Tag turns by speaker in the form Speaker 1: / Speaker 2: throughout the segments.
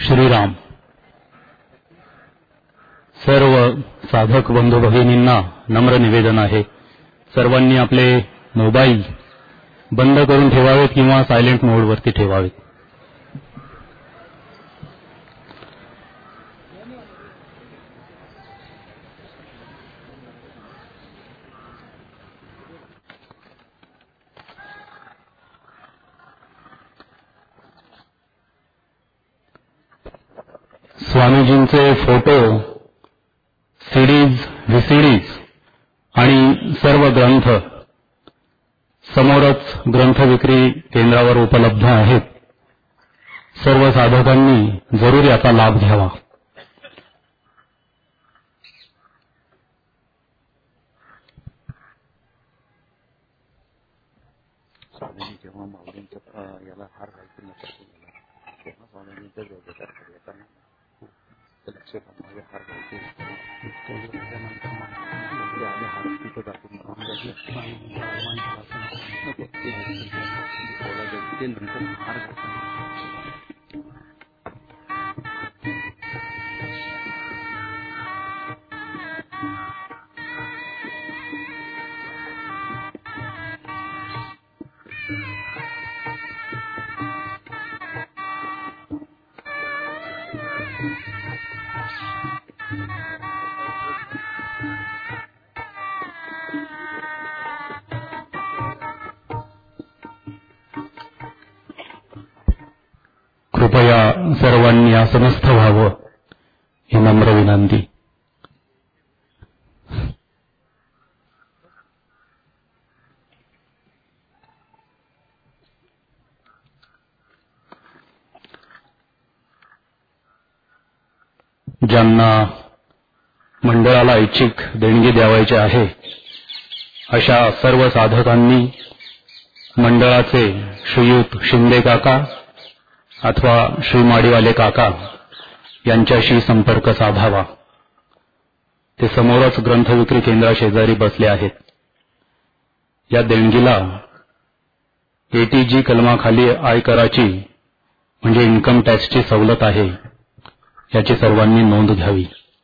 Speaker 1: श्रीराम. सर्व साधक बंधू भगिनींना नम्र निवेदन आहे, सर्वांनी आपले मोबाईल बंद करून ठेवावेत किंवा सायलेंट मोडवरती ठेवावेत. स्वामीजींचे फोटो, सीडीज, व्हीसीडीज आणि सर्व ग्रंथ समोरच ग्रंथ विक्री केंद्रावर उपलब्ध आहेत. सर्व साधकांनी जरूर याचा लाभ घ्यावा.
Speaker 2: स्वामीजी जेव्हा माऊलींच्या याला हार घालतील तेव्हा स्वामीजींच्या जोगेदार करताना लक्ष माझे हार घालतील त्यानंतर आले हार तिथं टाकून नंतर हार घालताना
Speaker 1: कृपया सर्वांनी आसनस्थ व्हावं ही नम्र विनंती. ज्यांना मंडळाला ऐच्छिक देणगी द्यावायची आहे अशा सर्व साधकांनी मंडळाचे श्रीयुत शिंदे काका अथवा श्री माडीवाले काका यांच्याशी संपर्क साधावा. ते समोरच ग्रंथ विक्री केंद्राशेजारी बसले आहेत. या देणगीला ATG कलमाखाली आयकराची म्हणजे इन्कम टॅक्सची सवलत आहे, याची सर्वांनी नोंद घ्यावी.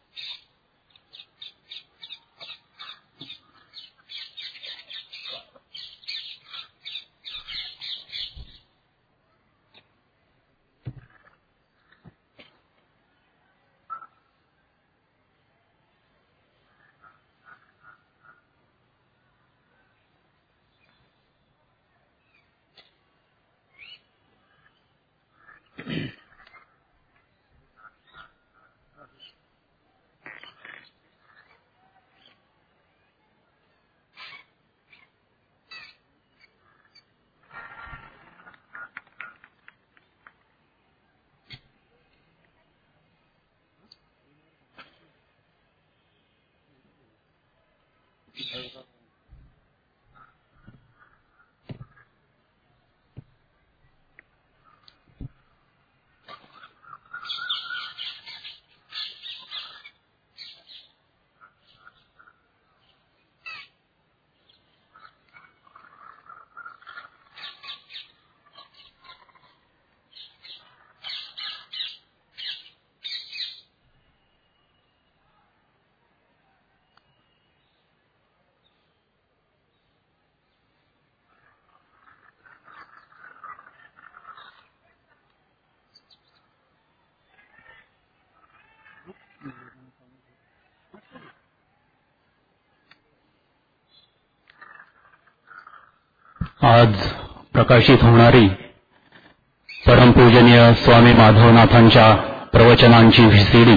Speaker 1: आज प्रकाशित होणारी परमपूजनीय स्वामी माधवनाथांच्या प्रवचनांची व्हीसीडी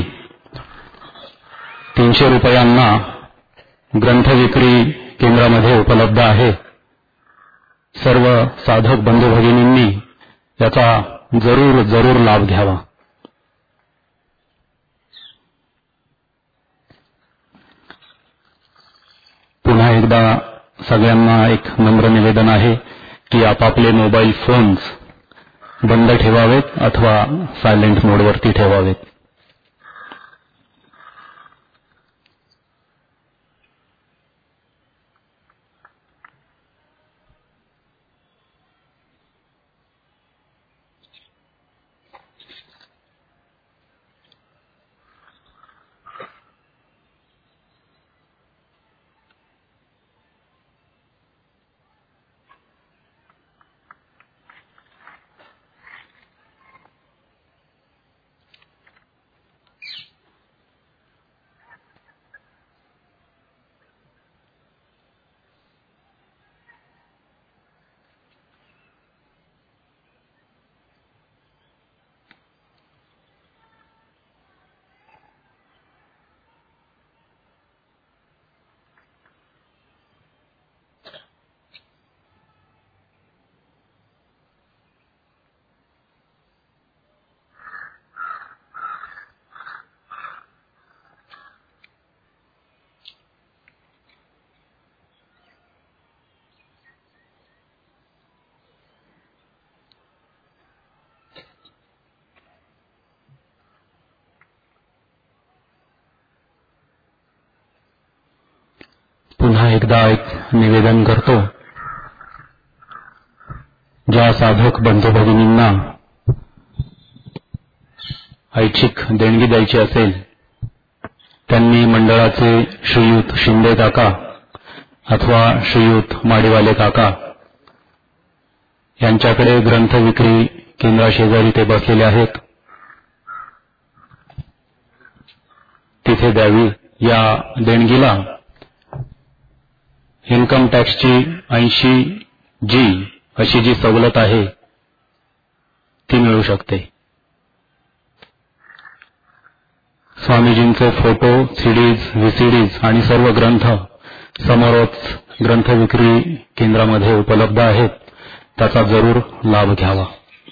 Speaker 1: 300 रुपयांना ग्रंथ विक्री केंद्रामध्ये उपलब्ध आहे. सर्व साधक बंधू भगिनींनी याचा जरूर लाभ घ्यावा. पुन्हा एकदा सगळ्यांना एक नम्र निवेदन आहे की आपापले मोबाईल फोन्स बंद ठेवावेत अथवा सायलेंट मोडवरती ठेवावेत. एकदा एक निवेदन करतो. ज्या साधक बंधू भगिनींना ऐच्छिक देणगी द्यायची असेल त्यांनी मंडळाचे श्रीयुत शिंदे काका अथवा श्रीयुत माडीवाले काका यांच्याकडे ग्रंथ विक्री केंद्राशेजारी ते बसलेले आहेत तिथे द्यावी. या देणगीला इन्कम टॅक्सची 80G अशी जी सवलत आहे ती मिळू शकते. स्वामीजींचे फोटो, सीडीज, व्हीसीडीज आणि सर्व ग्रंथ समोरच ग्रंथ विक्री केंद्रामध्ये उपलब्ध आहेत. त्याचा जरूर लाभ घ्यावा.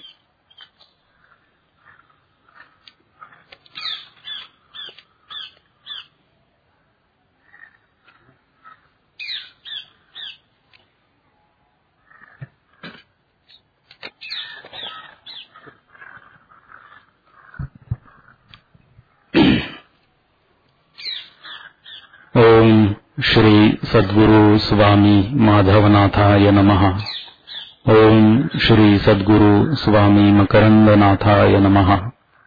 Speaker 1: ओम श्री सद्गुरु स्वामी माधवनाथाय नमः. ओम श्री सद्गुरु स्वामी मकरंदनाथाय नमः.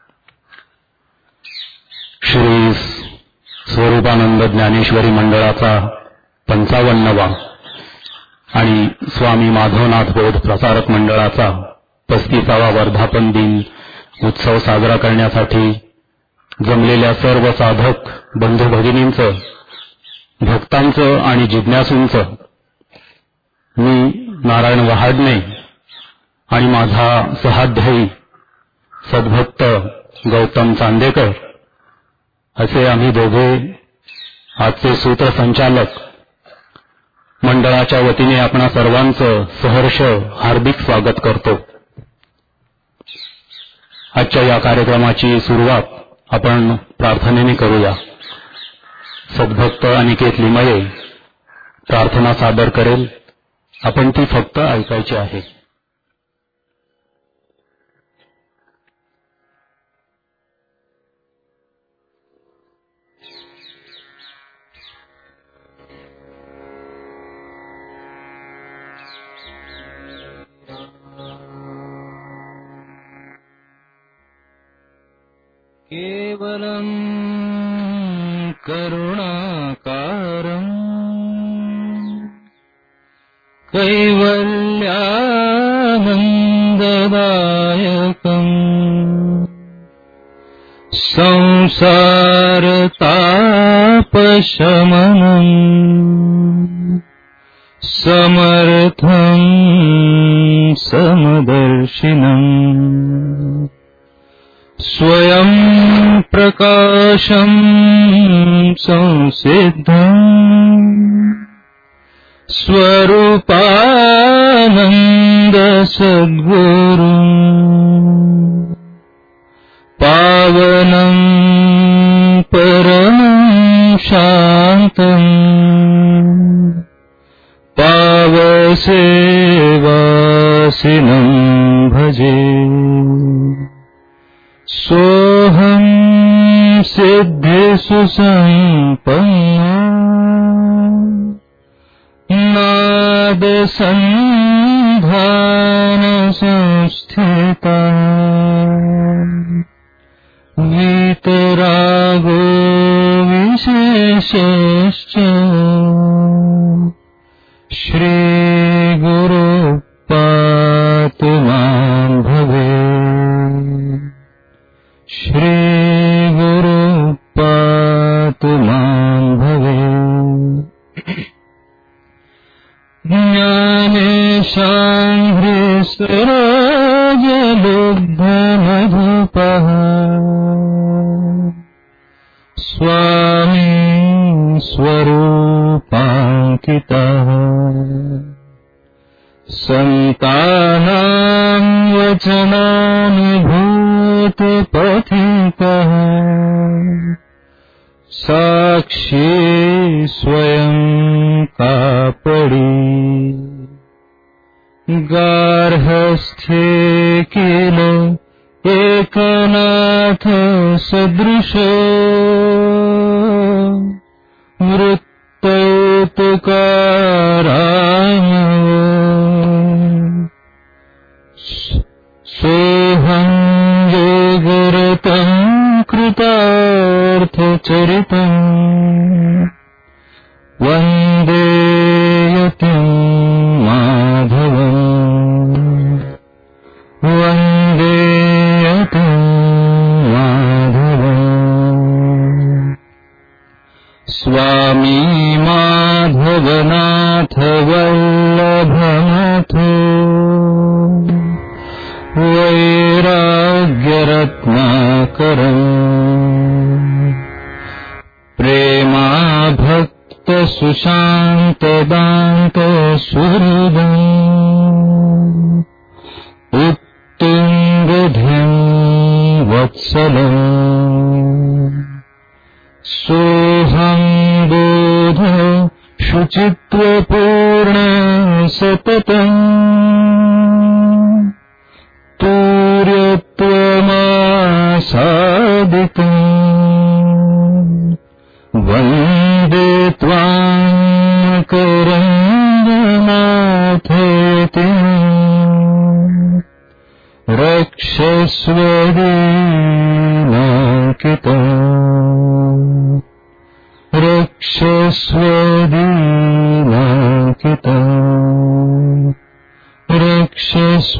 Speaker 1: श्री स्वरूपानंद ज्ञानेश्वरी मंडळाचा 55वा आणि स्वामी माधवनाथ बोध प्रसारक मंडळाचा 35वा वर्धापन दिन उत्सव साजरा करण्यासाठी जमलेल्या सर्व साधक बंधू भगिनींचं, भक्तांचं आणि जिज्ञासूंचं मी नारायण वहाडणे आणि माझा सहाध्यायी सद्भक्त गौतम चांदेकर असे आम्ही दोघे आजचे सूत्रसंचालक मंडळाच्या वतीने आपणा सर्वांचं सहर्ष हार्दिक स्वागत करतो. आजच्या या कार्यक्रमाची सुरुवात आपण प्रार्थनेने करूया. सद्भक्त अनिकेत लिमये प्रार्थना सादर करेल. आपण ती फक्त ऐकायची आहे.
Speaker 3: केवलं करुणाकारं कैवल्यानन्ददायकं संसारतापशमनं समर्थं समदर्शिनम् स्वयं प्रकाशं संसिद्धम् स्वरूपानन्द सद्गुरुम् पावनं परमं शान्तम् पावसेवासिनं भजे. सोऽहं सिद्धेषु सम्पन्नो नादसन्धानसंस्थिता वीतरागो विशेषश्च श्रीगुरो पातु मां भवे. श्रीगुरु पातु मां भवे. ज्ञानेशाङ्घ्रिसरोजलुब्धमधुपः स्वामी स्वरूपाङ्कितः सन्तानां वचनानुभूतपथिकः साक्षी स्वयं कापडी गार्हस्थ्ये किल एकनाथ सदृशो वृत्तौ तुकाराम सोऽहं योगरतं कृतार्थचरितम् वन्दे यतिं माधवम् वन्दे यतिं माधवम् स्वामी माधवनाथ वल्लभनाथो वैराग्यरत्नाकरम् प्रेमाभक्त सुशान्तदान्त सुहृदम् उत्तुङ्गधिं वत्सलम् सोऽहं बोध शुचित्वपूर्ण सततम् तूर्यत्वमासादितम् वन्दे त्वां करङ्गनाथयतिम् रक्षस्व दीनाङ्कितम् रक्षस्व दीनाङ्कितम् रक्षस्व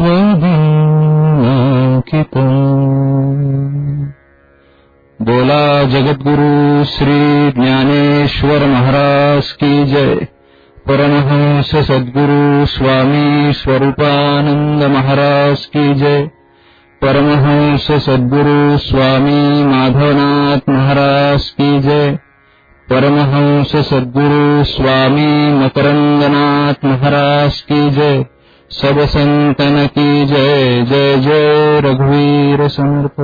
Speaker 3: दीनाङ्कितम्। बोला जगद्गुरु श्री ज्ञानेश्वर महाराज की जय। परमहंस सद्गुरु स्वामी स्वरूपानंद महाराज की जय। परमहंस सद्गुरु स्वामी माधवनाथ महाराज की जय। परमहंस सद्गुरु स्वामी मकरंदनाथ महाराज की जय। सब संतन की जय। जय जय रघुवीर समर्थ।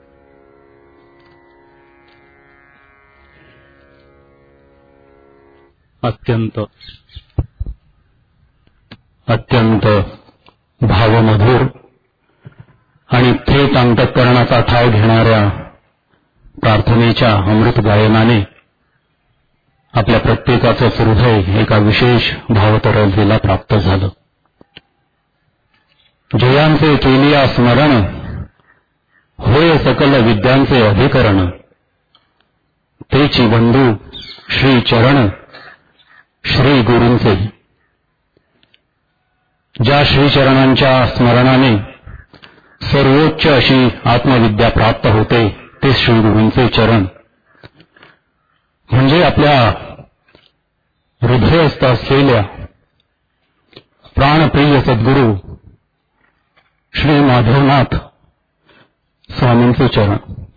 Speaker 1: अत्यंत भावमधुर आणि थेट अंतःकरणाचा ठाव घेणाऱ्या प्रार्थनेच्या अमृत गायनाने आपल्या प्रत्येकाचं हृदय एका विशेष भावतरलतेला प्राप्त झालं. जयांचे केलिया स्मरण होय सकल विद्यांचे अधिकरण तेची बंधू श्री चरण श्री गुरूंचे. ज्या श्रीचरणांच्या स्मरणाने सर्वोच्च अशी आत्मविद्या प्राप्त होते ते श्री गुरूंचे चरण म्हणजे आपल्या हृदयस्थ असलेल्या प्राणप्रिय सद्गुरू श्री माधवनाथ स्वामींचे चरण.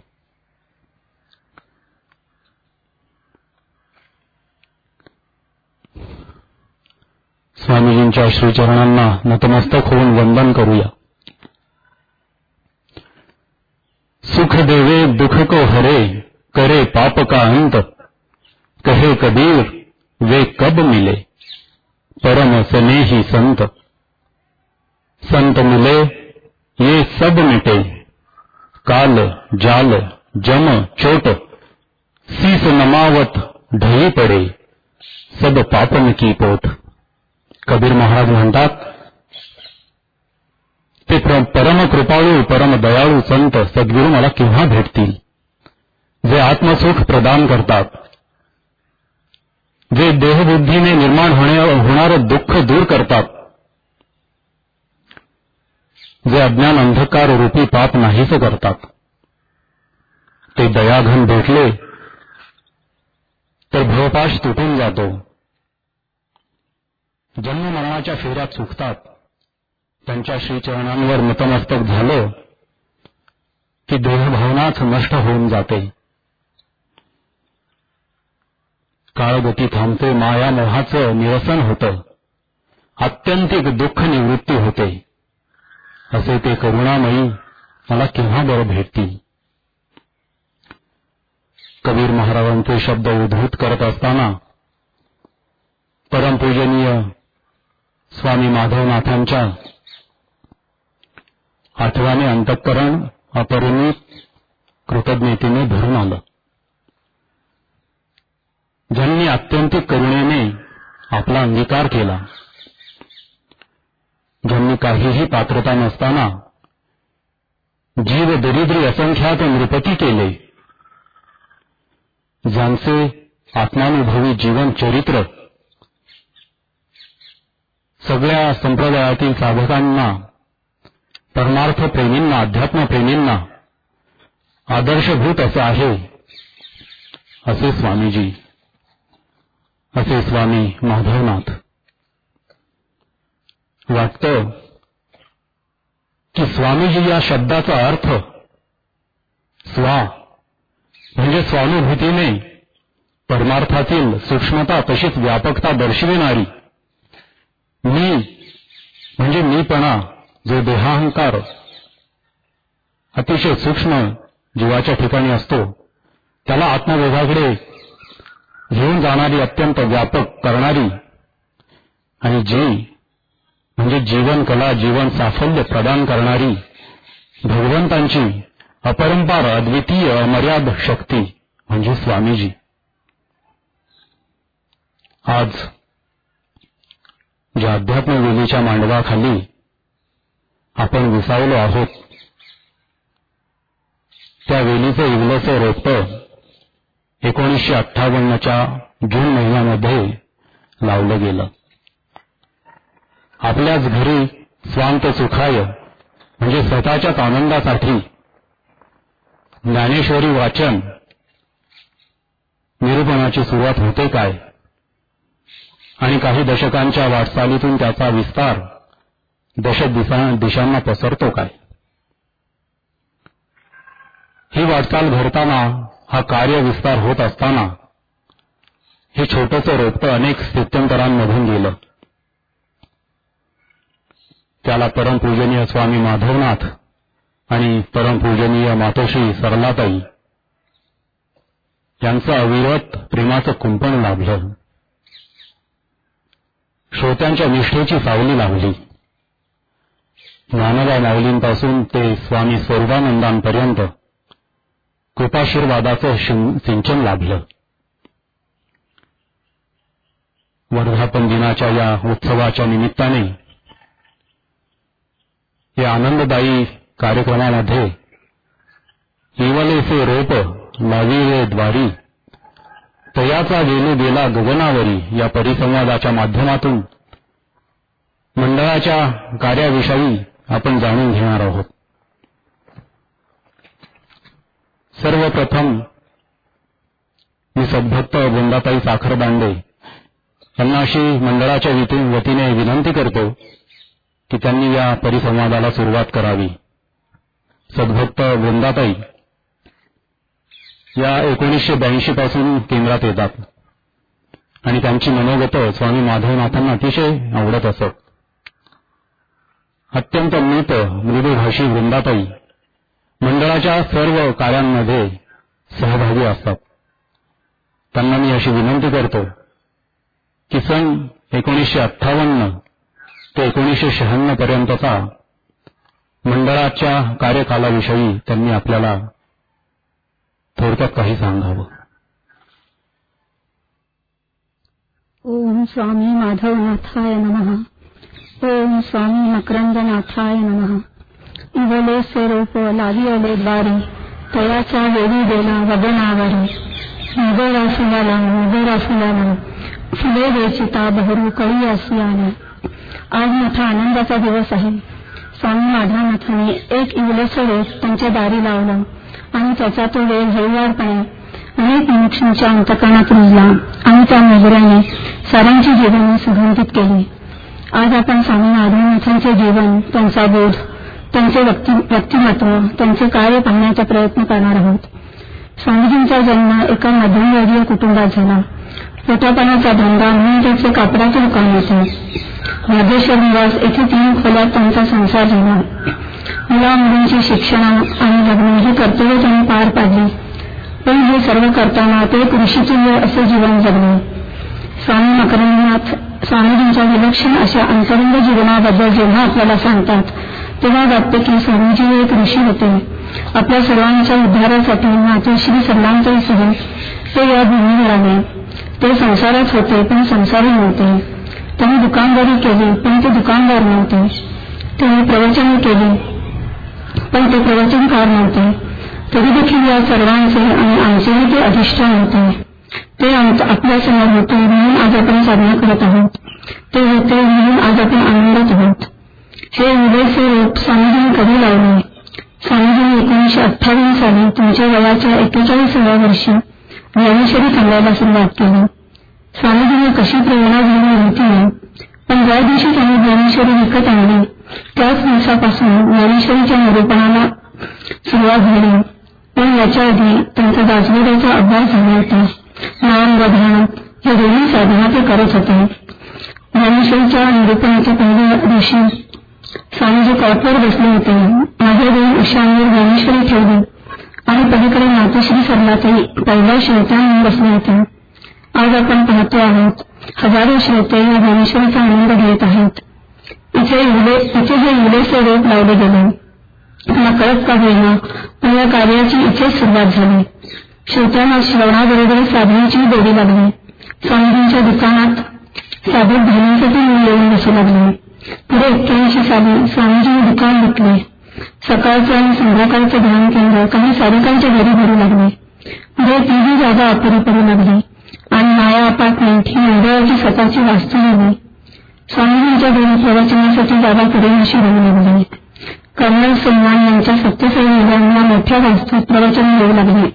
Speaker 1: स्वामीजींच्या श्रीचरणांना नतमस्तक होऊन वंदन करूया. सुख देवे दुख को हरे करे पाप का अंत कहे कबीर वे कब मिले परम स्नेही संत. संत मिले ये सब मिटे काल जाल जम चोट शीस नमावत ढही पडे सब पापन की पोट. कबीर महाराज म्हणतात ते परम कृपाळू परम दयाळू संत सद्गुरू मला केव्हा भेटतील जे आत्मसुख प्रदान करतात, जे देहबुद्धीने निर्माण होणारं दुःख दूर करतात, जे अज्ञान अंधकार रूपी पाप नाहीसे करतात. ते दयाघन भेटले तर भवपाश तुटून जातो. जन्म मरणाच्या फेऱ्यात सुटतात. त्यांच्या श्रीचरणांवर नतमस्तक झालं की देहभावनाच नष्ट होऊन जाते. काळगती थांबते, माया मोहाचं निरसन होतं, आत्यंतिक दुःख निवृत्ती होते. असे ते करुणामयी मला केव्हा बरं भेटतील. कबीर महाराजांचे शब्द उद्धृत करत असताना परमपूजनीय स्वामी माधवनाथांच्या आठवणी अंतःकरण अपरिमित कृतज्ञतेने भरून आलं. ज्यांनी आत्यंतिक करुणेने आपला अंगीकार केला. ज्यांनी काहीही पात्रता नसताना जीव दरिद्री असंख्यात नृपती केले, ज्यांचे आत्मानुभवी जीवन चरित्र सगळ्या संप्रदायातील साधकांना, परमार्थ प्रेमींना, अध्यात्मप्रेमींना आदर्शभूत असे आहे, असे स्वामीजी, असे स्वामी माधवनाथ. वाटतं की स्वामीजी या शब्दाचा अर्थ स्वा म्हणजे स्वानुभूतीने परमार्थातील सूक्ष्मता तशीच व्यापकता दर्शविणारी, मी म्हणजे मीपणा जो देहाहंकार अतिशय सूक्ष्म जीवाच्या ठिकाणी असतो त्याला आत्मबोधाकडे घेऊन जाणारी, अत्यंत व्यापक करणारी, आणि जी म्हणजे जीवन कला, जीवन साफल्य प्रदान करणारी भगवंतांची अपरंपार अद्वितीय अमर्याद शक्ती म्हणजे स्वामीजी. आज ज्या अध्यात्मवेलीच्या मांडवाखाली आपण विसावलो आहोत, त्या वेलीचं इवलसं रोपटं 1958च्या जून महिन्यामध्ये लावलं गेलं. आपल्याच घरी स्वांत सुखाय म्हणजे स्वतःच्याच आनंदासाठी ज्ञानेश्वरी वाचन निरूपणाची सुरुवात होते काय, आणि काही दशकांच्या वाटचालीतून त्याचा विस्तार दिशांना पसरतो काय. ही वाटचाल घडताना, हा कार्य विस्तार होत असताना हे छोटंसं रोपटं अनेक स्थित्यंतरांमधून गेलं. त्याला परमपूजनीय स्वामी माधवनाथ आणि परमपूजनीय मातोश्री सरलाताई यांचं अविरत प्रेमाचं कुंपण लाभलं. श्रोत्यांच्या निष्ठेची सावली लाभली. ज्ञानोबा माऊलींपासून ते स्वामी स्वरूपानंदांपर्यंत कृपाशीर्वादाचं सिंचन लाभलं. वर्धापन दिनाच्या या उत्सवाच्या निमित्ताने या आनंददायी कार्यक्रमामध्ये इवलेसे रोप लाविले द्वारी तयाचा गेले गेला गगनावरी या परिसंवादाच्या माध्यमातून मंडळाच्या कार्याविषयी आपण जाणून घेणार आहोत. सर्वप्रथम मी सद्भक्त गोंदाताई साखरदांडे यांना अशी मंडळाच्या वतीने विनंती करतो की त्यांनी या परिसंवादाला सुरुवात करावी. सद्भक्त गोंदाताई या 1982 पासून केंद्रात येतात आणि त्यांची मनोगतं स्वामी माधवनाथांना अतिशय आवडत असत. अत्यंत मीत मृदुभाषी वृंदाताई मंडळाच्या सर्व कार्यांमध्ये सहभागी असतात. त्यांना मी अशी विनंती करतो की सन 1958 ते 1996 पर्यंतचा मंडळाच्या कार्यकालाविषयी त्यांनी आपल्याला थोडक्यात काही सांगावं.
Speaker 4: ओम स्वामी माधवनाथाय नमः. ओम स्वामी मकरंदनाथाय नमः. इवले स्वरूप लाविले द्वारी तयाचा वेळी गेला गगनावरी. मुगरासुलानं फुले वेचिता बहरू कळी असियाने. आज मोठा आनंदाचा दिवस आहे. स्वामी माधवनाथांनी एक इवलसं रोप त्यांच्या दारी लावलं आणि त्याचा तो वेळ हळूवारपणे अनेक मुमुक्षूंच्या अंतकरणात रुजला आणि त्या नजरेने साऱ्यांची जीवने सुगंधित केली. आज आपण स्वामी माधवनाथांचे जीवन, त्यांचा बोध, त्यांचे व्यक्तिमत्व, त्यांचे कार्य पाहण्याचा प्रयत्न करणार आहोत. स्वामीजींचा जन्म एका मध्यमवर्गीय कुटुंबात झाला. पोटापाण्याचा धंदा म्हणून त्याचे कापडाचे दुकान होते. राजेश्वर निवास येथे 3 खोल्यात त्यांचा संसार झाला. मुला-मुलींची शिक्षण आणि लग्न ही कर्तव्य त्यांनी पार पाडली. पण हे सर्व करताना ते एक ऋषितुल्य असे जीवन जगले. स्वामी मकरंदनाथ स्वामीजींच्या विलक्षण अशा अंतरंग जीवनाबद्दल जेव्हा आपल्याला सांगतात तेव्हा वाटते की स्वामीजी एक ऋषी होते. आपल्या सर्वांच्या उद्धारासाठी मातोश्री सरलाताईसह ते या भूमीवर आले. ते संसारात होते पण संसारी नव्हते. त्यांनी दुकानदारी केली पण ते दुकानदार नव्हते. त्यांनी प्रवचन केली पण ते प्रवचनकार नव्हते. तरी देखील या सर्वांचे आणि आमचेही ते अधिष्ठान होते. ते आपल्या समोर होते म्हणून आज आपण साधना करत आहोत. ते होते म्हणून आज आपण आनंदात आहोत. हे उदयचे रूप स्वामीजींनी कधी लावले? स्वामीजींनी 1958 साली तुमच्या वयाच्या 41व्या वर्षी ज्ञानेश्वरी सांगायला सुरुवात केली. स्वामीजींनी कशी प्रेरणा दिली माहिती नाही, पण ज्या दिवशी त्यांनी ज्ञानेश्वरी विकत आणली त्याच दिवसापासून ज्ञानेश्वरीच्या निरूपणाला सुरुवात झाली. पण याच्या आधी त्यांचा दासबोधाचा अभ्यास झाला होता. नाम व ध्यान हे दोन्ही साधना ते करत होते. ज्ञानेश्वरीच्या निरूपणाच्या पहिल्या दिवशी स्वामीजी कॉटवर बसले होते. माझ्या दोन उशांवर ज्ञानेश्वरी ठेवली आणि पलीकडे मातोश्री सरलाताई पहिल्या श्रोत्या म्हणून बसले होते. आज आपण पाहतो आहोत हजारो श्रोते या ज्ञानेश्वरीचा आनंद घेत आहेत. इथे हे इवलेचे रोप लावले गेले. नकळत का होईना पण या कार्याची इथेच सुरुवात झाली. श्रोत्यांना श्रवणाबरोबर साधनेची जोडी लागली. स्वामीजींच्या दुकानात साधक धान्यासाठी येऊन बसू लागले. पुढे 81 साली स्वामीजींनी दुकान विकले. सकाळचं आणि संध्याकाळचं ध्यान केंद्र काही साधकांच्या घरी भरू लागले. पुढे तीही जागा अपुरी पडू लागली आणि माया अपार्टमेंट ही मंडळाची स्वतःची वास्तू झाली. स्वामीजींच्या घरी प्रवचनासाठी जागा कडेनशी होऊ लागली. कर्नल सलमान यांच्या सत्यसाई मुलांना मोठ्या वास्तूत प्रवचन येऊ लागले.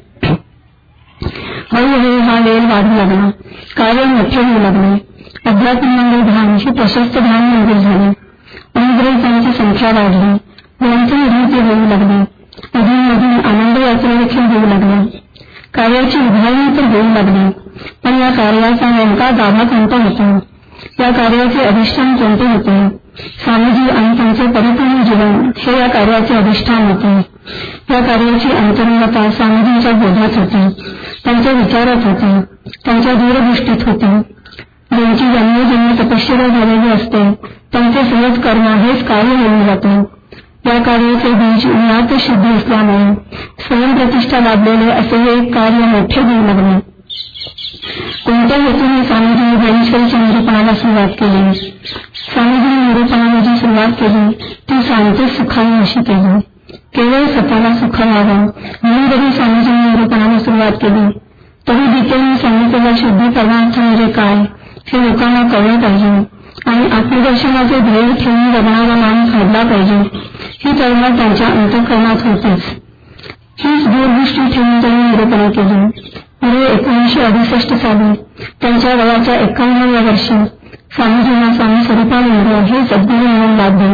Speaker 4: हळूहळू हा वेळ वाढू लागला. कार्य मोठे होऊ लागले. अध्यात्ममंगल ध्यान ही प्रशस्त ध्यान मंदिर झाले. अनुग्रहितांची संख्या वाढली. ग्रंथ निर्मिती होऊ लागली. अधूनमधून आनंद यात्रा देखील होऊ लागल्या. कार्याची उभारणी तर होऊ लागली, पण या कार्याचा नेमका गाभा कोणता होता? या कार्याचे अधिष्ठान कोणते होते? स्वामीजी आणि त्यांचे परिपूर्ण जीवन हे या कार्याचे अधिष्ठान होते. या कार्याची अंतरंगता स्वामीजींच्या बोधात होती, त्यांच्या विचारात होती, त्यांच्या दूरदृष्टीत होती. ज्यांची जन्मोजन्म तपश्चर्या झालेली असते त्यांचे सहज कर्म हेच कार्य होऊन जाते. या कार्याचे बीज मुळात शुद्ध असल्यामुळे स्वयंप्रतिष्ठा लाभलेले असे हे एक कार्य मोठे होऊ लागले. कोणत्या हेतूने स्वामीजींनी ज्ञानेश्वरीच्या निरूपणाला सुरुवात केली? स्वामीजींनी निरूपणाला जी सुरुवात केली ती शांत सुखावी अशी केली. केवळ स्वतःला सुख व्हावं म्हणून जरी स्वामीजींनी निरूपणाला सुरुवात केली तरी गीतेने सांगितलेला शुद्ध परमार्थ म्हणजे काय हे लोकांना कळलं पाहिजे आणि आत्मदर्शनाचे ध्येय ठेवून जगणारा माणूस घडला पाहिजे ही तळमळ त्यांच्या अंतःकरणात होतीच. हीच दूरदृष्टी ठेवून त्यांनी निरूपण केली. पुढे 1968 साली त्यांच्या वयाच्या 51व्या वर्षी स्वामीजींना स्वामी स्वरूपानंद हे सद्गुरू म्हणून लाभले.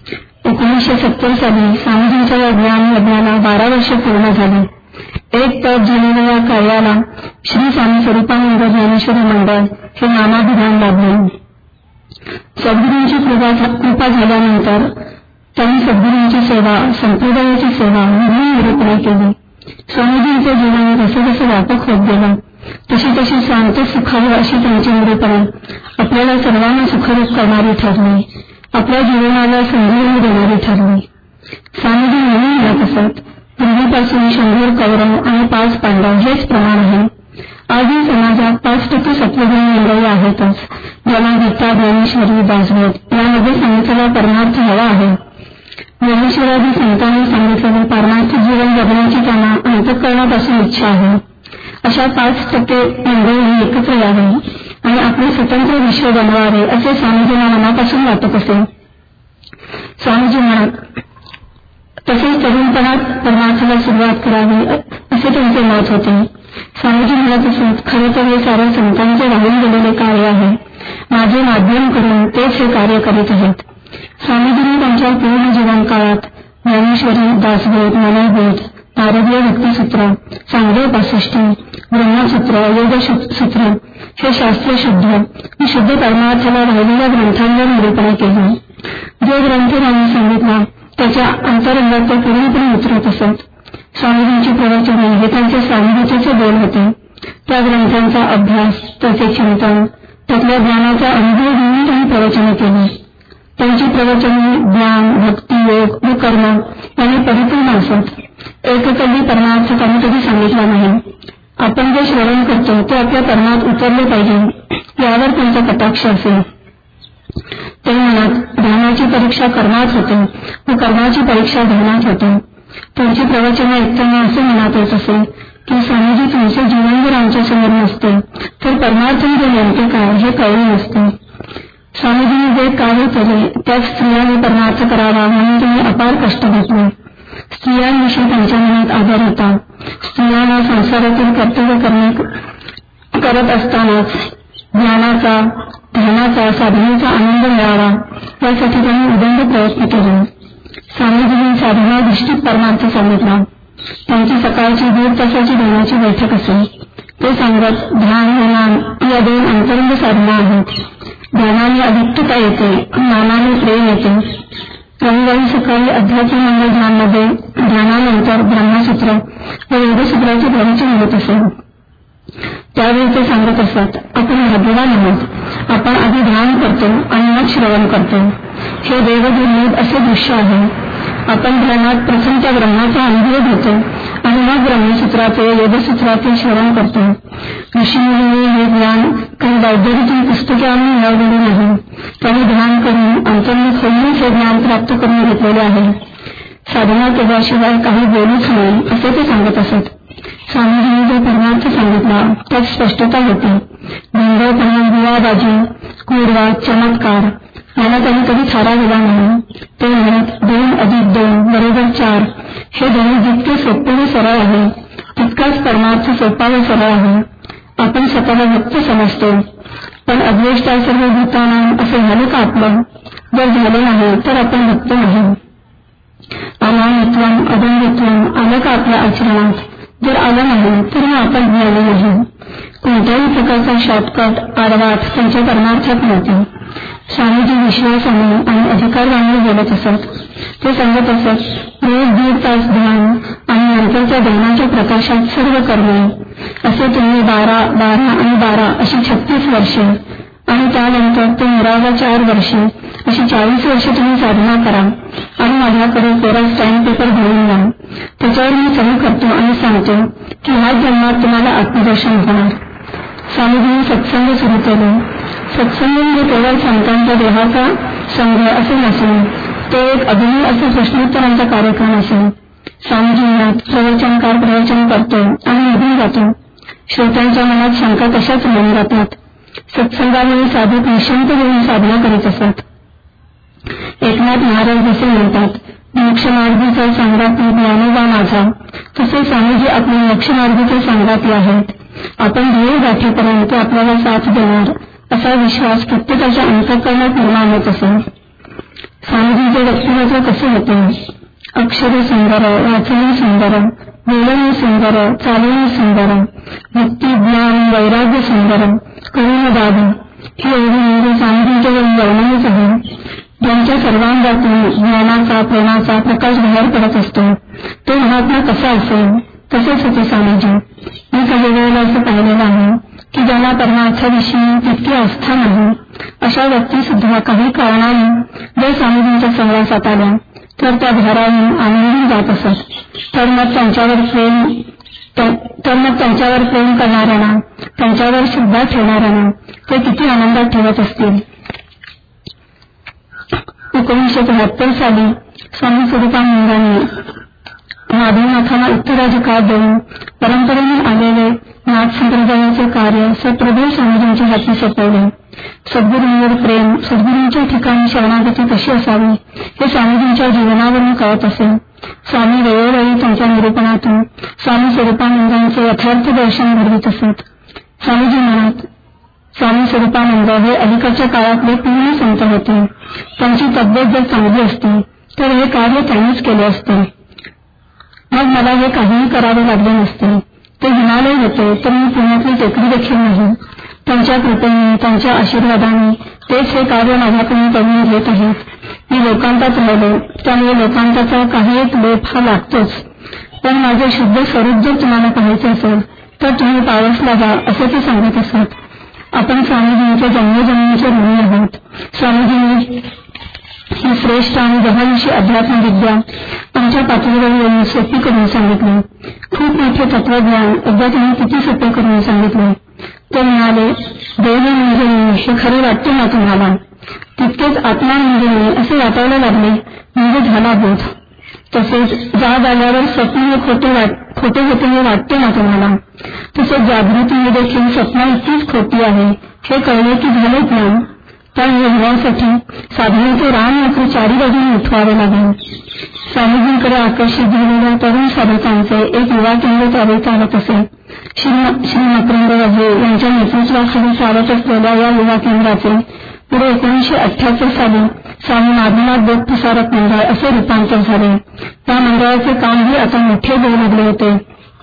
Speaker 4: 1970 साली स्वामीजींच्या या ज्ञान यज्ञाला 12 वर्ष पूर्ण झाली. एक तप झालेल्या या कार्याला श्री स्वामी स्वरूपानंद ज्ञानेश्वरी मंडळ हे नामाभिधान लाभले. सद्गुरूंची कृपा झाल्यानंतर त्यांनी सद्गुरूंची सेवा, संप्रदायाची सेवा म्हणून निरूपण केली. स्वामीजींचे जीवन जसे जसे व्यापक होत गेलं तशी तशी शांत सुखावी अशी त्यांची निरूपण आपल्याला सर्वांना सुखरूप करणारी ठरली, आपल्या जीवनाला संजीवनी देणारी ठरली. स्वामीजी म्हणून म्हणत असत, पूर्वीपासून 100 कौरव आणि 5 पांडव हेच प्रमाण आहे. आजही समाजात 5% सत्वगुणी मंडळी आहेतच, ज्यांना गीता, ज्ञानेश्वरी, दासबोध यामध्ये सांगितलेला परमार्थ हवा आहे. ज्ञानेश्वरादी संतांनी सांगितलेले पारमार्थिक जीवन जगण्याची त्यांना अंतःकरणापासून इच्छा आहे. अशा 5% मंडळी एकत्र यावे आणि आपले स्वतंत्र विश्व बनवावे असे स्वामीजींना मनापासून वाटत असे. स्वामीजी म्हणत तसेच तरुणपणात परमार्थाला सुरुवात करावी असे त्यांचे मत होते. स्वामीजी म्हणत असत, खरे तर हे सारे संतांचे राहून गेलेले कार्य आहे. माझे माध्यम करून तेच हे कार्य करीत आहेत. स्वामीजींनी त्यांच्या पूर्ण जीवन काळात ज्ञानेश्वरी, दासबोध, मनोबोध, नारदीय भक्तिसूत्र, चांगदेव 65, ब्रह्मसूत्र, योगसूत्र हे शास्त्र शुद्ध परमार्थाला राहिलेल्या ग्रंथांवर निरूपण केले. जो ग्रंथ त्यांनी सांगितला त्याच्या अंतरंगात ते पूर्णपणे उतरत असत. स्वामीजींची प्रवचने हे त्यांचे स्वामीजीचे बोल होते. त्या ग्रंथांचा अभ्यास, त्याचे चिंतन, त्यातल्या ज्ञानाचा अनुभव घेऊन त्यांनी प्रवचने केली. त्यांची प्रवचने ज्ञान, भक्ती, योग व कर्म यांनी परिपूर्ण असत. एककल्ली परमार्थ त्यांनी कधी सांगितला नाही. आपण जे श्रवण करतो ते आपल्या कर्मात उतरले पाहिजे यावर त्यांचा कटाक्ष असेल. ते म्हणत ध्यानाची परीक्षा कर्मात होते व कर्माची परीक्षा ध्यानात होते. त्यांची प्रवचने ऐकताना असे मनात येत असे की स्वामीजी तुमचे जीवन जर आमच्या समोर नसते तर परमार्थ म्हणजे नेमके काय हे कळले नसते. स्वामीजींनी जे कार्य केले त्यात स्त्रियांनी परमार्थ करावा म्हणून त्यांनी अपार कष्ट घेतले. स्त्रियांविषयी त्यांच्या मनात आदर होता. स्त्रियांना संसारातील कर्तव्य करत असतानाच ज्ञानाचा ध्यानाचा साधनेचा आनंद मिळावा यासाठी त्यांनी उदंड प्रयत्न केले. स्वामीजींनी साधनाधिष्ठित परमार्थ सांगितला. त्यांची सकाळची 1.5 तासाची ध्यानाची बैठक असे. ते सांगत ध्यान व नाम या 2 अंतरंग साधना आहेत. ध्यानाने अभिक्तता येते, नामाने प्रेम येते. रविवारी सकाळी अध्यात्म मंगल ध्यानमध्ये ध्यानानंतर ब्रह्मसूत्र व योगसूत्राचे प्रवचन होत असे. त्यावेळी ते सांगत असत, आपण भाग्यवान आहोत. आपण आधी ध्यान करतो आणि मग श्रवण करतो. हे देवदुर्मिळ असे दृश्य आहे. आपण ध्यानात प्रथम त्या ब्रह्माचा अनुभव घेतो आणि मग ब्रह्मसूत्राचे योगसूत्राचे श्रवण करतो. ऋषीमुनींनी हे ज्ञान काही लायब्ररीतून पुस्तके आणून मिळवलेले नाही. त्यांनी ध्यान करून अंतर्मुख होऊन हे ज्ञान प्राप्त करून घेतलेले आहे. साधना केल्याशिवाय काही बोलूच नाही असे ते सांगत असत. स्वामीजींनी जो परमार्थ सांगितला त्यात स्पष्टता होती. भिंगळपणा, बुवाबाजी, क्रूरवा, चमत्कार याला त्यांनी कधी थारा दिला नाही. ते म्हणत 2+2=4 हे गणित जितके सोपे व सरळ आहे तितकाच परमार्थ सोपा व सरळ आहे. आपण स्वतःला भक्त समजतो, पण अद्वेष्टा सर्व भूतानां असे झाले का आपलं? जर झाले नाही तर आपण भक्त नाही. अनामित्वम अभंगित्वम आलं का आपल्या आचरणात? जर आलं नाही तर मग आपण ज्ञानी नाही. कोणत्याही प्रकारचा शॉर्टकट आडवाट त्यांच्या परमार्थात नव्हते. स्वामीजी विश्वासाने आणि अधिकारवाने बोलत असत. ते सांगत असत रोज 1.5 तास ध्यान आणि नंतरच्या ध्यानाच्या प्रकाशात सर्व कर्मे असे तुम्ही 12 अशी 36 वर्षे आणि त्यानंतर ते 4 वर्षे अशी 40 वर्षे तुम्ही साधना करा आणि माझ्याकडे कोरा स्टॅम्प पेपर घेऊन जा. त्याच्यावर मी सही करतो आणि सांगतो की ह्याच जन्मात तुम्हाला आत्मदर्शन होणार. स्वामीजींनी सत्संग सुरू केले. सत्संग म्हणजे केवळ संतांच्या देहाचा संघ असे नसून तो एक अभिनय असे प्रश्नोत्तरांचा कार्यक्रम असेल. स्वामीजींना प्रवचनकार प्रवचन करतो आणि निघून जातो. श्रोत्यांच्या मनात शंका कशाच होऊन जातात. सत्संगामुळे साधक निशंक होऊन साधना करीत असत. एकनाथ महाराज जसे म्हणतात, मोक्षमार्गीचा संगाती ज्ञानोबा माझा, तसे स्वामीजी आपले मोक्षमार्गीचे संगाती आहेत. आपण ध्येय गाठेपर्यंत आपल्याला साथ देणार असा विश्वास प्रत्येकाच्या अंतःकरणात निर्माण होत असेल. स्वामीजीचे व्यक्तिमत्व कसे होते? अक्षरे सुंदर, वाचने सुंदर, बोलणे सुंदर, चालणे सुंदर, भक्ती, ज्ञान, वैराग्य सुंदर, करुणदादी ही एवढी म्हणजे स्वामीजींच्या वर्णनच आहे. ज्यांच्या सर्वांगातून ज्ञानाचा प्रेमाचा प्रकाश बाहेर पडत असतो तो महात्मा कसा असेल तसेच होते स्वामीजी. मी काही वेळेला असं पाहिलेलं आहे की ज्यांना परमार्थाविषयी तितकी आस्था नाही अशा व्यक्ती सुद्धा काही कारणाने जर स्वामीजींच्या सहवासात आल्या तर त्या भारावून आनंदून जात असत. तर मग त्यांच्यावर प्रेम करणाऱ्यांना, त्यांच्यावर श्रद्धा ठेवणाऱ्यांना ते किती आनंदात ठेवत असतील. 1973 साली स्वामी स्वरूपानंदांनी माधवनाथांना उत्तराधिकार देऊन परंपरेने आलेले नाथ संप्रदायाचे कार्य सप्रभू स्वामीजींच्या हाती सोपवले. सद्गुरूंवर प्रेम, सद्गुरूंच्या ठिकाणी शरणागती कशी असावी हे स्वामीजींच्या जीवनावरून कळत असे. स्वामी वेळोवेळी त्यांच्या निरूपणातून स्वामी स्वरूपानंदांचे यथार्थ दर्शन घडवित असत. स्वामीजी म्हणत, स्वामी स्वरूपानंद हे अलीकडच्या काळातले पूर्ण संत होते. त्यांची तब्येत जर चांगली असती तर हे कार्य त्यांनीच केले असते. मग मला हे काहीही करावे लागले नसते. ते हिमालय होते तर मी पुण्यातली टेकडी देखील नाही. त्यांच्या कृपेने, त्यांच्या आशीर्वादाने तेच हे कार्य माझ्याकडून करून घेत आहेत. मी लोकांतात राहिलो त्यामुळे लोकांताचा काही एक लोप हा लागतोच. पण माझे शुद्ध स्वरूप जर तुम्हाला पाहायचे असेल तर तुम्ही पावसला जा असे ते सांगत असत. आपण स्वामीजींच्या जन्मजन्मीचे ऋणी आहोत. स्वामीजींनी ही श्रेष्ठ आणि जहांशी अध्यात्म विद्या आमच्या पातळीवर येऊन सोपी करून सांगितली. खूप मोठे तत्वज्ञान एकदा त्यांनी किती सोपे करून सांगितले. ते म्हणाले, देव म्हणजे मी हे खरे वाटते ना तुम्हाला? तितकेच आत्मा म्हणजे मी असे वाटायला लागले म्हणजे झाला बोध. तसेच जाग आल्यावर स्वप्न हे खोटे होते हे वाटते ना तुम्हाला? तसेच जागृती देखील स्वप्न इतकीच खोटी आहे हे कळले की झाले ज्ञान. त्या होण्यासाठी साधनेचे राम नोकरी चारी बाजूने उठवावे लागेल. स्वामीजींकडे आकर्षित झालेल्या तरुण साधकांचे एक युवा केंद्र त्यावेळी चालत असे. श्री मकरंद वजे यांच्या नेतृत्वाखाली चालत असलेल्या या युवा केंद्राचे पुढे 1978 साली स्वामी नागनाथ बोध प्रसारक मंडळ असे रूपांतर झाले. त्या मंडळाचे कामही आता मोठे होऊ लागले होते.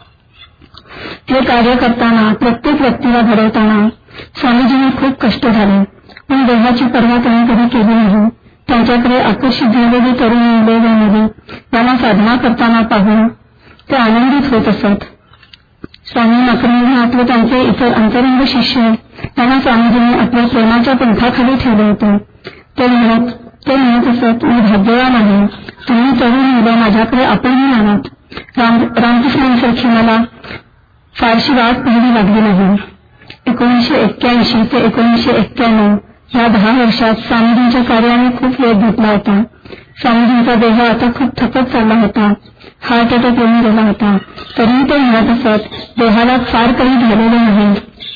Speaker 4: हे कार्य करताना प्रत्येक व्यक्तीला घडवताना स्वामीजींना खूप कष्ट झाले, पण देहाची पर्वा त्यांनी कधी केली नाही. त्यांच्याकडे आकर्षित झालेली तरुण मुले व मुली त्यांना साधना करताना पाहून ते आनंदित होत असत. स्वामी मकरंदनाथले त्यांचे इतर अंतरंग शिष्य त्यांना स्वामीजींनी आपल्या प्रेमाच्या पंखाखाली ठेवले होते. ते म्हणत असत, मी भाग्यवान आहे, तुम्ही तरुण मुलं माझ्याकडे आपणही आणत. रामकृष्णांसारखी मला फारशी वाट पाहावी लागली नाही. 1981 ते 1991 या 10 वर्षात स्वामीजींच्या कार्याने खूप वेग घेतला होता. स्वामीजींचा देह आता खूप थकत चालला होता. हार्ट अटॅक येऊन गेला होता. तरीही ते म्हणत असत, देहाला फार काही झालेले नाही.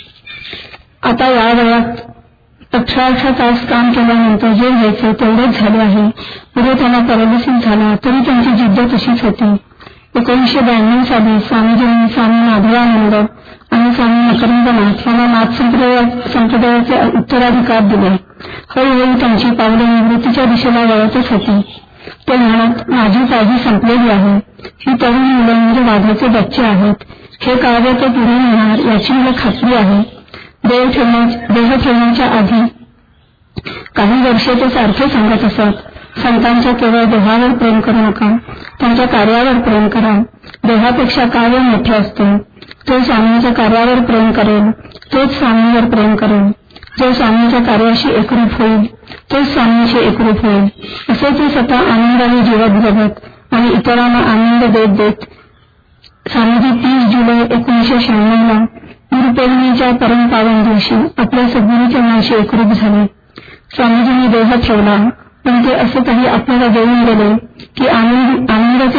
Speaker 4: आता या वयात 18 तास काम केल्यानंतर जे व्हायचे तेवढेच झाले आहे. पुढे त्यांना पॅरालिसिस झाला तरी त्यांची जिद्द तशीच होती. 1992 साली स्वामीजींनी स्वामी माधवानंद आणि स्वामी मकरंदनाथ यांना नाथ संप्रदायाचे उत्तराधिकार दिले. हळूहळू त्यांची पावले निवृत्तीच्या दिशेला वळतच होती. ते म्हणत, माझी काळजी संपलेली आहे. ही तरुण मुलं म्हणजे वाघाचे बच्चे आहेत. हे कार्य ते पुढे नेणार याची मला खात्री आहे. देह ठेवण्याच्या आधी काही वर्षे ते सारखे सांगत असत, संतांच्या केवळ देहावर प्रेम करू नका, त्यांच्या कार्यावर प्रेम करा. देहापेक्षा कार्य मोठे असते. जो स्वामींच्या कार्यावर प्रेम करेल तोच स्वामींवर प्रेम करेल. जो स्वामींच्या कार्याशी एकरूप होईल तोच स्वामींशी एकरूप होईल. असे ते स्वतः आनंदाने जीवत जगत आणि इतरांना आनंद देत देत स्वामीजी 30 जुलै 1996 गुरुपौर्णिमेच्या परमपावन दिवशी आपल्या सद्गुरूचरणाशी एकरूप झाले. स्वामीजींनी देह ठेवला, पण ते असे काही आपल्याला देऊन गेले की आनंदाचे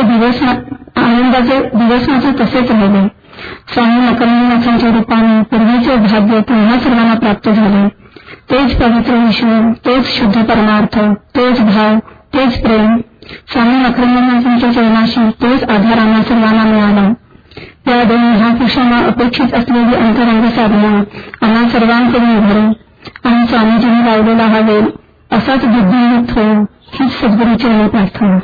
Speaker 4: दिवस मात्र तसेच राहिले. स्वामी मकरंदनाथांच्या रूपाने पूर्वीचे भाग्य पुन्हा सर्वांना प्राप्त झाले. तेच पवित्र विष्णू, तोच शुद्ध परमार्थ, तोच भाव, तेच प्रेम. स्वामी मकरंदनाथांच्या चरणाशी तोच आधार आम्हा सर्वांना मिळाला. या 2 महापुरुषांना अपेक्षित असलेली अंतरंग साधना आम्हा सर्वांकडून घडो आणि स्वामीजींनी लावलेला हा वेल असाच बुद्धियुक्त हो, हीच सद्गुरूचरणी प्रार्थना.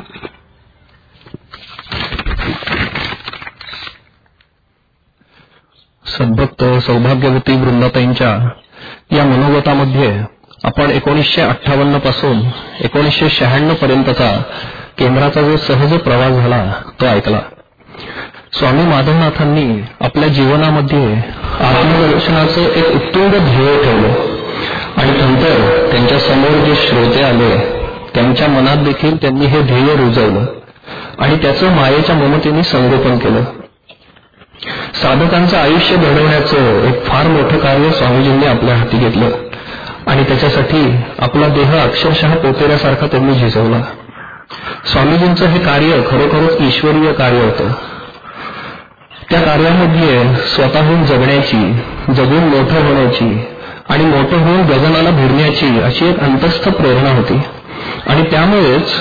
Speaker 3: सद्भक्त सौभाग्यवती वृंदाताईंच्या या मनोगतामध्ये आपण 1958 पासून 1996 पर्यंतचा केंद्राचा जो सहज प्रवास झाला तो ऐकला. स्वामी माधवनाथांनी आपल्या जीवनामध्ये आत्मदर्शनाचं एक उत्तुंग ध्येय ठेवलं आणि नंतर त्यांच्या समोर जे श्रोते आले त्यांच्या मनात देखील त्यांनी हे ध्येय रुजवलं आणि त्याचं मायेच्या ममतेने संगोपन केलं. साधकांचं आयुष्य घडवण्याचं एक फार मोठं कार्य स्वामीजींनी आपल्या हाती घेतलं आणि त्याच्यासाठी आपला देह अक्षरशः पोतेऱ्यासारखा त्यांनी झिजवला. स्वामीजींचं हे कार्य खरोखरच ईश्वरीय कार्य होतं. त्या कार्यामध्ये स्वतःहून जगण्याची, जगून मोठं होण्याची आणि मोठं होऊन गगनाला भिडण्याची अशी एक अंतस्थ प्रेरणा होती. आणि त्यामुळेच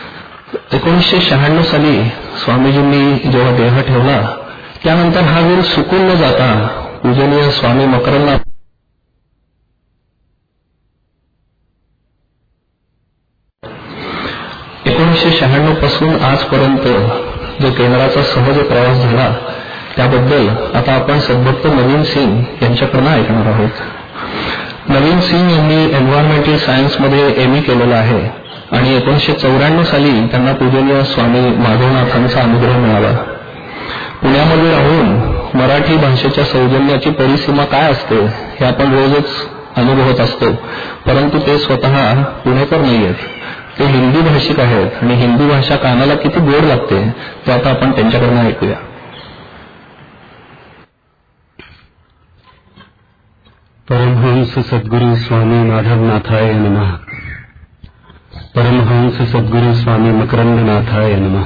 Speaker 3: 1996 साली स्वामीजींनी जेव्हा देह ठेवला त्यानंतर हा वेळ सुकून न जाता पूजनीय स्वामी मकरंदनाथ 1996 पासून आजपर्यंत जो केंद्राचा सहज प्रवास झाला त्याबद्दल आता आपण सद्भक्त नवीन सिंग यांच्याकडून ऐकणार आहोत. नवीन सिंग यांनी एन्व्हायरमेंटल सायन्समध्ये ME केलेलं आहे आणि 1994 साली त्यांना पूजनीय स्वामी माधवनाथांचा अनुग्रह मिळाला. पुण्यामध्ये राहून मराठी भाषेच्या सौजन्याची परिसीमा काय असते हे आपण रोजच अनुभवत असतो, परंतु ते स्वतः पुणेकर नाहीयेत, ते हिंदी भाषिक आहेत आणि हिंदी भाषा कानाला किती गोड लागते ते आता आपण त्यांच्याकडनं ऐकूया.
Speaker 1: परमहंस सद्गुरु स्वामी माधवनाथाय नमः. परमहंस सद्गुरु स्वामी मकरंदनाथाय नमः.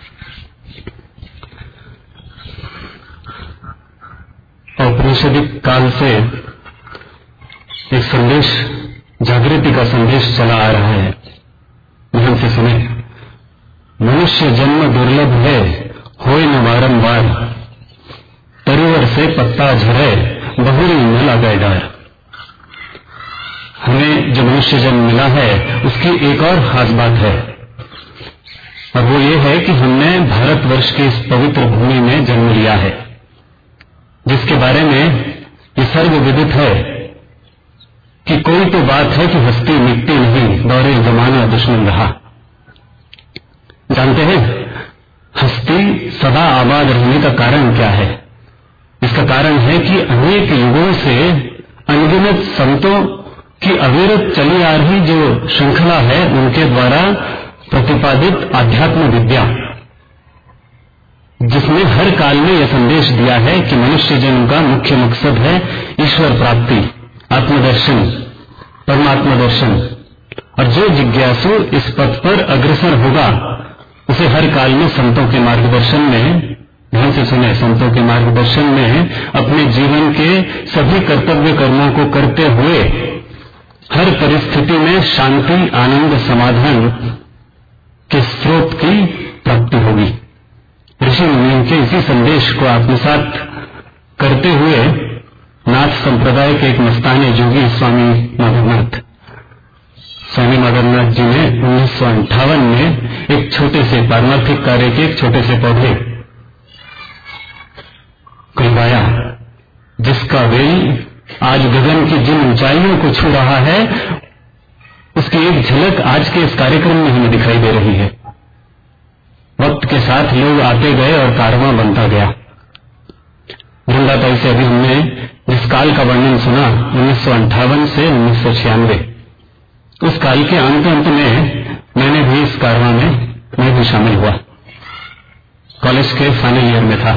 Speaker 1: औपनिषदिक काल से एक संदेश, जागृति का संदेश चला आ रहा है. ध्यान से सुने. मनुष्य जन्म दुर्लभ है, होय न बारंबार, तरुवर से पत्ता झरे, बहुरी न लगे डर. हमें जो मनुष्य जन्म मिला है उसकी एक और खास बात है, और वो ये है कि हमने भारतवर्ष की इस पवित्र भूमि में जन्म लिया है, जिसके बारे में ये सर्वविदित है कि कोई तो बात है कि हस्ती मिटती नहीं, दौरे जमाना दुश्मन रहा. जानते हैं हस्ती सदा आबाद रहने का कारण क्या है? इसका कारण है कि अनेक युगों से अनगिनत संतों की अविरत चली आ रही जो श्रृंखला है, उनके द्वारा प्रतिपादित आध्यात्म विद्या, जिसने हर काल में यह संदेश दिया है कि मनुष्य जन्म का मुख्य मकसद है ईश्वर प्राप्ति, आत्मदर्शन, परमात्मा दर्शन. और जो जिज्ञासु इस पथ पर अग्रसर होगा उसे हर काल में संतों के मार्गदर्शन में, ध्यान से सुने, संतों के मार्गदर्शन में अपने जीवन के सभी कर्तव्य कर्मों को करते हुए हर परिस्थिति में शांति, आनंद, समाधान के स्रोत की प्राप्ति होगी. ऋषि मुनियों के इसी संदेश को आत्मसात करते हुए नाथ संप्रदाय के एक मस्ताने जोगी स्वामी माधवनाथ जी ने 1958 में एक छोटे से पारमार्थिक कार्य के एक छोटे से पौधे कहवाया, जिसका वेल आज गगन की जिन ऊंचाइयों को छू रहा है, उसकी एक झलक आज के इस कार्यक्रम में हमें दिखाई दे रही है. वक्त के साथ लोग आते गए और कारवां बनता गया. वृंदाताई से अभी हमने जिस काल का वर्णन सुना 1958 से 1996, उस काल के अंत में मैंने भी इस कारवां में मैं भी शामिल हुआ. कॉलेज के फाइनल ईयर में था.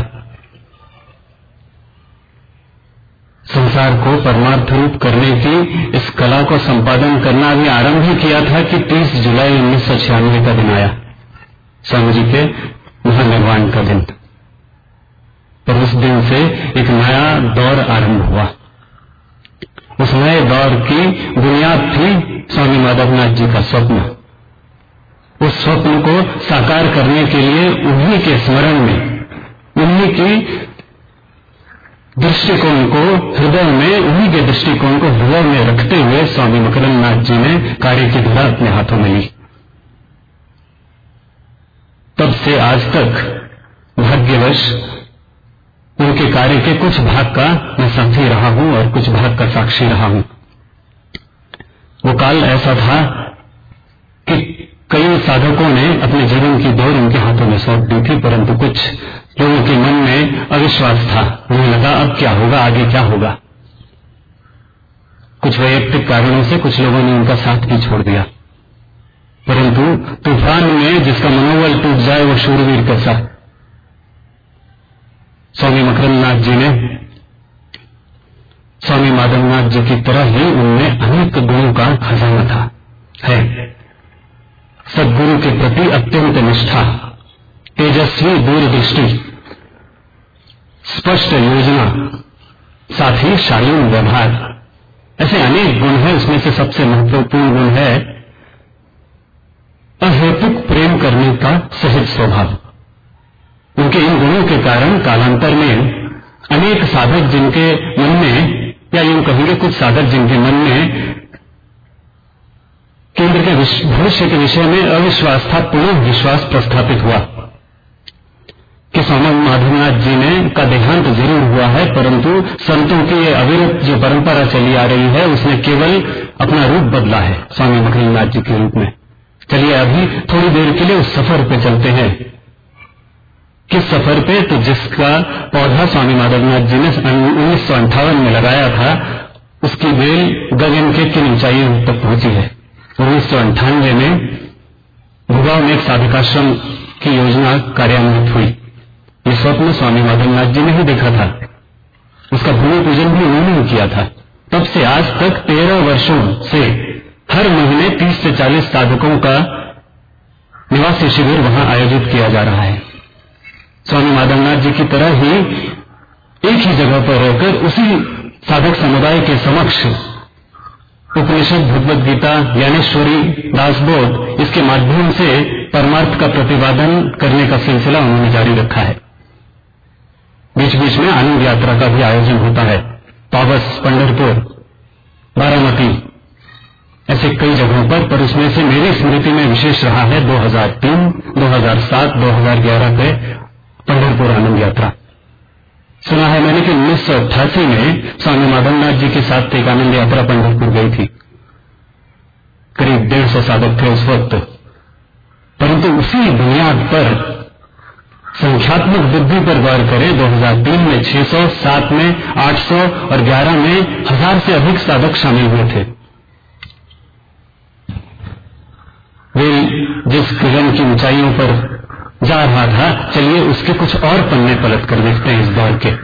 Speaker 1: संसार को परमार्थ रूप करने की इस कला को संपादन करना अभी आरंभ ही किया था कि 30 जुलाई 1996 का दिन आया, स्वामी जी के महानिर्वाण का दिन. पर उस दिन से एक नया दौर आरंभ हुआ. उस नए दौर की बुनियाद थी स्वामी माधवनाथ जी का स्वप्न. उस स्वप्न को साकार करने के लिए उन्हीं के स्मरण में, उन्हीं की दृष्टिकोण को हृदय में, उन्हीं के दृष्टिकोण को हृदय में रखते हुए स्वामी मकरंदनाथ जी ने कार्य की धुरा अपने हाथों में ली. तब से आज तक भाग्यवश उनके कार्य के कुछ भाग का मैं साथी रहा हूं और कुछ भाग का साक्षी रहा हूं. वो काल ऐसा था कि कई साधकों ने अपने जीवन की दौड़ उनके हाथों में सौंप दी थी, परंतु कुछ लोगों के मन में अविश्वास था. उन्हें लगा अब क्या होगा, आगे क्या होगा. कुछ वैयक्तिक कारणों से कुछ लोगों ने उनका साथ भी छोड़ दिया. परंतु तूफान में जिसका मनोबल टूट जाए वो शूरवीर कैसा. स्वामी मकरंदनाथ जी ने स्वामी माधवनाथ जी की तरह ही उनमें अनेक गुणों का खजाना था, है. सद्गुरु के प्रति अत्यंत निष्ठा, तेजस्वी दूरदृष्टि, स्पष्ट योजना, साथ ही शालीन व्यवहार, ऐसे अनेक गुण हैं. उसमें से सबसे महत्वपूर्ण गुण है अहेतुक प्रेम करने का सहज स्वभाव. उनके इन गुणों के कारण कालांतर में अनेक साधक जिनके मन में, या यूं कहेंगे कुछ साधक जिनके मन में केंद्र के भविष्य के विषय में अविश्वास था, पुनः विश्वास प्रस्थापित हुआ कि स्वामी माधवनाथ जी ने का देहांत जरूर हुआ है, परंतु संतों की ये अविरत जो परंपरा चली आ रही है उसने केवल अपना रूप बदला है स्वामी मकरंदनाथ जी के रूप में. चलिए अभी थोड़ी देर के लिए उस सफर पे चलते हैं. किस सफर पे? तो जिसका पौधा स्वामी माधवनाथ जी ने 1958 में लगाया था, उसकी बेल गगन के किन ऊंचाइयों तक पहुंची है. 1998 में भूगांव में एक साधकाश्रम की योजना कार्यान्वित हुई। ये स्वप्न स्वामी माधवनाथ जी ने ही देखा था, उसका भूमि पूजन भी उन्होंने ही किया था। तब से आज तक 13 वर्षों से हर महीने 30 से 40 साधकों का निवासी शिविर वहां आयोजित किया जा रहा है। स्वामी माधवनाथ जी की तरह ही एक ही जगह पर रहकर उसी साधक समुदाय के समक्ष उपनिषद, भगवद गीता, ज्ञानेश्वरी, दासबोध, इसके माध्यम से परमार्थ का प्रतिपादन करने का सिलसिला उन्होंने जारी रखा है। बीच बीच में आनंद यात्रा का भी आयोजन होता है। पावस, पंढरपुर, बारामती, ऐसे कई जगहों पर उसमें से मेरी स्मृति में विशेष रहा है 2003, 2007, 2011 पे पंढरपुर आनंद यात्रा। सुना है मैंने कि 1988 में स्वामी माधवनाथ जी के साथ एक आनंद यात्रा पंढरपुर गई थी। करीब 150 साधक थे उस वक्त, परंतु उसी बुनियाद पर संख्यात्मक वृद्धि पर गौर करें, 2003 में 600, 7 में 800 और 11 में 1000 से अधिक साधक शामिल हुए थे। वे जिस किरण की ऊंचाइयों पर जा रहा था, चलिए उसके कुछ और पन्ने पलट कर देखते हैं इस दौर के।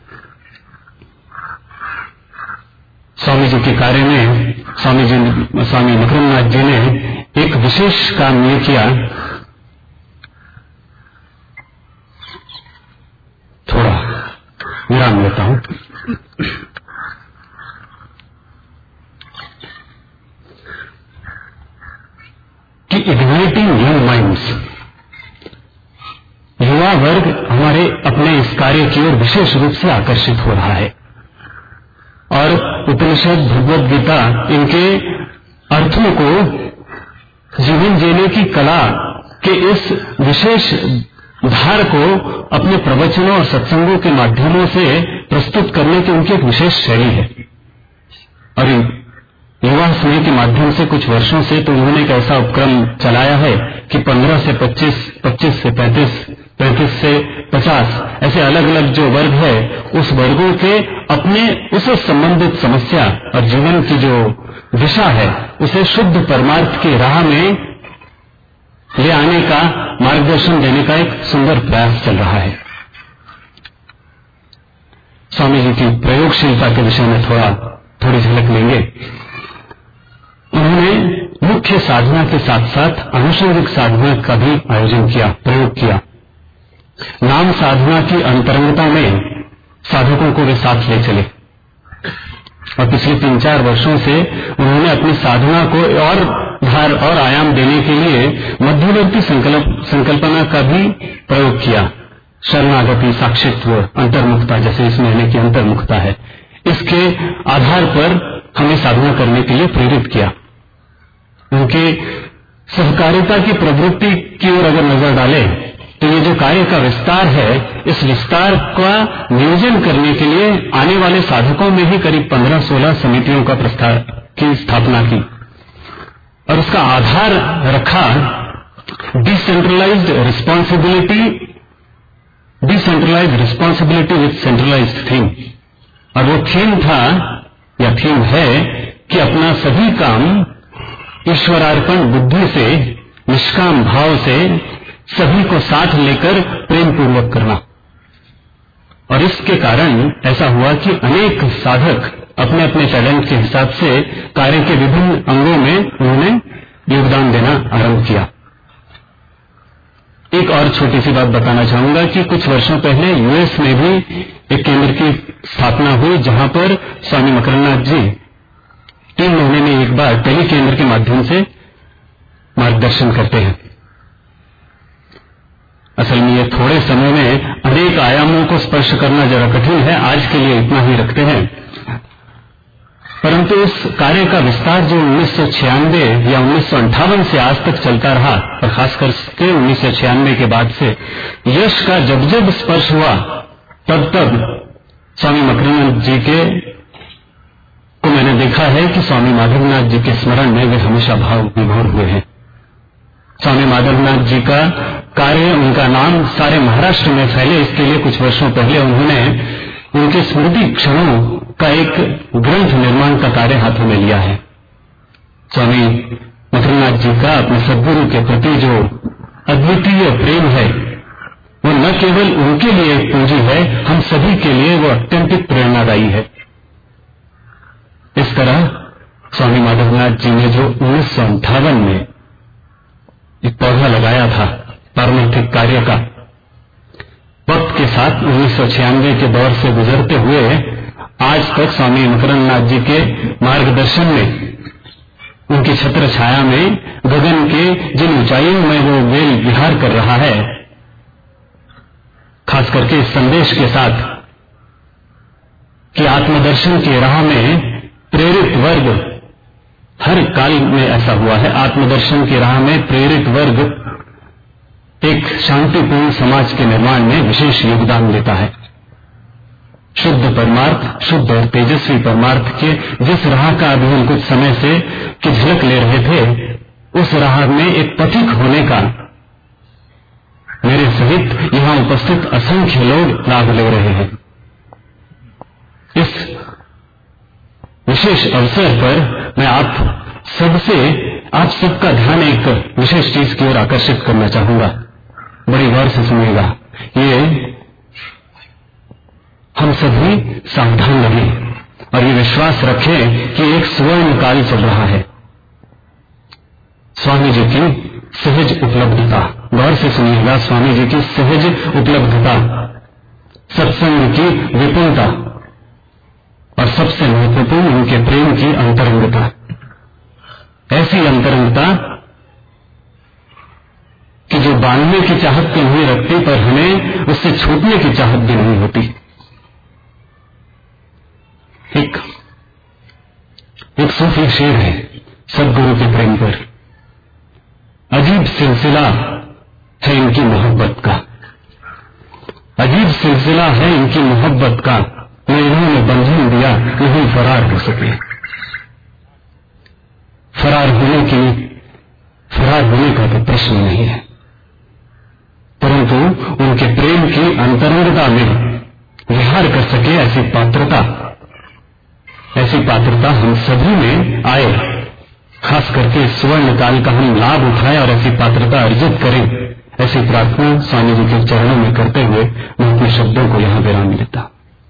Speaker 1: स्वामी जी के कार्य में स्वामी मकरमनाथ जी ने एक विशेष काम ये किया। थोड़ा विराम लेता हूं। कि इग्नाइटिंग यंग माइंड्स, युवा वर्ग हमारे अपने इस कार्य की ओर विशेष रूप से आकर्षित हो रहा है और उपनिषद, भगवद गीता, इनके अर्थों को जीवन जीने की कला के इस विशेष धार को अपने प्रवचनों और सत्संगों के माध्यमों से प्रस्तुत करने की उनकी एक विशेष शैली है। और युवा स्नेह के माध्यम से कुछ वर्षों से तो उन्होंने एक ऐसा उपक्रम चलाया है कि 15 से 25, 25 से 35, 35 से 50 ऐसे अलग अलग जो वर्ग है, उस वर्गों के अपने उससे संबंधित समस्या और जीवन की जो दिशा है उसे शुद्ध परमार्थ की राह में ले आने का मार्गदर्शन देने का एक सुंदर प्रयास चल रहा है। स्वामी जी की प्रयोगशीलता के विषय में थोड़ी झलक लेंगे। उन्होंने मुख्य साधना के साथ साथ आनुषंगिक साधना का भी आयोजन किया, प्रयोग किया। नाम साधना की अंतरंगता में साधकों को वे साथ ले चले और पिछले 3-4 वर्षों से उन्होंने अपनी साधना को और धार और आयाम देने के लिए मध्यवर्ती संकल्पना का भी प्रयोग किया। शरणागति, साक्षित्व, अंतर्मुखता, जैसे इस महीने की अंतर्मुखता है, इसके आधार पर हमें साधना करने के लिए प्रेरित किया। उनके सहकारिता की प्रवृत्ति की ओर अगर नजर डालें तो ये जो कार्य का विस्तार है, इस विस्तार का नियोजन करने के लिए आने वाले साधकों में ही करीब 15-16 समितियों का की स्थापना की और उसका आधार रखा decentralised responsibility with centralised theme. और वो थीम था या थीम है कि अपना सभी काम ईश्वरार्पण बुद्धि से, निष्काम भाव से सभी को साथ लेकर प्रेम पूर्वक करना। और इसके कारण ऐसा हुआ कि अनेक साधक अपने अपने टैलेंट के हिसाब से कार्य के विभिन्न अंगों में उन्होंने योगदान देना आरंभ किया। एक और छोटी सी बात बताना चाहूंगा कि कुछ वर्षों पहले यूएस में भी एक केंद्र की स्थापना हुई, जहां पर स्वामी मकरमनाथ जी 3 महीने में एक बार टेली केंद्र के माध्यम से मार्गदर्शन करते हैं। असल में ये थोड़े समय में अनेक आयामों को स्पर्श करना जरा कठिन है, आज के लिए इतना ही रखते हैं। परंतु इस कार्य का विस्तार जो 1996 या 1958 से आज तक चलता रहा और खासकर के 1996 के बाद से यश का जब जब स्पर्श हुआ, तब तब स्वामी मकरमनाथ जी को मैंने देखा है कि स्वामी माधवनाथ जी के स्मरण में वे हमेशा भाव विभोर हुए हैं। स्वामी माधवनाथ जी का कार्य, उनका नाम सारे महाराष्ट्र में फैले, इसके लिए कुछ वर्षों पहले उन्होंने उनके स्मृति क्षणों का एक ग्रंथ निर्माण का कार्य हाथों में लिया है। स्वामी मकरनाथ जी का अपने सद्गुरु के प्रति जो अद्वितीय प्रेम है वो न केवल उनके लिए पूजी है, हम सभी के लिए वो अत्यंतिक प्रेरणादायी है। इस तरह स्वामी माधवनाथ जी ने जो 1958 में एक पौधा लगाया था पारमार्थिक कार्य का, वक्त के साथ 1996 के दौर से गुजरते हुए आज तक स्वामी मकरनाथ जी के मार्गदर्शन में, उनकी छत्र छाया में गगन के जिन ऊंचाइयों में वो वेल विहार कर रहा है, खास करके इस संदेश के साथ कि आत्मदर्शन की राह में प्रेरित वर्ग, हर काल में ऐसा हुआ है, आत्मदर्शन की राह में प्रेरित वर्ग एक शांतिपूर्ण समाज के निर्माण में विशेष योगदान देता है। शुद्ध परमार्थ, शुद्ध और तेजस्वी परमार्थ के जिस राह का अभी हम कुछ समय से की झलक ले रहे थे, उस राह में एक पथिक होने का मेरे सहित यहां उपस्थित असंख्य लोग लाभ ले रहे हैं। इस विशेष अवसर पर मैं आप सबका ध्यान एक विशेष चीज की ओर आकर्षित करना चाहूंगा। बड़ी गौर से सुनिएगा। ये हम सभी सावधान रहें और ये विश्वास रखें कि एक स्वर्ण काल चल रहा है। स्वामी जी की सहज उपलब्धता, गौर से सुनिएगा, स्वामी जी की सहज उपलब्धता, सत्संग की विपुलता और सबसे महत्वपूर्ण उनके प्रेम की अंतरंगता। ऐसी अंतरंगता कि जो बांधने की चाहत तो नहीं रखती, पर हमें उससे छूटने की चाहत भी नहीं होती। एक सूफी शेर है सद्गुरु के प्रेम पर, अजीब सिलसिला है इनकी मोहब्बत का, अजीब सिलसिला है इनकी मोहब्बत का, न इन्होंने बंधन दिया नहीं फरार हो सके। फरार होने का तो प्रश्न नहीं है, परंतु उनके प्रेम की अंतरंगता में विहार कर सके ऐसी पात्रता हम सभी में आए। खास करके स्वर्ण काल का हम लाभ उठाएं और ऐसी पात्रता अर्जित करें, ऐसी प्रार्थना स्वामी जी के चरणों में करते हुए मैं अपने शब्दों को यहां विराम देता।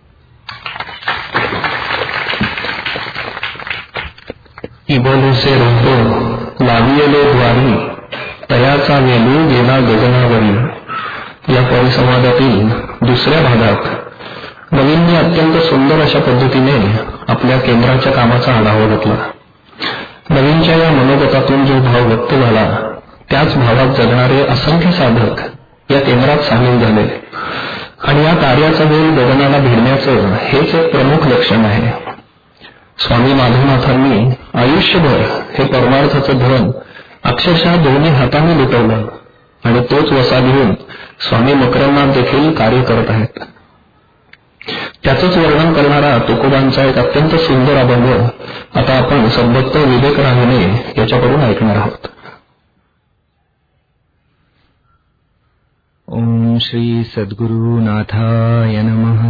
Speaker 3: इबोलू से रोको लावियलो द्वारी तयाचा वेलू गेला गगनावरी। या परिसंवादातील दुसऱ्या भागात नवीनने अत्यंत सुंदर अशा पद्धतीने आपल्या केंद्राच्या कामाचा आढावा घेतला। नवीनच्या या मनोगतातून जो भाव व्यक्त झाला, त्याच भावात जगणारे असंख्य साधक या केंद्रात सामील झाले आणि या कार्याचा वेळ गगनाला भिडण्याचं हेच एक प्रमुख लक्षण आहे। स्वामी माधवनाथांनी आयुष्यभर हे परमार्थाचं धन अक्षरशः दोन्ही हातांनी लुटवलं आणि तोच वसा घेऊन स्वामी मकरनाथ देखील कार्य करत आहेत। त्याचंच वर्णन करणारा तुकोबांचा एक अत्यंत सुंदर अभंग आता आपण सद्भक्त विवेक रांगणे याच्याकडून ऐकणार आहोत।
Speaker 5: ओम श्री सद्गुरुनाथाय नमः।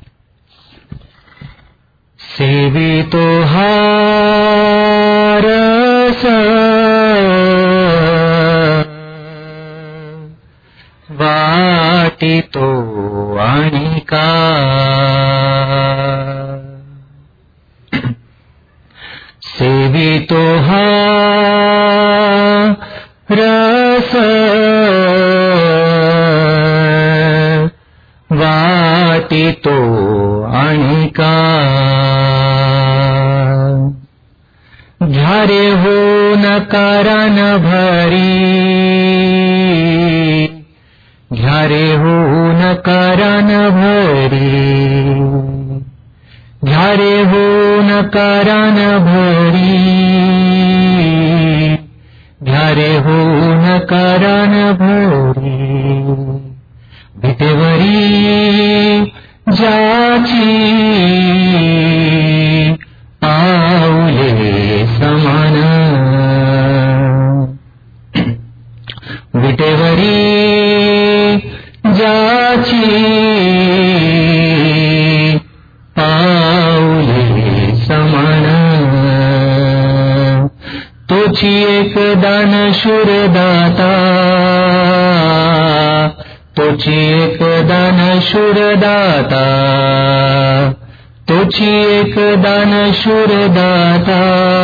Speaker 5: सेवितो हारस वाटितो आणिका सेवितो हारस वाटितो आणिका घ्यारे हो नकारान भरी घ्यारे हो नकारान भरी घ्यारे हो नकारान भरी घ्यारे हो नकारान भरी विटेवरी जाची पाऊले समान विटेवरी जाची पाऊले समान तोच तोची एक दान शूरदाता, तोची एक दान शूरदाता, तोची एक दान शूरदाता,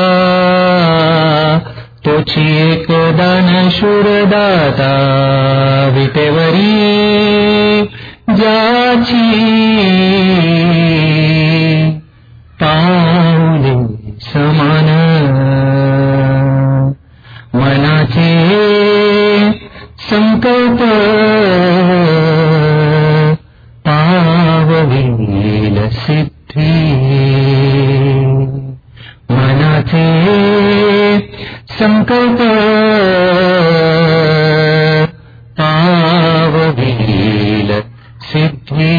Speaker 5: तोची एक दान शूरदाता. विटेवरी ज्याची पाऊले समान, मनाचे संकल्प पावतील सिद्धी, मनाचे संकल्प पावतील सिद्धी.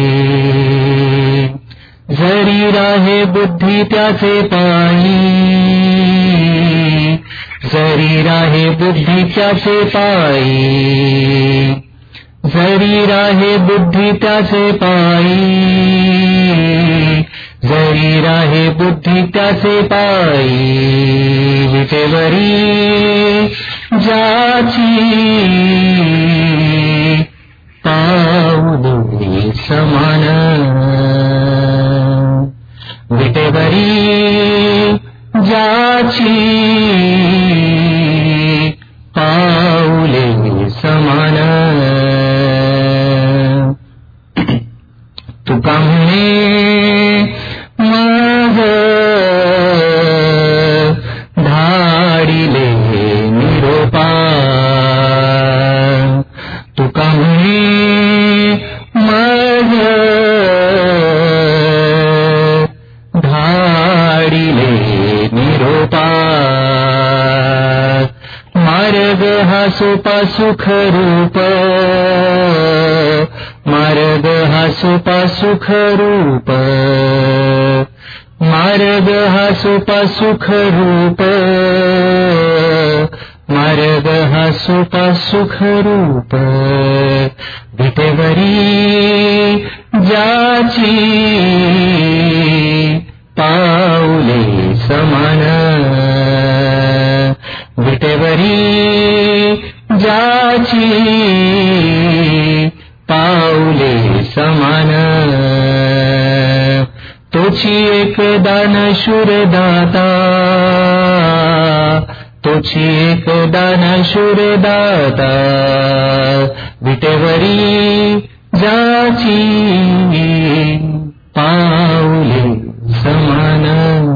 Speaker 5: जरी राहे बुद्धी त्याचे पायी, जरी राहे बुद्धी त्याचे पायी, जरी राहे बुद्धी त्याचे पायी, जरी राहे बुद्धी त्याचे पायी. विटेवरी ज्याची पाऊले समान, विटेवरी ज्याची पाऊले समान. तुका म्हणे माझ धाडिले निरोपा, तुका म्हणे माझ धाडिले निरोपा. मार्ग हा सोपा सुख रूप, मार्ग हा सोपा सुख रूप, मार्ग हा सोपा सुख रूप, मार्ग हा सोपा सुख रूप. विटेवरी ज्याची पाऊले समान, विटेवरी ज्याची पाऊले समान. तोची एक दान शूरदाता, तोची एक दान शूरदाता. विटेवरी ज्याची पाऊले समान,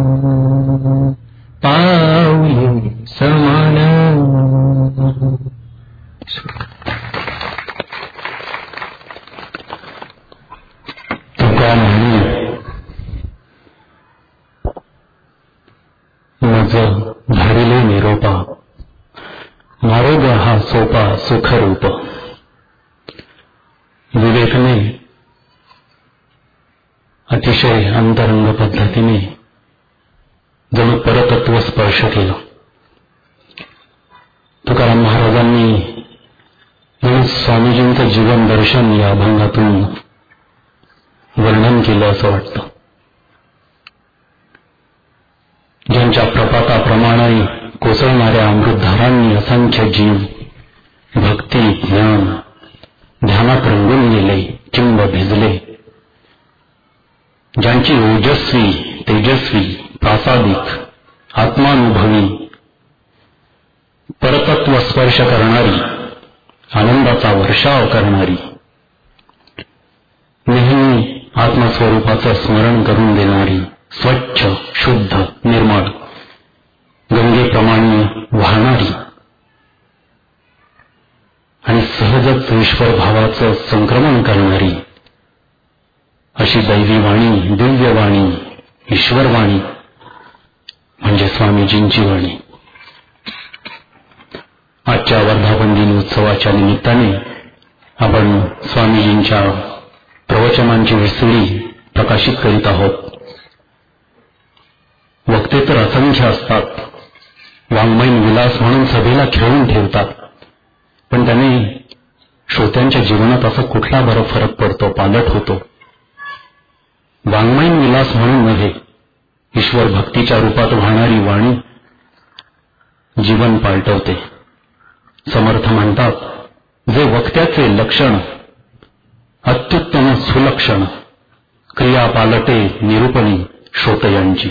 Speaker 5: पाऊले समान.
Speaker 1: तुका म्हणे मज धाडिले निरोपा, मार्ग हा सोपा सुखरूप. विवेकने अतिशय अंतरंग पद्धतीने जणू परतत्व स्पर्श केलं. तुकाराम महाराजांनी जणू स्वामीजींचं जीवन दर्शन या अभंगातून वर्णन केलं असं वाटतं. ज्यांच्या प्रपाताप्रमाणे कोसळणाऱ्या अमृतधारांनी असंख्य जीव भक्ती ज्ञान ध्यानात रंगून गेले, चिंब भिजले, ज्यांची ओजस्वी तेजस्वी प्रासादिक आत्मानुभवी परतत्व स्पर्श करणारी आनंदाचा वर्षाव करणारी नेहमी आत्मस्वरूपाचं स्मरण करून देणारी स्वच्छ शुद्ध निर्मळ गंगेप्रमाणे वाहणारी आणि सहजच ईश्वर भावाचं संक्रमण करणारी अशी दैवी वाणी, दिव्य वाणी, ईश्वरवाणी म्हणजे स्वामीजींची वाणी. आजच्या वर्धापन दिन उत्सवाच्या निमित्ताने आपण स्वामीजींच्या प्रवचनांची विस्तृती प्रकाशित करीत आहोत. वक्ते तर असंख्य असतात, वाङ्मयीन विलास म्हणून सभेला खेळून ठेवतात, पण त्याने श्रोत्यांच्या जीवनात असा कुठला बरं फरक पडतो, पालट होतो. वाङ्मयीन विलास म्हणून नव्हे, ईश्वर भक्तीच्या रूपात वाहणारी वाणी जीवन पालटवते. समर्थ म्हणतात, जे वक्त्याचे लक्षण अत्युत्तम सुलक्षण, क्रिया पालटे निरूपणी श्रोतयांची.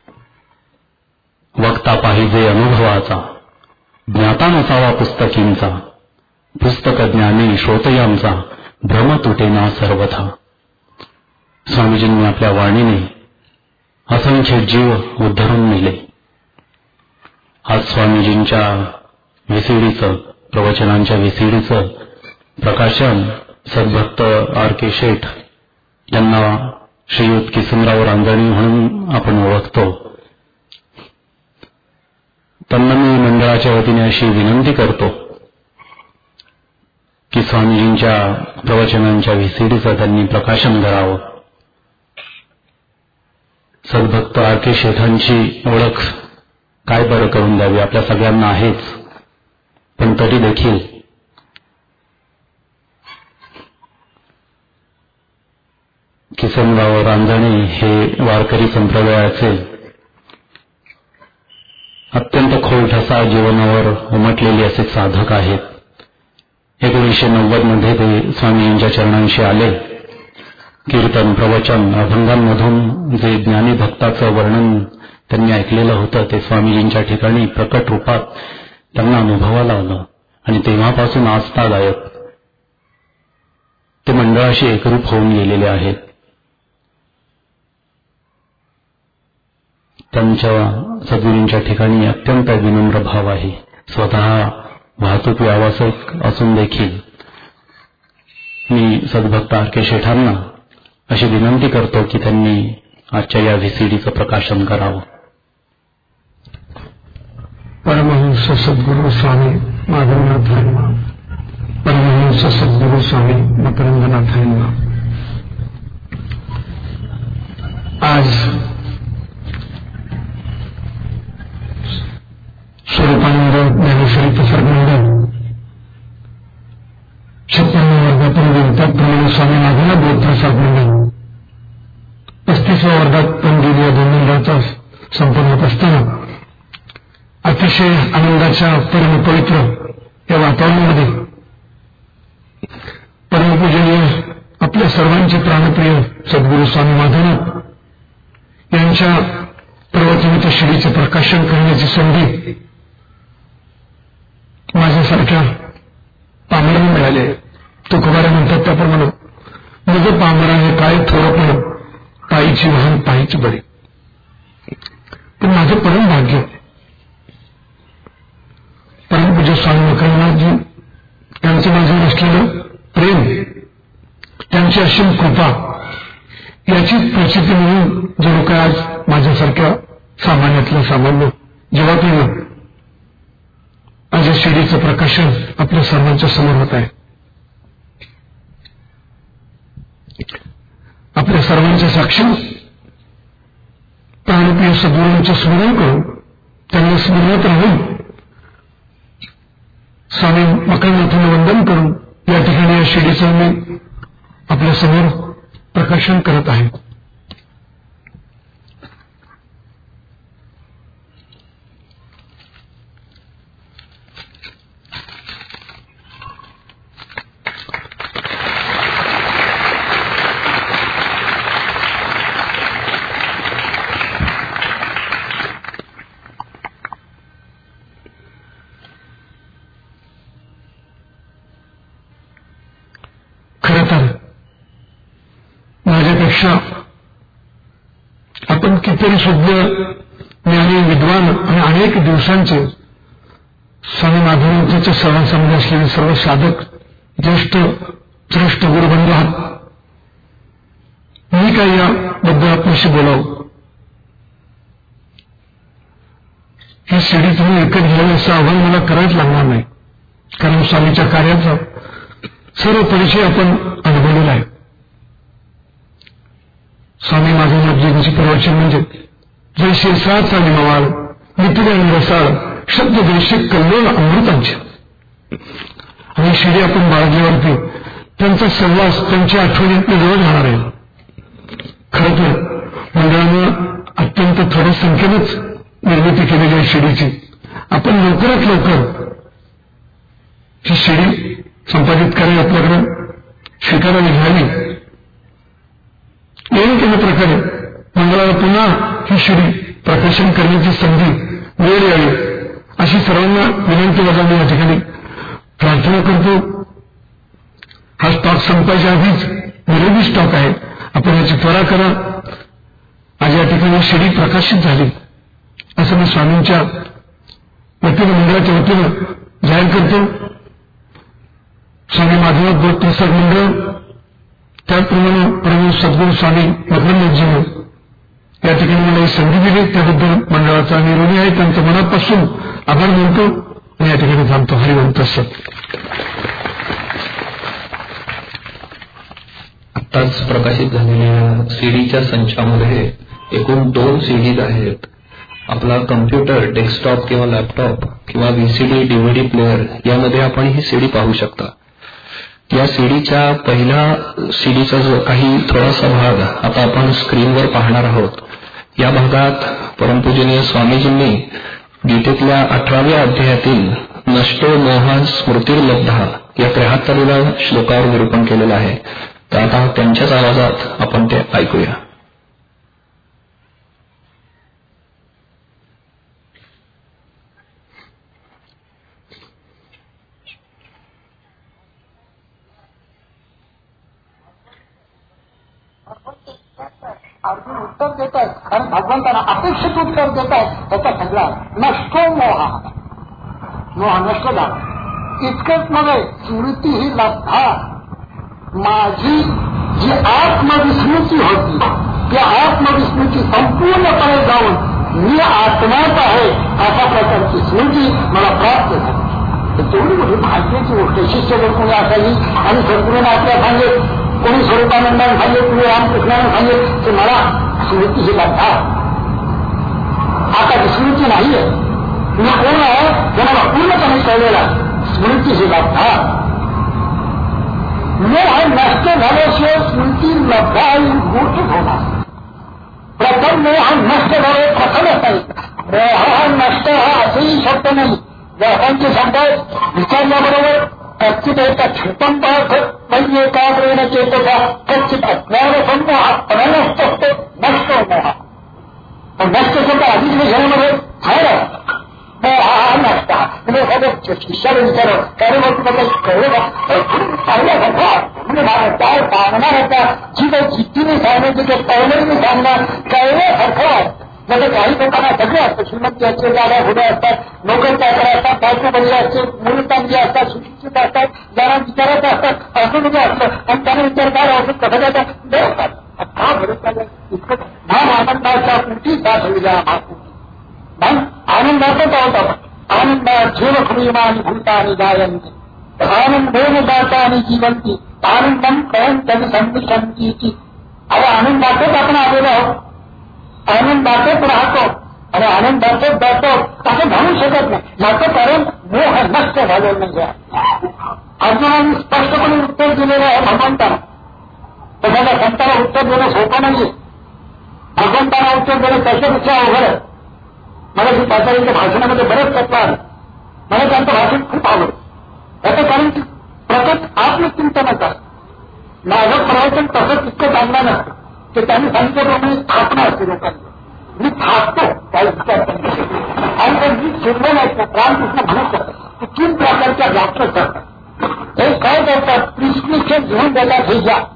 Speaker 1: वक्ता पाहिजे अनुभवाचा, ज्ञाता नसावा पुस्तकींचा, पुस्तक ज्ञानी श्रोतयांचा भ्रम तुटेना सर्वथा. स्वामीजींनी आपल्या वाणीने असंख्य जीव उद्धरून नेले. आज स्वामीजींच्या विसीडीचं, प्रवचनांच्या विसीडीचं प्रकाशन सद्भक्त R.K. शेठ यांना श्रीयुत किसनराव रांजणी म्हणून आपण ओळखतो. त्यांना मी मंडळाच्या वतीने अशी विनंती करतो की स्वामीजींच्या प्रवचनांच्या विसीडीचं त्यांनी प्रकाशन करावं. सद्भक्त R.K. शेठांची ओळख काय बरं करून द्यावी, आपल्या सगळ्यांना आहेच, पण तरी देखील किसनराव रांजणी हे वारकरी संप्रदायाचे अत्यंत खोल ठसा जीवनावर उमटलेले असे साधक आहेत. 1990 मध्ये ते स्वामीजींच्या चरणांशी आले. कीर्तन, प्रवचन, अभंगांमधून जे ज्ञानी भक्ताचं वर्णन त्यांनी ऐकलेलं होतं ते स्वामीजींच्या ठिकाणी प्रकट रूपात त्यांना अनुभवाला आलं आणि तेव्हापासून आस्थादायक ते मंडळाशी एकरूप होऊन गेलेले आहेत. त्यांच्या सद्गुरूंच्या ठिकाणी अत्यंत विनम्र भाव आहे. स्वतः वाहतूक व्यावसायिक असून देखील मी सद्भक्त R.K. शेठांना अशी विनंती करतो की त्यांनी आजच्या या व्हीसीडीचं प्रकाशन करावं.
Speaker 6: परमहंस सद्गुरू स्वामी माधवनाथांना, परमहंस सद्गुरू स्वामी मकरंदनाथांना. आज स्वरूपानंद ज्ञानेश्वरी प्रसार मंडळ 56 वर्गातून त्याचप्रमाणे स्वामी माधवनाथ बौद्ध प्रसार मंडळ 35व्या वर्गात पण गेली या 2 मंडळाचा संपन्न होत असताना अतिशय आनंदाच्या परमपवित्र या वातावरणामध्ये परमपूजनीय आपल्या सर्वांचे प्राणप्रिय सद्गुरू स्वामी माधवनाथ यांच्या प्रवचनाच्या शिडीचे प्रकाशन करण्याची संधी माझ्यासारख्या पामरांना मिळाले. तुकोबारा म्हणतात त्याप्रमाणे माझं पामरा हे काय थोडंपण पायीची वाहन पायीची बरी. पण माझं परम भाग्य परमपूज्य स्वामी मकरंदनाथजी यांचं माझं असलेलं प्रेम, त्यांची असीम कृपा याची प्रचिती म्हणून जणू काय आज माझ्यासारख्या सामान्यातलं सामान्य जेव्हा आज या शिडीचं प्रकाशन आपल्या सर्वांच्या समोर होत आहे. आपल्या सर्वांच्या साक्षी प्राणप्रिय सद्गुरूंचं स्मरण करून त्यांना स्मरणात राहून स्वामी मकरंदनाथांना वंदन करून या ठिकाणी या शिडीचं मी आपल्या समोर प्रकाशन करत आहे. माझ्यापेक्षा आपण कितीतरी शुद्ध ज्ञानी विद्वान आणि अनेक दिवसांचे स्वामी माधवनाथांच्या सहवासामध्ये असलेले सर्व साधक ज्येष्ठ श्रेष्ठ गुरुबंधू आहात. मी काय याबद्दल आपल्याशी बोलावं. ही शिडी तुम्ही विकत घ्यावी असं आव्हान मला करायच लागणार नाही, कारण स्वामीच्या कार्याचा सर्व परिचय आपण अनुभवलेला आहे. स्वामी माधवनाथजींची प्रवचन म्हणजे जैसे साच आणि मवाळ नितीन रसाळ शब्द देशी कल्लोळ अमृतांचे. आणि शिडी आपण बाळगल्यावरती त्यांचा सहवास, त्यांच्या आठवणीतनं जवळ राहणार आहे. खरं तर मंडळानं अत्यंत थोड्या संख्येनंच निर्मिती केलेली आहे शिडीची, आपण लवकरात लवकर ही शिडी संपादित करावी, आपल्याकडे स्वीकारावी घ्यावी. येणे प्रकारे मंगळाला पुन्हा ही शिडी प्रकाशन करण्याची संधी वेळ यावी अशी सर्वांना विनंती मी या ठिकाणी प्रार्थना करतो. हा स्टॉक संपायच्या आधीच निरोगी स्टॉक आहे, आपण याची त्वरा करा. आज या ठिकाणी शिडी प्रकाशित झाली असं मी स्वामींच्या वतीनं, मंडळाच्या वतीनं जाहीर करतो. स्वामी माधव गोट प्रसाद मंडळ, त्याचप्रमाणे प्रभू सद्गुरू स्वामी मकरंदजीने या ठिकाणी मला ही संधी दिली, त्याबद्दल मंडळाचा मी ऋणी आहे. त्यांचं मनापासून आभार मानतो आणि या ठिकाणी थांबतो. हरिवंत तत्सत.
Speaker 3: आत्ताच प्रकाशित झालेल्या सीडीच्या संचामध्ये एकूण 2 सीडीज आहेत. आपला कम्प्युटर, डेस्कटॉप किंवा लॅपटॉप किंवा व्हीसीडी, डीव्हीडी प्लेअर यामध्ये आपण ही सीडी पाहू शकता. या सीडीच्या पहिल्या सीडीचा जो काही थोडासा भाग आता आपण स्क्रीनवर पाहणार आहोत. या भागात परमपूजनीय स्वामीजींनी गीतेतल्या 18व्या अध्यायातील नष्टो मोह स्मृतिर्लब्धा या 73व्या श्लोकावर निरूपण केलेलं आहे. तर आता त्यांच्याच आवाजात आपण ते ऐकूया.
Speaker 7: अर्जुन उत्तर देत आहेत, कारण भगवंतांना अपेक्षित उत्तर देत आहेत. त्याचा सगळा नष्टो मोहा, मोह नष्ट झाला. इतकंच नव्हे, स्मृती ही लब्धा, माझी जी आत्मविस्मृती होती त्या आत्मविस्मृती संपूर्णपणे जाऊन मी आत्माच आहे अशा प्रकारची स्मृती मला प्राप्त झाली. तेवढी मोठी भाग्याची गोष्ट. शिष्य जर कोणी असावी आणि सद्गुरूने आपल्या सांगे, कोणी स्वरूपानंदाने सांगे, कोणी रामकृष्णाने सांगे की मला स्मृती ही लब्धा, आता स्मृती नाहीये, मी कोण आहे हे मला पूर्णपणे कळलेला. स्मृती ही लब्धा, मोह नष्ट झाल्याशिवाय स्मृती लब्धा ही गोष्ट होणार. प्रथम मोह नष्ट झाले, प्रथमच नाही. मोह नष्ट हा असंही शब्द नाही. व्यासांचे सांगतात विचारल्याबरोबर कच्चित एका क्षिपम पार्थ म्हणजे एकाग्रेण चेतसा कच्चित अज्ञान समूह प्रणष्ट असतो नष्ट मोहा. पण नष्ट शब्द आधीच विषयामध्ये झालं. मोहा नष्ट म्हणजे एखाद्या शिष्याला विचारलं, त्याने मग तुला काही कळलं का, चांगल्यासारखा म्हणजे काय सांगणार होता, जी काही जिद्दीने सांगण्याची काही पहिल्याने सांगणार कळल्यासारखं. म्हणजे काही लोकांना सगळे असतं, श्रीमंती असते, जागा घोडे असतात, नोकर चाकर असतात, बायको बनले असते, मुली चांगली असतात, सुशिक्षित असतात, ज्यांना विचारायचं असतात, असं म्हणजे असतं. आणि त्याने विचार काय असं कसं काय देतात का भरत चाललं इतकं भान आनंदाच्या कुठे साठविल्या महाकुटी. भान आनंदाचाच आहोत आपण. आनंदात जीव क्रियमानी भूतानी गायंती आनंदेन दातानी जीवंती आनंदम कळंतनी संविशंती. अरे आनंदातच आपण आलेलो आहोत, आनंदातच राहतो आणि आनंदातच जातो असं म्हणू शकत नाही. याचं कारण मोह नष्ट झालेलं नाही. अर्जुनाने स्पष्टपणे उत्तर दिलेलं आहे भगवंताना. तसं संताला उत्तर देणं सोपं नाहीये. भगवंताना उत्तर देणं त्याच्यापेक्षा अवघड आहे. मला जी त्याच्या भाषणामध्ये बरेच तत्व आहे, मला त्यांचं भाषण खूप आवडतं. त्याचं कारण की प्रकट आत्मचिंतनच आहे. माझं प्रवचन तसं इतकं चांगलं नसतं की त्यांनी सांगितल्याप्रमाणे स्थापना असते लोकांची. मी थांबतो त्याला विचार करतो आणि तर मी चिडलं नाही. रामकृष्ण म्हणत करतात की 3 प्रकारच्या डॉक्टर करतात. हे काय करतात, प्रिस्क्रिप्शन घेऊन देतात, हे घ्या,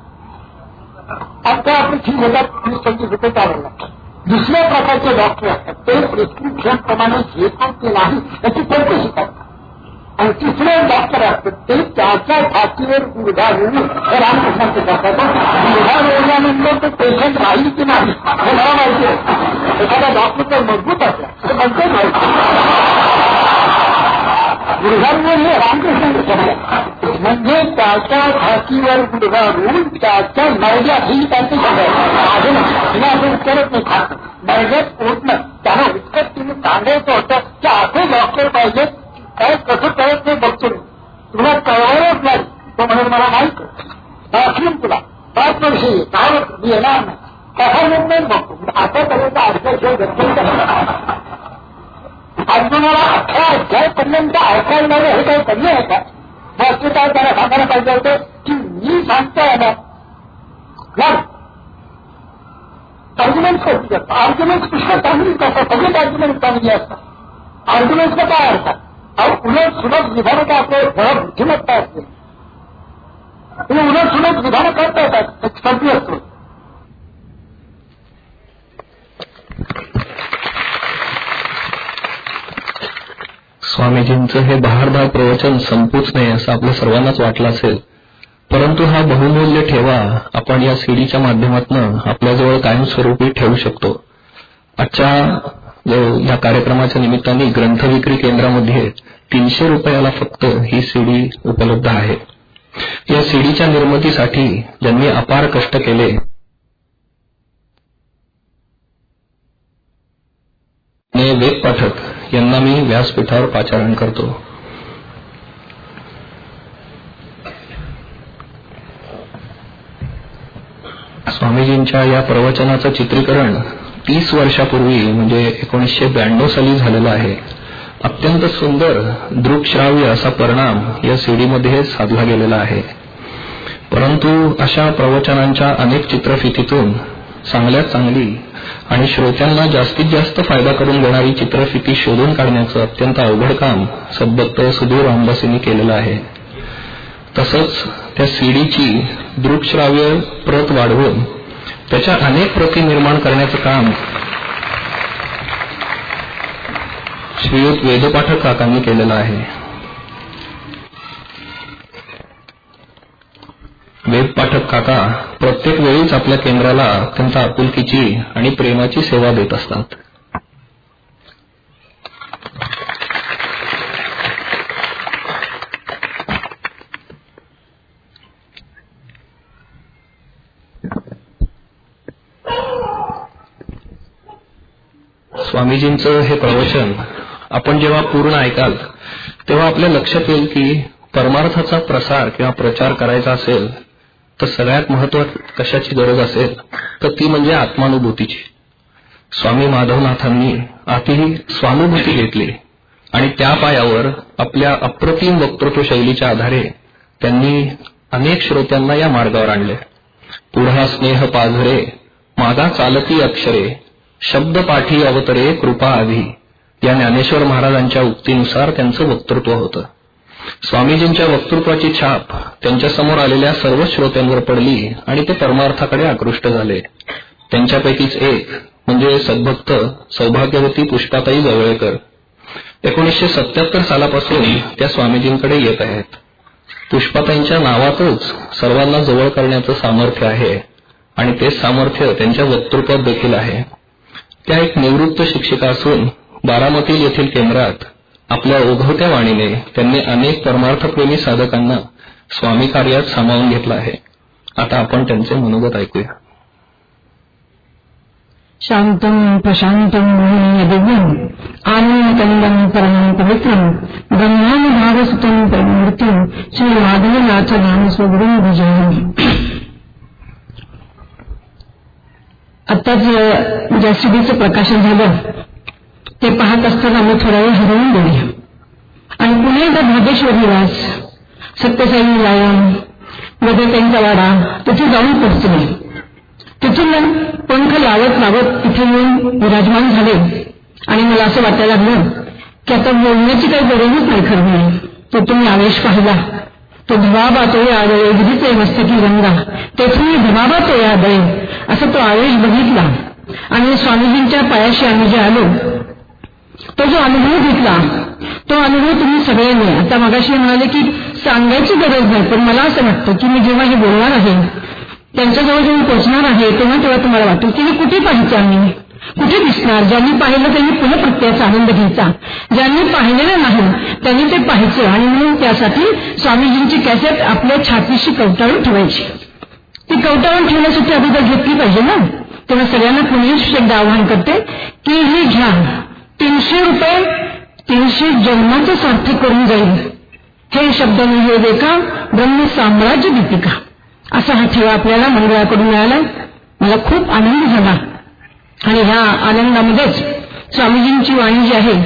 Speaker 7: आता आपली फी घेतात, 20-25 रुपये चालू लागतात. दुसऱ्या प्रकारचे डॉक्टर असतात, ते प्रिस्क्रिप्शन प्रमाणे घेतात की नाही याची चौकशी करतात. आणि तिसरे डॉक्टर असतात, ते त्याच्या छातीवर गुडघा घेऊन हे रामकृष्णांचे करतात. गुडघा रोवल्यानंतर तो पेशंट राहील की नाही हे मला माहिती आहे. एखाद्या डॉक्टरचं मजबूत असलं तर म्हणते माहिती गुडघांवर हे रामकृष्णांचे करतात. म्हणजे त्याच्या छातीवर गुडघा घेऊन त्याच्या मर्यात ही त्यांची सगळं आहे ना. तिने असं उत्तरच नाही खात, मर्यात पोट नाही. त्यांना इतकं तिने सांगायचं होतं की असे डॉक्टर पाहिजेत काय कसं कळत नाही बघतो तुला कळवलंच नाही. तो म्हणून मला माहित दाखवीन तुला 5 वर्ष ये 6 वर्ष मी येणार नाही कसा येत नाही बघतो. आता पर्यंत आजच्याशिवाय गरजेचं अर्जुनाला 18 अध्यायपर्यंत ऐकायला हे काही कमी आहे का? मग काय त्याला सांगायला पाहिजे होतं की मी सांगतोय ना आर्ग्युमेंट करू शकतो. आर्ग्युमेंट पुष्कळ चांगली असतात, सगळीच आर्ग्युमेंट चांगली असतात. आर्ग्युमेंटचं काय अर्थ? उलट सुलट विधानं काय आपले घरात बुद्धिमत्ता असते. तुम्ही उलट सुलट विधानं करता येतात, एक संधी असतो.
Speaker 3: स्वामीजींचं हे बहारदार प्रवचन संपूच नये असं आपल्या सर्वांनाच वाटलं असेल, परंतु हा बहुमूल्य ठेवा आपण या सीडीच्या माध्यमातून आपल्याजवळ कायमस्वरूपी ठेवू शकतो. आजच्या या कार्यक्रमाच्या निमित्ताने ग्रंथविक्री केंद्रामध्ये 300 रुपयाला फक्त ही सीडी उपलब्ध आहे. या सीडीच्या निर्मितीसाठी ज्यांनी अपार कष्ट केले वेद पाठक यांना मी व्यासपीठावर पाचारण करतो. स्वामीजींच्या या प्रवचनाचं चित्रीकरण 30 वर्षापूर्वी म्हणजे 1992 साली झालेलं आहे. अत्यंत सुंदर दृकश्राव्य असा परिणाम या सीडीमध्ये साधला गेलेला आहे. परंतु अशा प्रवचनांच्या अनेक चित्रफितीतून चांगल्यात चांगली आणि श्रोत्यांना जास्तीत जास्त फायदा करून देणारी चित्रफिती शोधून काढण्याचं अत्यंत अवघड काम सद्भक्त सुधीर रामदास यांनी केलेलं आहे. तसंच त्या सीडीची दृकश्राव्य प्रत वाढवून त्याच्या अनेक प्रती निर्माण करण्याचं काम श्रीयुत वेदपाठक काकांनी केलेलं आहे. वेदपाठक काका प्रत्येक वेळीच आपल्या केंद्राला अत्यंत आपुलकीची आणि प्रेमाची सेवा देत असतात. स्वामीजींचं हे प्रवचन आपण जेव्हा पूर्ण ऐकाल तेव्हा आपल्या लक्षात येईल की परमार्थाचा प्रसार किंवा प्रचार करायचा असेल तर सगळ्यात महत्वाची कशाची गरज असेल तर ती म्हणजे आत्मानुभूतीची. स्वामी माधवनाथांनी आधी स्वानुभूती घेतली आणि त्या पायावर आपल्या अप्रतिम वक्तृत्व शैलीच्या आधारे त्यांनी अनेक श्रोत्यांना या मार्गावर आणले. पुढा स्नेह पाझरे मागा चालती अक्षरे शब्द पाठी अवतरे कृपा आधी या ज्ञानेश्वर महाराजांच्या उक्तीनुसार त्यांचं वक्तृत्व होतं. स्वामीजींच्या वक्तृत्वाची छाप त्यांच्यासमोर आलेल्या सर्व श्रोत्यांवर पडली आणि ते परमार्थाकडे आकृष्ट झाले. त्यांच्यापैकीच एक म्हणजे सद्भक्त सौभाग्यवती पुष्पाताई जवळेकर. 1977 सालापासून त्या स्वामीजींकडे येत आहेत. पुष्पाताईंच्या नावातच सर्वांना जवळ करण्याचं सामर्थ्य आहे आणि ते सामर्थ्य त्यांच्या वक्तृत्वात देखील आहे. त्या एक निवृत्त शिक्षिका असून बारामती येथील केंद्रात आपल्या ओघवत्या वाणीने त्यांनी अनेक परमार्थप्रेमी साधकांना स्वामी कार्यात सामावून घेतलं आहे. आता आपण त्यांचे मनोगत ऐकूया.
Speaker 4: शांतम प्रशांतम मोहनीय दिव्यम आनंदकंदम परमं पवित्रम ब्रह्मानुभावसुतं परमूर्तिं श्री माधवनाथ नाम स्वगुरुं भजामि. आत्ताच ज्या सीडीचं प्रकाशन झालं ते पाहत असताना मी थोडा वेळ हरवून गेले आणि पुन्हा एकदा भागेश्वर निवास सत्यसाई व्यायाम वदताईंचा वाडा तिथे जाऊन पोहोचले. तिथून पंख लावत इथे येऊन विराजमान झाले आणि मला असं वाटायला लागलं की आता बोलण्याची काही गरजच नाही. खरं नाही तिथून मी आवेश पाहिला. तो धबाबा तो यादय विधीचे मस्तकी रंगा तेथून धबाबा तो यादय असा तो आवेश बघितला आणि स्वामीजींच्या पायाशी आम्ही जे आलो तो जो अनुभव घेतला तो अनुभव तुम्ही सगळ्यांनी आता मगाशी म्हणाले की सांगायची गरज नाही, पण मला असं वाटतं की मी जेव्हा हे बोलणार आहे त्यांच्याजवळ जेव्हा पोहोचणार आहे तेव्हा तुम्हाला वाटेल की हे कुठे पाहिजे, आम्ही कुठे दिसणार. ज्यांनी पाहिलं त्यांनी पुन्हा प्रत्ययाचा आनंद घ्यायचा, ज्यांनी पाहिलेलं नाही त्यांनी ते पाहायचं आणि म्हणून त्यासाठी स्वामीजींची कॅसेट आपल्या छातीशी कवटाळून ठेवायची. ती कवटाळून ठेवण्यासाठी अगोदर घेतली पाहिजे ना. तेव्हा सगळ्यांना पुन्हा एकदा आवाहन करते की हे घ्या. 300 रुपये 300 जन्माचं सार्थक करून जाईल. हे शब्द म्हणजे देखा ब्रह्म साम्राज्य दीपिका असा हा ठेवा आपल्याला मंडळाकडून मिळाला. मला खूप आनंद झाला आणि ह्या आनंदामध्येच स्वामीजींची वाणी जी आहे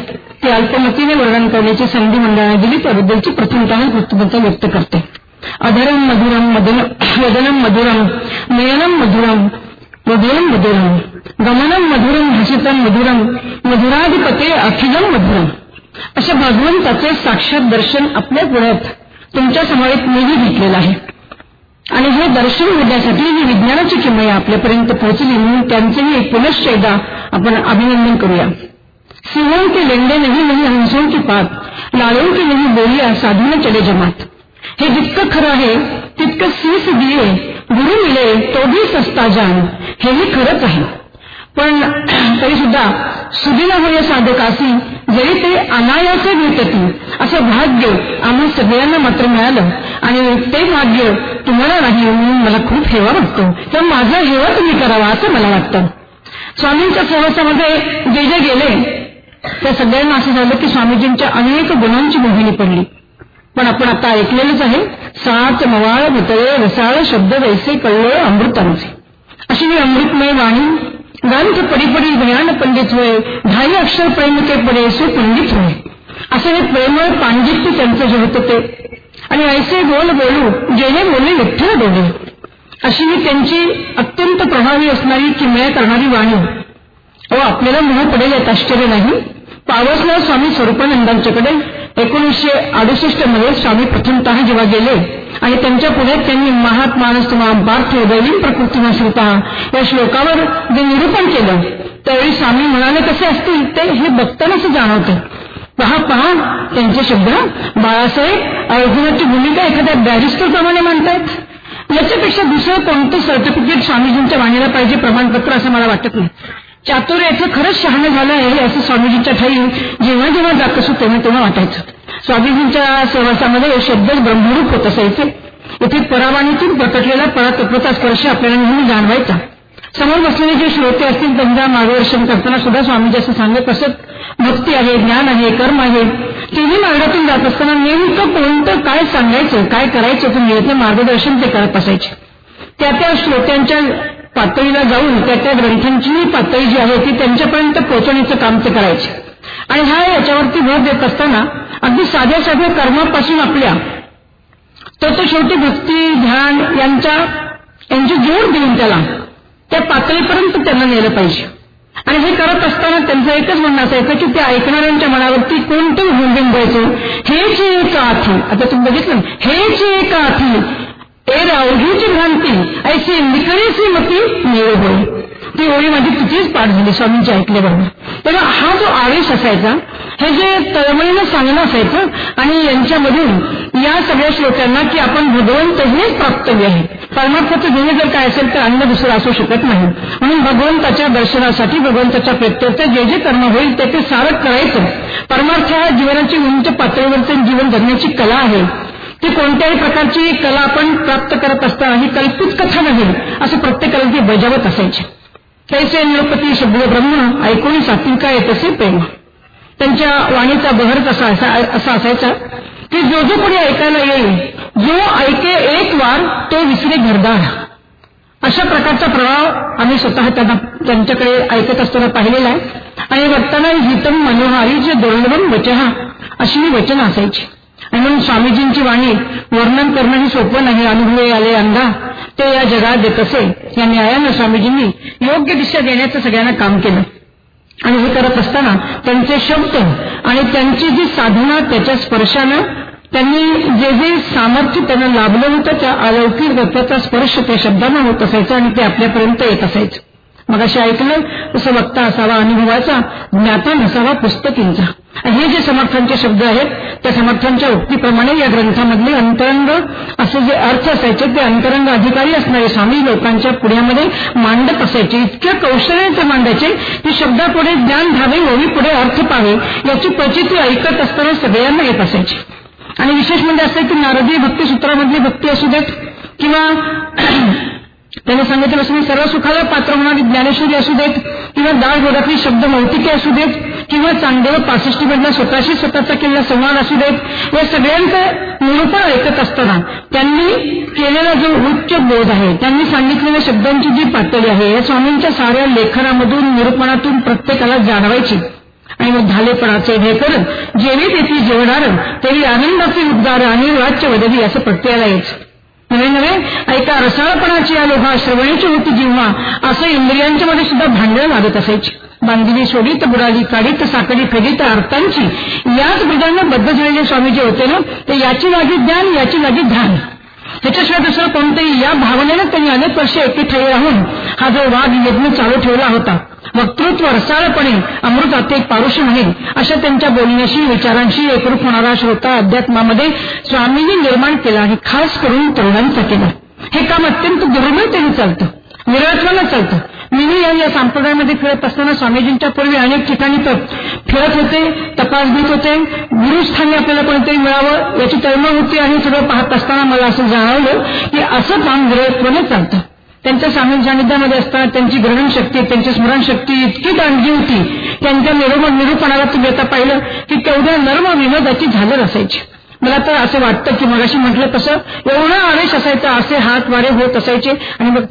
Speaker 4: ते अल्पमतीने वर्णन करण्याची संधी मंडळाने दिली त्याबद्दलची प्रथमतः कृतज्ञता व्यक्त करते. अधरम मधुरम वदनम मधुरम नयनम मधुरम हृदयम मधुरम गमनम मधुरम हसितम मधुरम मधुराधिपते अखिलम मधुरम. अशा भगवंताचे साक्षात दर्शन आपल्या पुढ्यात तुमच्या समवेत मीही घेतलेलं आहे आणि हे दर्शन होण्यासाठी ही विज्ञानाची किमया आपल्यापर्यंत पोहोचली म्हणून त्यांचेही पुनश्च एकदा आपण अभिनंदन करूया. सिंहों के लेंडे नहीं हंसों की पात लालों की नहीं बोलिया साधून चले जमात. हे जितकं खरं आहे तितकं सीस दिये गुरु मिळे तो भी सस्ता जान. हेही खरंच आहे पण तरी सुद्धा सुदिना होय साधकासी जरी ते अनायासे भेटती असं भाग्य आम्हा सगळ्यांना मात्र मिळालं आणि ते भाग्य तुम्हाला नाही म्हणून मला खूप हेवा वाटतो. तर माझा हेवा तुम्ही करावा असं मला वाटतं. स्वामींच्या सहवासामध्ये जे जे गेले त्या सगळ्यांना असं झालं की स्वामीजींच्या अनेक गुणांची मोहिनी पडली. पण आपण आता ऐकलेलंच आहे, सात मवाळ मितळे रसाळ शब्द वैसे कळले अमृतांचे. अशी ही अमृतमय वाणी ग्रंथ पडी पडी ज्ञान पंडित होय ढाई अक्षर प्रेम के पडे सो पंडित होय. असं हे प्रेमळ पांडित्य त्यांचं जे होतं ते आणि ऐसे बोल बोलू जेणे बोले विठ्ठल डोले. अशी ही त्यांची अत्यंत प्रभावी असणारी किमया करणारी वाणी. आपल्याला मोह पडेल यात आश्चर्य नाही. पावसला स्वामी स्वरूपानंदांच्याकडे 1968 मध्ये स्वामी प्रथमतः जेव्हा गेले आणि त्यांच्या पुढे त्यांनी महात्मानस्तमाम पार्थिव दैवीन प्रकृतीनाश्रिता या श्लोकावर जे निरूपण केलं त्यावेळी स्वामी म्हणाले कसे असतील ते हे बघतानाच जाणवते. पहा त्यांचे शब्द बाळासाहेब अर्जुनाची भूमिका एखाद्या बॅरिस्टर प्रमाणे मांडतायत. याच्यापेक्षा दुसरं कोणतं सर्टिफिकेट स्वामीजींच्या वाणीला पाहिजे प्रमाणपत्र असं मला वाटत नाही. चातुर्याचं खरंच शहाणे झालं आहे असं स्वामीजींच्या ठाई जेव्हा जेव्हा जात असो तेव्हा वाटायचं. स्वामीजींच्या सहवासामध्ये हे शब्द ब्रह्मरूप होत असायचे. इथे परावाणीतून प्रकटलेला परतत्वाचा स्पर्श आपल्याला नेहमी जाणवायचा. समोर बसलेले जे श्रोते असतील त्यांना मार्गदर्शन करताना सुद्धा स्वामीजी असं सांगत असत भक्ती आहे, ज्ञान आहे, कर्म आहे. तिन्ही मार्गातून जात असताना नेमकं कोणतं काय सांगायचं काय करायचं तुम्ही याचं मार्गदर्शन ते करत असायचे. त्या श्रोत्यांच्या पातळीला जाऊन त्या ग्रंथांची पातळी जी आहे ती त्यांच्यापर्यंत पोहोचवण्याचं काम ते करायचे. आणि याच्यावरती भर देत असताना अगदी साध्या कर्मापासून आपल्या तो शेवटी भक्ती ध्यान यांची जोड देऊन त्याला त्या पातळीपर्यंत त्यांना नेलं पाहिजे. आणि हे करत असताना त्यांचं एकच म्हणणं असायचं की त्या ऐकणाऱ्यांच्या मनावरती कोणतं होऊन द्यायचं. हेच एक आथी, आता तुम्ही बघितलं, हेच एक आथी ए रावघीची भ्रांती ऐसे निकळीची मती मिळ होय. ती ओळी माझी तिथेच पाठ झाली स्वामींची ऐकल्याबरोबर. तेव्हा हा जो आवेश असायचा हे जे तळमळीनं सांगणं असायचं आणि यांच्यामधून या सगळ्या श्लोकांना की आपण भगवंत हेच प्राप्तव्य आहे. परमार्थाचं ध्येय जर काय असेल तर अन्न दुसरं असू शकत नाही. म्हणून भगवंताच्या दर्शनासाठी भगवंताच्या प्रेत्यर्थ जे जे कर्म होईल ते सारं करायचं. परमार्थ हा जीवनाची उंच पातळीवरचे जीवन जगण्याची कला आहे. ती कोणत्याही प्रकारची कला आपण प्राप्त करत असताना ही कल्पित कथा नाही असं प्रत्येकाला ती बजावत असायचे. कैसे नृपती शब्द ब्रह्म ऐकून सात्विका येतसे प्रेम. त्यांच्या वाणीचा बहरच असा असायचा की जो पुढे ऐकायला येईल जो ऐके एक वार तो विसरे घरदार. अशा प्रकारचा प्रभाव आम्ही स्वतः त्यांच्याकडे ऐकत असताना पाहिलेला आहे. आणि बघताना हितम मनोहारी जे दुर्लभम वचहा अशी ही वचनं असायची. आणि म्हणून स्वामीजींची वाणी वर्णन करणं ही सोपं नाही. अनुभवे आले अंधा ते या जगात देत असे या न्यायानं स्वामीजींनी योग्य दिशा देण्याचं सगळ्यांना काम केलं. आणि हे करत असताना त्यांचे शब्द आणि त्यांची जी साधना त्याच्या स्पर्शानं त्यांनी जे जे सामर्थ्य त्यांना लाभलं होतं त्या अलौकिक तत्वाचा स्पर्श त्या शब्दांना होत असायचा आणि ते आपल्यापर्यंत येत असायचं. मग असे ऐकलं तसं वक्ता असावा अनुभवाचा, ज्ञाता नसावा पुस्तकींचा. हे जे समर्थांचे शब्द आहेत त्या समर्थांच्या उक्तीप्रमाणे या ग्रंथामधले अंतरंग असे जे अर्थ असायचे ते अंतरंग अधिकारी असणारे स्वामी लोकांच्या पुढ्यामध्ये मांडत असायचे. इतक्या कौशल्याचे मांडायचे की शब्दापुढे ज्ञान धावे, ओळी पुढे अर्थ पावे याची प्रचिती ऐकत असताना सगळ्यांना येत असायची. आणि विशेष म्हणजे असं की नारदीय भक्तिसूत्रामधली भक्ती असू देत किंवा त्याने सांगितलं असं सर्व सुखाला पात्र होणारी ज्ञानेश्वरी असू देत किंवा दाळ गोदातली शब्द मौतिके असू देत किंवा चांगदेव 65 मधला स्वतःचा केलेला संवाद असू देत, या सगळ्यांचं निरूपण ऐकत असताना त्यांनी केलेला जो उच्च बोध आहे, त्यांनी सांगितलेल्या शब्दांची जी पातळी आहे या स्वामींच्या साऱ्या लेखनामधून निरूपणातून प्रत्येकाला जाणवायची.
Speaker 8: आणि मग झालेपणाचे हे करत जेवी तेथी जेवणार तेवी आनंदाचे उद्गार आणि वाच्य वदवी असं प्रत्ययाला यायचं. नवे नवे ऐका रसाळपणाची या लोहा श्रवणीची होती जिव्हा असं इंद्रियांच्या मध्ये सुद्धा भांडण लागत असायची. बांधली सोडीत बुडाली काढीत साकडी फेडीत अर्थांची याच मृगांना बद्ध झालेले स्वामी जे होते ना ते याची लागी ज्ञान याची लागी ध्यान ह्याच्याशिवाय दुसरं कोणतेही या भावनेनं त्यांनी अनेक वर्ष एकठे राहून हा जो वाद यज्ञ चालू ठेवला होता. वक्तृत्व रसाळपणे अमृतात एक पारुष्य म्हणेल अशा त्यांच्या बोलण्याशी विचारांशी एकरूप होणारा श्रोता अध्यात्मामध्ये स्वामींनी निर्माण केला आणि खास करून तरुणांचा केला. हे काम अत्यंत दुर्मिळतेने चालतं, विरळत्वानं चालतं. मीही या संप्रदायामध्ये फिरत असताना स्वामीजींच्या पूर्वी अनेक ठिकाणी फिरत होते, तपास घेत होते. गुरुस्थानी आपल्याला कोणीतरी मिळावं याची तळमळ होती आणि सगळं पाहत असताना मला असं जाणवलं की असं काम विरळत्वानं चालतं. त्यांच्या सान्निध्यामध्ये असताना त्यांची ग्रहण शक्ती त्यांची स्मरणशक्ती इतकी दांडगी होती. त्यांच्या निरूपणाला तुम्ही आता पाहिलं की तेवढ्या नर्म विनोदाची झालर असायची. मला तर असं वाटतं की मगाशी म्हटलं तसं एवढा आवेश असायचा, असे हात वारे होत असायचे आणि मग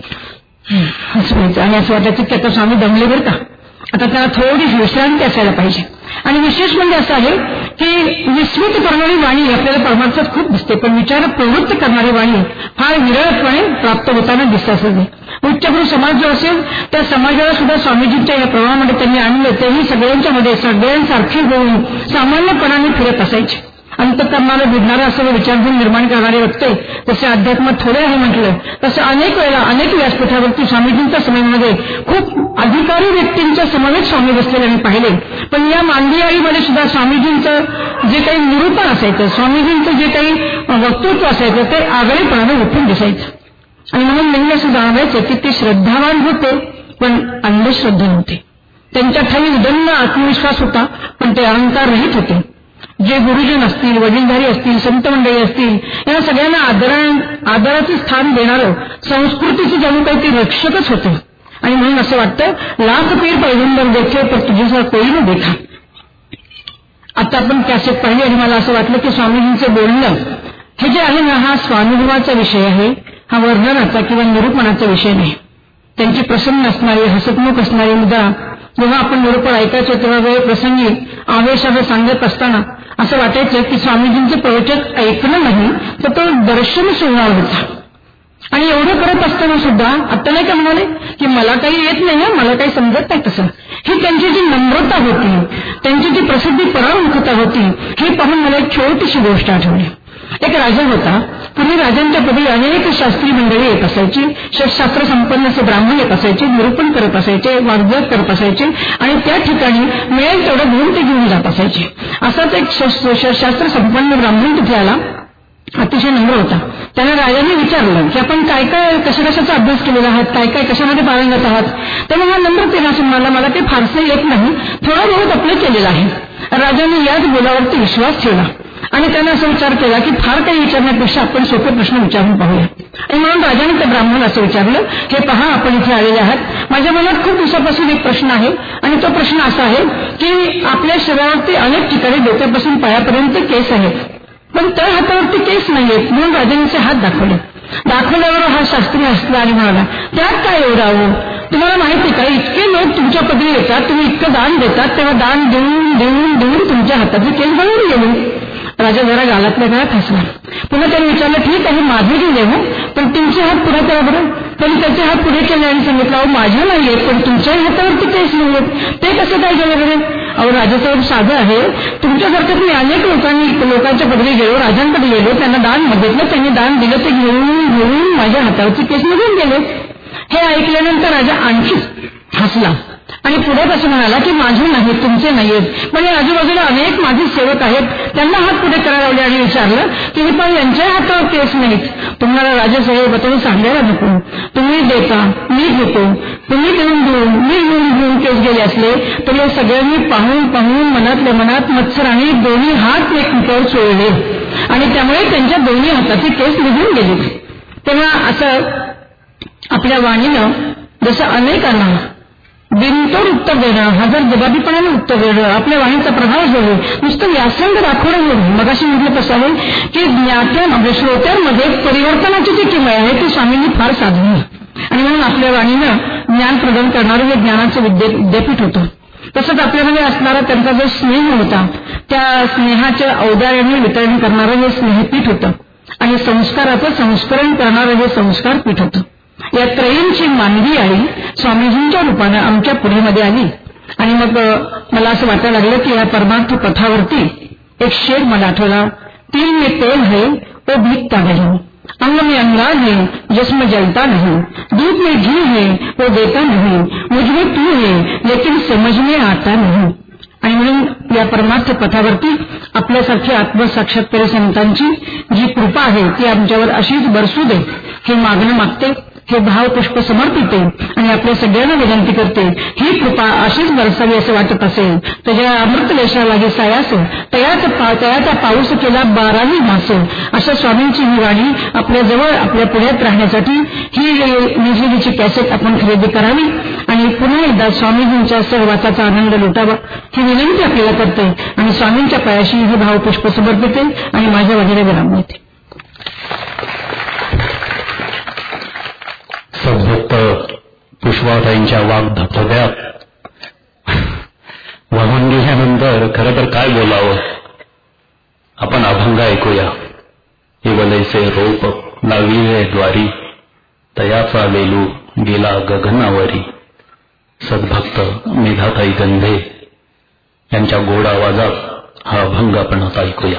Speaker 8: असं व्हायचं आणि असं वाटायचं की आता स्वामी दमले बरं का, आता त्याला थोडी विश्रांती असायला पाहिजे. आणि विशेष म्हणजे असं आहे की विस्मित करणारी वाणी आपल्याला परमार्थात खूप दिसते, पण विचार प्रवृत्त करणारी वाणी फार विरळपणे प्राप्त होताना दिसत असेल. उच्चभ्रू समाज जो असेल त्या समाजाला सुद्धा स्वामीजींच्या या प्रवाहामध्ये त्यांनी आणलं. तेही सगळ्यांच्या मध्ये सगळ्यांसारखे होऊन सामान्यपणाने फिरत असायचे. अंतकरणाला भिडणारा असं विचारधून निर्माण करणारे व्यक्ती जसे अध्यात्मात थोडे आहे म्हटलं तसं अनेक वेळा अनेक व्यासपीठावरती स्वामीजींच्या समयमध्ये खूप अधिकारी व्यक्तींच्या समवेत स्वामी बसलेले मी पाहिले. पण या मांदियाळीमध्ये सुद्धा स्वामीजींचं जे काही निरूपण असायचं, स्वामीजींचं जे काही वक्तृत्व असायचं ते आगळेपणाने उठून दिसायचं. आणि म्हणून नेहमी असं जाणवायचं की ते श्रद्धावान होते पण अंधश्रद्धा नव्हते. त्यांच्या ठाई उदंड आत्मविश्वास होता पण ते अहंकार रहित होते. जे गुरुजन असतील, वडीलधारी असतील, संत मंडळी असतील यांना सगळ्यांना आदराचे स्थान देणारं संस्कृतीचे जणू काही ते रक्षकच होते. आणि म्हणून असं वाटतं लाख पीर पैगंबर देखे तर तुझ्यासा कोई न देखा. आता आपण कॅसेट पाहिली आणि मला असं वाटलं की स्वामीजींचं बोलणं हे जे आहे ना हा स्वानुभवाचा विषय आहे, हा वर्णनाचा किंवा निरूपणाचा विषय नाही. त्यांची प्रसन्न असणारी हसतमुख असणारी मुद्रा जेव्हा आपण निरूपण ऐकायचो तेव्हा वेळ प्रसंगी आवेशाने सांगत असताना असं वाटायचं की स्वामीजींचे प्रवचन ऐकणं नाही तर तो दर्शन सोहळा होता. आणि एवढं करत असताना सुद्धा आता नाही का म्हणाले की मला काही येत नाही, मला काही समजत नाही. तसं ही त्यांची जी नम्रता होती, त्यांची जी प्रसिद्धी परामुखता होती हे पाहून मला एक छोटीशी गोष्ट आठवली. एक राजा होता. पूर्वी राजांच्या पदी अनेक शास्त्री मंडळी येत असायची, शास्त्र संपन्न असे ब्राह्मण येत असायचे, निरूपण करत असायचे, वाग्वाद करत असायचे आणि त्या ठिकाणी मिळेल तेवढं घेऊन ते घेऊन जात असायचे. असाच एक शास्त्र संपन्न ब्राह्मण तिथे आला, अतिशय नम्र होता. त्याने राजाने विचारलं की आपण काय काय कशाचा अभ्यास केलेला आहात, काय काय कशामध्ये पारंगत आहात. त्यामुळे हा नम्रतेने असं म्हणाला मला ते फारसं येत नाही, थोडं बहुत आपलं केलेलं आहे. राजाने याच बोलावरती विश्वास ठेवला आणि त्याने असा विचार केला की फार काही विचारण्यापेक्षा आपण सोपे प्रश्न विचारून पाहूया. आणि म्हणून राजाने त्या ब्राह्मण असं विचारलं हे पहा आपण इथे आलेले आहात, माझ्या मनात खूप दिवसापासून एक प्रश्न आहे आणि तो प्रश्न असा आहे की आपल्या शरीरावरती अनेक ठिकाणी डोक्यापासून पायापर्यंत केस आहेत पण तळ हातावरती केस नाहीयेत. म्हणून राजांचे हात दाखवल्यावर हा शास्त्री हसला आणि म्हणाला त्यात काय एवढं हवं, तुम्हाला माहिती का इतके लोक तुमच्या पदरी येतात, तुम्ही इतकं दान देतात, तेव्हा दान देऊन देऊन देऊन तुमच्या हाताचे केस गळून गेले. राजा जरा गालातल्या गाळात हसला. पुन्हा त्याने विचारलं ठीक आहे माझे गेले हो पण तुमचे हात पुढे करा बरं. त्यांनी त्याचे हात पुढे केले आणि सांगितलं अहो माझ्या नाहीये पण तुमच्याही हातावरती केस नाहीयेत, ते कसं काय गेले बरं. अहो राजाचं साधं आहे, तुमच्यासारखंच मी अनेक लोकांच्या पदरी गेलो, राजांकडे गेलो, त्यांना दान मागितलं, त्यांनी दान दिलं, ते घेऊन घेऊन माझ्या हातावरचे केस निघून गेले. हे ऐकल्यानंतर राजा आणखी हसला आणि पुढे असं म्हणाला की माझे नाहीत तुमचे नाहीयेत. म्हणजे आजूबाजूला अनेक माझे सेवक आहेत, त्यांना हात पुढे करायला लावले आणि विचारलं की पण यांच्या हातावर केस नाहीत. तुम्हाला राजासाहेब तुम्ही सांगायला नको, तुम्ही देता मी घेतो, तुम्ही देऊन देऊन मी घेऊन केस गेले असले तर या सगळ्यांनी पाहून पाहून मनातल्या मनात मत्सराने दोन्ही हात एकमेकावर चोळले आणि त्यामुळे त्यांच्या दोन्ही हाताचे केस निघून गेले. तेव्हा असं आपल्या वाणीनं जसं अनेकांना बिनतोड उत्तर देणं, हजर जबाबीपणाने उत्तर देणं, आपल्या वाणीचा प्रभाव जो आहे नुसतं व्यासंग दाखवणं होईल. मगाशी म्हटलं कसं आहे की ज्ञात्यांमध्ये श्रोत्यांमध्ये परिवर्तनाची जी किमया आहे ती स्वामींनी फार साधली आणि म्हणून आपल्या वाणीनं ज्ञान प्रदान करणारं हे ज्ञानाचं विद्यापीठ होतं. तसंच आपल्यामध्ये असणारा त्यांचा जो स्नेह होता, त्या स्नेहाच्या औदार्याने वितरण करणारं हे स्नेहपीठ होतं आणि संस्काराचं संस्करण करणारं हे संस्कारपीठ होतं. या त्रयींची मानवी आई स्वामीजींच्या रूपानं आमच्या पुढेमध्ये आली आणि मग मला असं वाटायला लागलं की या परमार्थ पथावरती एक शेर मला आठवला. तिल में तेल है वो भीगता नहीं, अंग में अंगार है जिसमें जलता नहीं, दूध में घी है वो देता नहीं, मुझमें तू है लेकिन समझ में आता नहीं. आणि म्हणून या परमार्थ पथावरती आपल्यासारखी आत्मसाक्षात्कारी संतांची जी कृपा आहे ती आमच्यावर अशीच बरसू दे हे मागणं मागते, हे भावपुष्प समर्पिते आणि आपल्या सगळ्यांना विनंती करते ही कृपा अशीच बरसावी असं वाटत असेल तर ज्या अमृतलेशाला ही सायास तयाचा पाऊस केला 12 मास. अशा स्वामींची ही वाणी आपल्याजवळ आपल्या पुढ्यात राहण्यासाठी ही निजलीची कॅसेट आपण खरेदी करावी आणि पुन्हा एकदा स्वामीजींच्या सहवासाचा आनंद लुटावा ही विनंती आपल्याला करते आणि स्वामींच्या पायाशी हे भावपुष्प समर्पिते आणि माझ्या वगैरे विराम देते.
Speaker 1: सद्भक्त पुष्पाताईंच्या वाघ धबधब्यात वाहून गेल्यानंतर खरं तर काय बोलावं. आपण अभंग ऐकूया. इवलैसे रोप लाविले द्वारी, तयाचा वेलू गेला गगनावरी. सद्भक्त मेधाताई गंधे यांच्या गोड आवाजात हा अभंग आपण आता ऐकूया.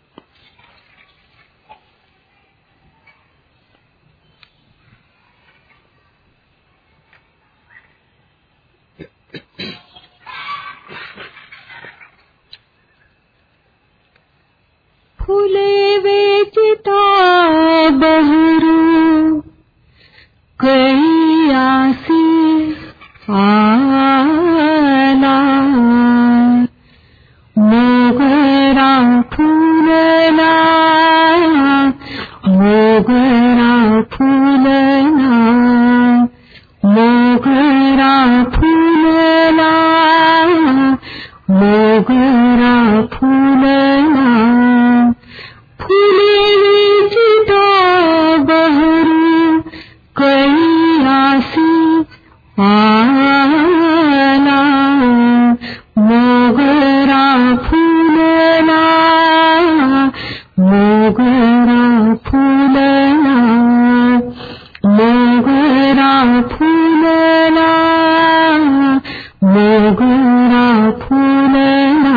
Speaker 4: फुले वेचिता बहरू कैयासी आला, मोगरा फुलला, मोगरा फुलला, मोगरा फुलला, मोगरा फुलला. फुले वेचिता बहरू कैयासी आला, मोगरा फुलला, मोगरा फुलला, मोगरा फुलला, मोगरा फुलला.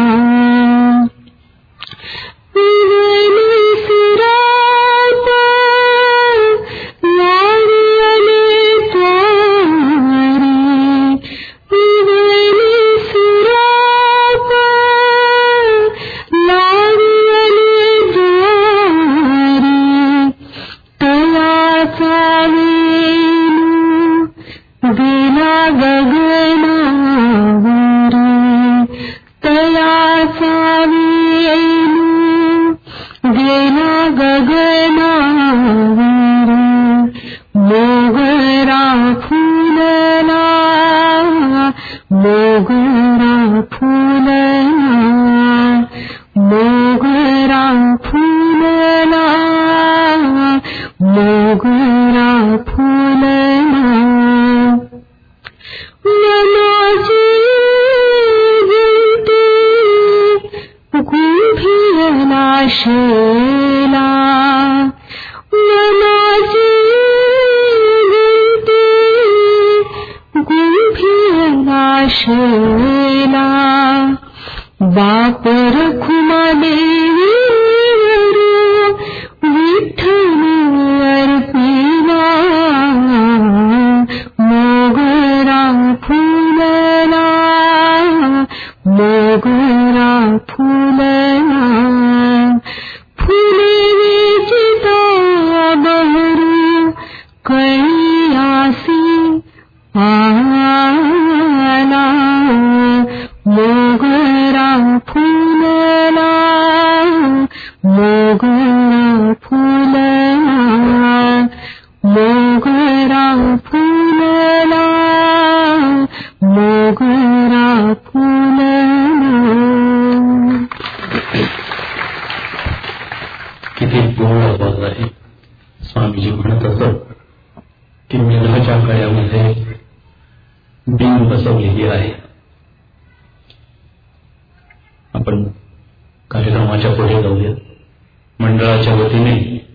Speaker 1: आपण कार्यक्रमाच्या पुढे जाऊया. मंडळाच्या वतीने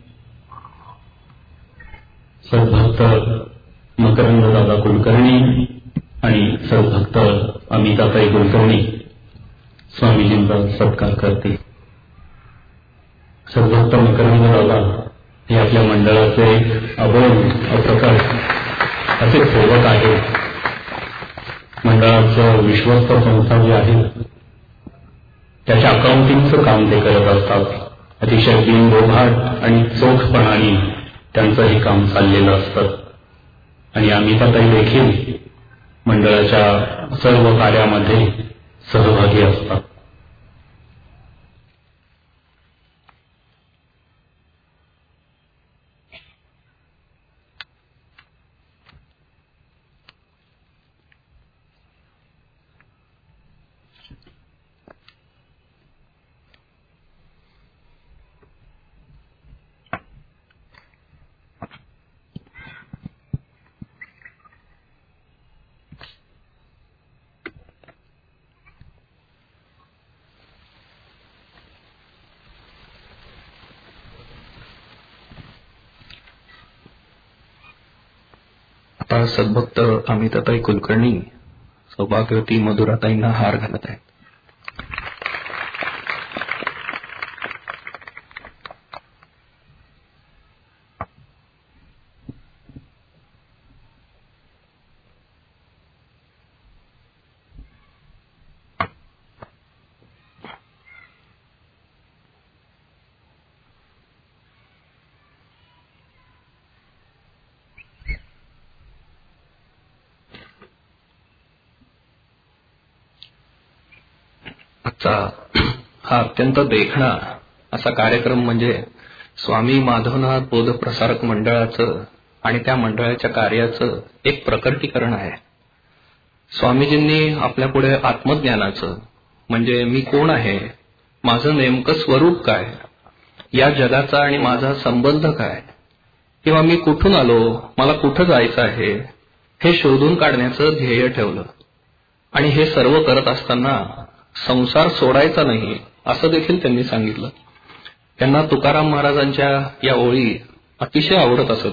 Speaker 1: सद्भक्त मकरंद दादा कुलकर्णी आणि सद्भक्त अमिताताई कुलकर्णी स्वामीजींचा सत्कार करते. सद्भक्त मकरंद दादा हे आपल्या मंडळाचे अभोग अप्रकट असे सेवक आहेत. मंडळाचं विश्वस्त संस्था जी आहे त्याच्या अकाउंटिंगचं काम ते करत असतात. अतिशय बिनबोभाट आणि चोखपणाने त्यांचं हे काम चाललेलं असतं. आणि अमिताताई देखील मंडळाच्या सर्व कार्यामध्ये सहभागी असतात.
Speaker 3: आता सद्भक्त अमिताताई कुलकर्णी सौभाग्यवती मधुराताईंना हार घालत आहेत. हा अत्यंत देखणा असा कार्यक्रम म्हणजे स्वामी माधवनाथ बोध प्रसारक मंडळाचं आणि त्या मंडळाच्या कार्याचं एक प्रकटीकरण आहे. स्वामीजींनी आपल्यापुढे आत्मज्ञानाचं म्हणजे मी कोण आहे, माझं नेमकं स्वरूप काय, या जगाचा आणि माझा संबंध काय, किंवा मी कुठून आलो, मला कुठं जायचं आहे, हे शोधून काढण्याचं ध्येय ठेवलं. आणि हे सर्व करत असताना संसार सोडायचा नाही असं देखील त्यांनी सांगितलं. त्यांना तुकाराम महाराजांच्या या ओळी अतिशय आवडत असत.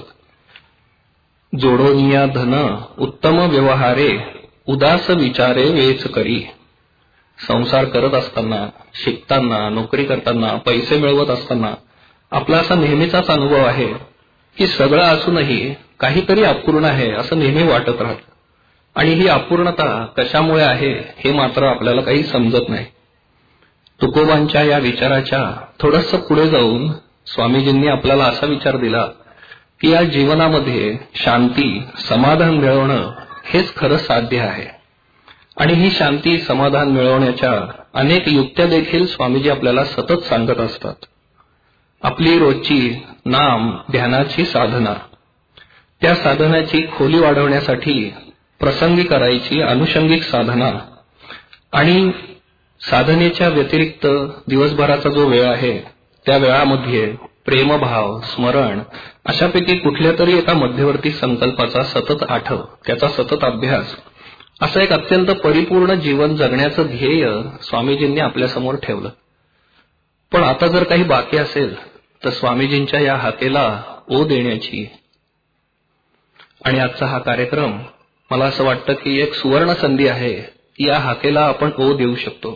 Speaker 3: जोडोनिया धन उत्तम व्यवहारे उदास विचारे वेच करी. संसार करत असताना, शिकताना, नोकरी करताना, पैसे मिळवत असताना आपला असा नेहमीचाच अनुभव आहे की सगळं असूनही काहीतरी अपूर्ण आहे असं नेहमी वाटत राहतं. आणि ही अपूर्णता कशामुळे आहे हे मात्र आपल्याला काही समजत नाही. तुकोबांच्या या विचाराच्या थोडंसं पुढे जाऊन स्वामीजींनी आपल्याला असा विचार दिला की या जीवनामध्ये शांती, समाधान मिळवणं हेच खरं साध्य आहे. आणि ही शांती, समाधान मिळवण्याच्या अनेक युक्त्या देखील स्वामीजी आपल्याला सतत सांगत असतात. आपली रोजची नाम ध्यानाची साधना, त्या साधनाची खोली वाढवण्यासाठी प्रसंगी करायची अनुषंगिक साधना, आणि साधनेच्या व्यतिरिक्त दिवसभराचा जो वेळ आहे त्या वेळामध्ये प्रेमभाव, स्मरण अशापैकी कुठल्या तरी एका मध्यवर्ती संकल्पाचा सतत आठव, त्याचा सतत अभ्यास, असं एक अत्यंत परिपूर्ण जीवन जगण्याचं ध्येय स्वामीजींनी आपल्यासमोर ठेवलं. पण आता जर काही बाकी असेल तर स्वामीजींच्या या हाकेला ओ देण्याची. आणि आजचा हा कार्यक्रम मला असं वाटतं की एक सुवर्ण संधी आहे की या हाकेला आपण ओ देऊ शकतो.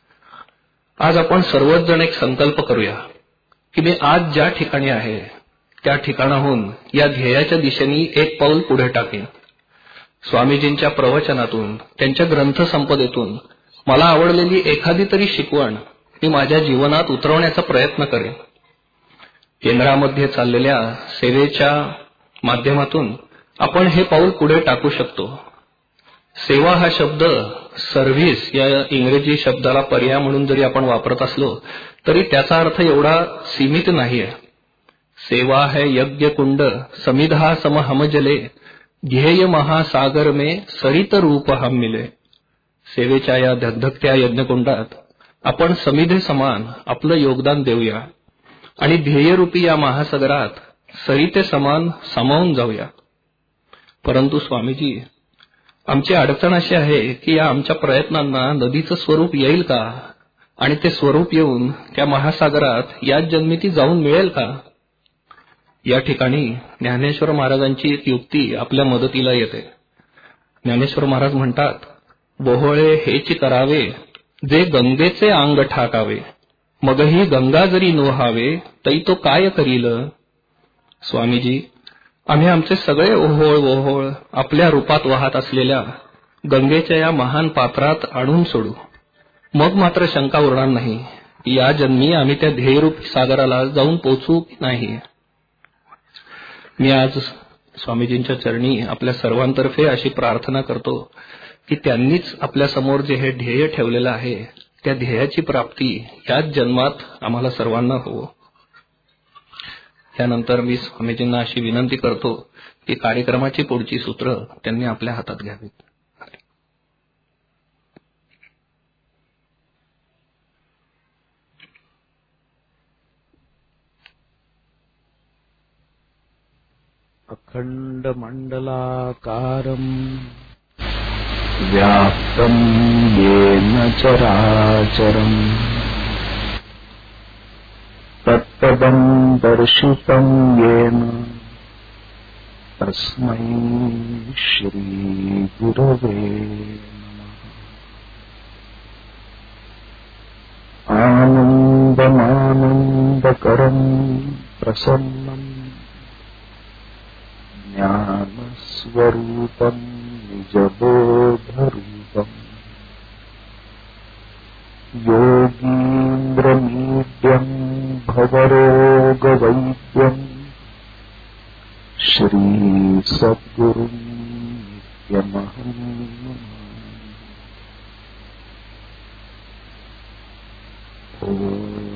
Speaker 3: आज आपण सर्वच जण एक संकल्प करूया की मी आज ज्या ठिकाणी आहे त्या ठिकाणाहून या ध्येयाच्या दिशेने एक पाऊल पुढे टाकेन. स्वामीजींच्या प्रवचनातून, त्यांच्या ग्रंथसंपदेतून मला आवडलेली एखादी तरी शिकवण मी माझ्या जीवनात उतरवण्याचा प्रयत्न करेन. केंद्रामध्ये चाललेल्या सेवेच्या माध्यमातून आपण हे पाऊल पुढे टाकू शकतो. सेवा हा शब्द सर्व्हिस या इंग्रजी शब्दाला पर्याय म्हणून जरी आपण वापरत असलो तरी त्याचा अर्थ एवढा सीमित नाहीये. सेवा है यज्ञ कुंड समिधा सम हम जले ध्येय महासागर में सरित रूप हम मिले. सेवेच्या या धगधगत्या यज्ञकुंडात आपण समिधे समान आपलं योगदान देऊया आणि ध्येयरूपी या महासागरात सरिते समान सामावून जाऊया. परंतु स्वामीजी, आमची अडचण अशी आहे की या आमच्या प्रयत्नांना नदीचं स्वरूप येईल का, आणि ते स्वरूप येऊन त्या महासागरात याच जन्मी ती जाऊन मिळेल का? या ठिकाणी ज्ञानेश्वर महाराजांची एक युक्ती आपल्या मदतीला येते. ज्ञानेश्वर महाराज म्हणतात, बोहोळे हेची करावे जे गंगेचे अंग ठाकावे, मगही गंगा जरी नोहावे तरी तो काय करील. स्वामीजी, आम्ही आमचे सगळे ओहोळ ओहोळ आपल्या रूपात वाहत असलेल्या गंगेच्या या महान पात्रात आणून सोडू, मग मात्र शंका उरणार नाही या जन्मी आम्ही त्या ध्येयरूपी सागराला जाऊन पोचू की नाही. मी आज स्वामीजींच्या चरणी आपल्या सर्वांतर्फे अशी प्रार्थना करतो की त्यांनीच आपल्या समोर जे हे ध्येय ठेवलेलं आहे त्या ध्येयाची प्राप्ती याच जन्मात आम्हाला सर्वांना हो. त्यानंतर मी स्वामीजींना अशी विनंती करतो की कार्यक्रमाची पुढची सूत्र त्यांनी आपल्या हातात घ्यावीत.
Speaker 2: अखंड मंडलाकारम् व्याप्तम् येन चराचरम् तत्पदम् दर्शितम् येन तस्मै श्री गुरवे नमः. आनन्दमानन्दकरम् प्रसन्नम् ज्ञानस्वरूपम् निजबोधरूपम् योगीन्द्रमीड्यम् भवरोगवैद्यम् श्रीसद्गुरुम् नित्यमहम् नमामि.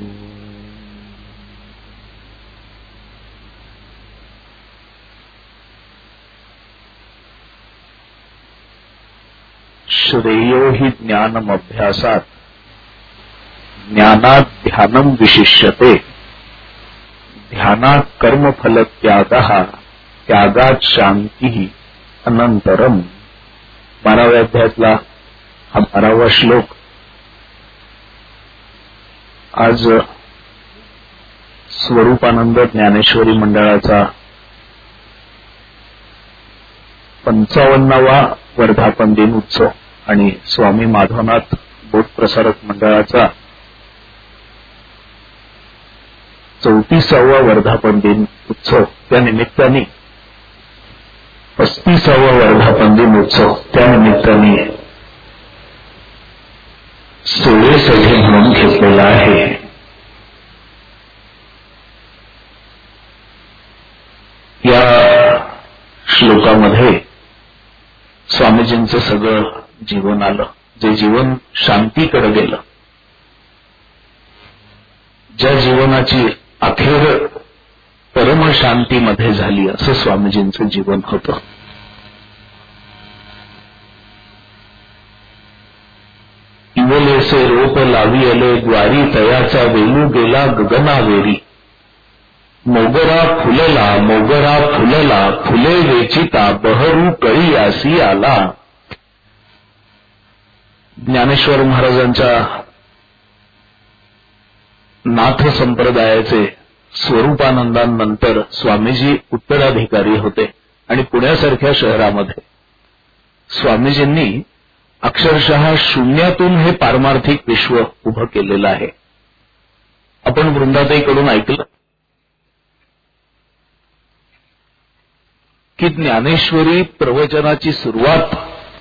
Speaker 2: श्रेयो हि ज्ञानमभ्यासात् ज्ञानात् ध्यानं विशिष्यते, ध्यानात् कर्मफलत्यागः, त्यागात् शांतिः अनंतरम. 12व्या अध्यायातला हा 12वा श्लोक आज स्वरूपानंद ज्ञानेश्वरी मंडळाचा 55वा वर्धापन दिन उत्सव आणि स्वामी माधवनाथ बोध प्रसारक मंडळाचा 34वा वर्धापन दिन उत्सव त्या निमित्ताने 35वा वर्धापन दिन उत्सव त्या निमित्ताने सोहळ्यासाठी म्हणून घेतलेला आहे. या श्लोकामध्ये स्वामीजींचं सगळं जीवन आलं, जे जीवन शांतीकडे गेलं, ज्या जीवनाची अखेर परमशांतीमध्ये झाली असं स्वामीजींचं जीवन होतं. इवलेसे रोप लावी अले द्वारी, तयाचा वेलू गेला गगनावेरी, मोगरा फुलला फुले वेचिता, बहरू कळी आसी आला. ज्ञानेश्वर महाराजांच्या नाथ संप्रदायाचे स्वरूपानंदानंतर स्वामीजी उत्तराधिकारी होते आणि पुण्यासारख्या शहरामध्ये स्वामीजींनी अक्षरशः शून्यातून हे पारमार्थिक विश्व उभं केलेलं आहे. आपण वृंदाताईकडून ऐकलं की ज्ञानेश्वरी प्रवचनाची सुरुवात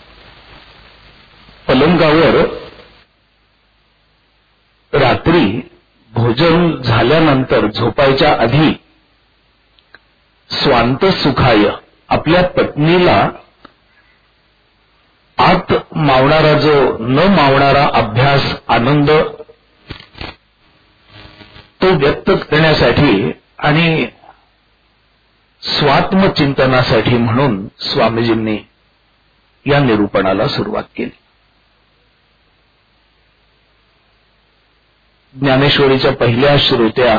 Speaker 2: पलंगावर रात्री भोजन झाल्यानंतर झोपायच्या आधी स्वांत सुखाय आपल्या पत्नीला आत मावणारा जो न मावणारा अभ्यास आनंद तो व्यक्त करण्यासाठी आणि स्वात्मचिंतनासाठी म्हणून स्वामीजींनी या निरूपणाला सुरुवात केली. ज्ञानेश्वरीच्या पहिल्या श्रोत्या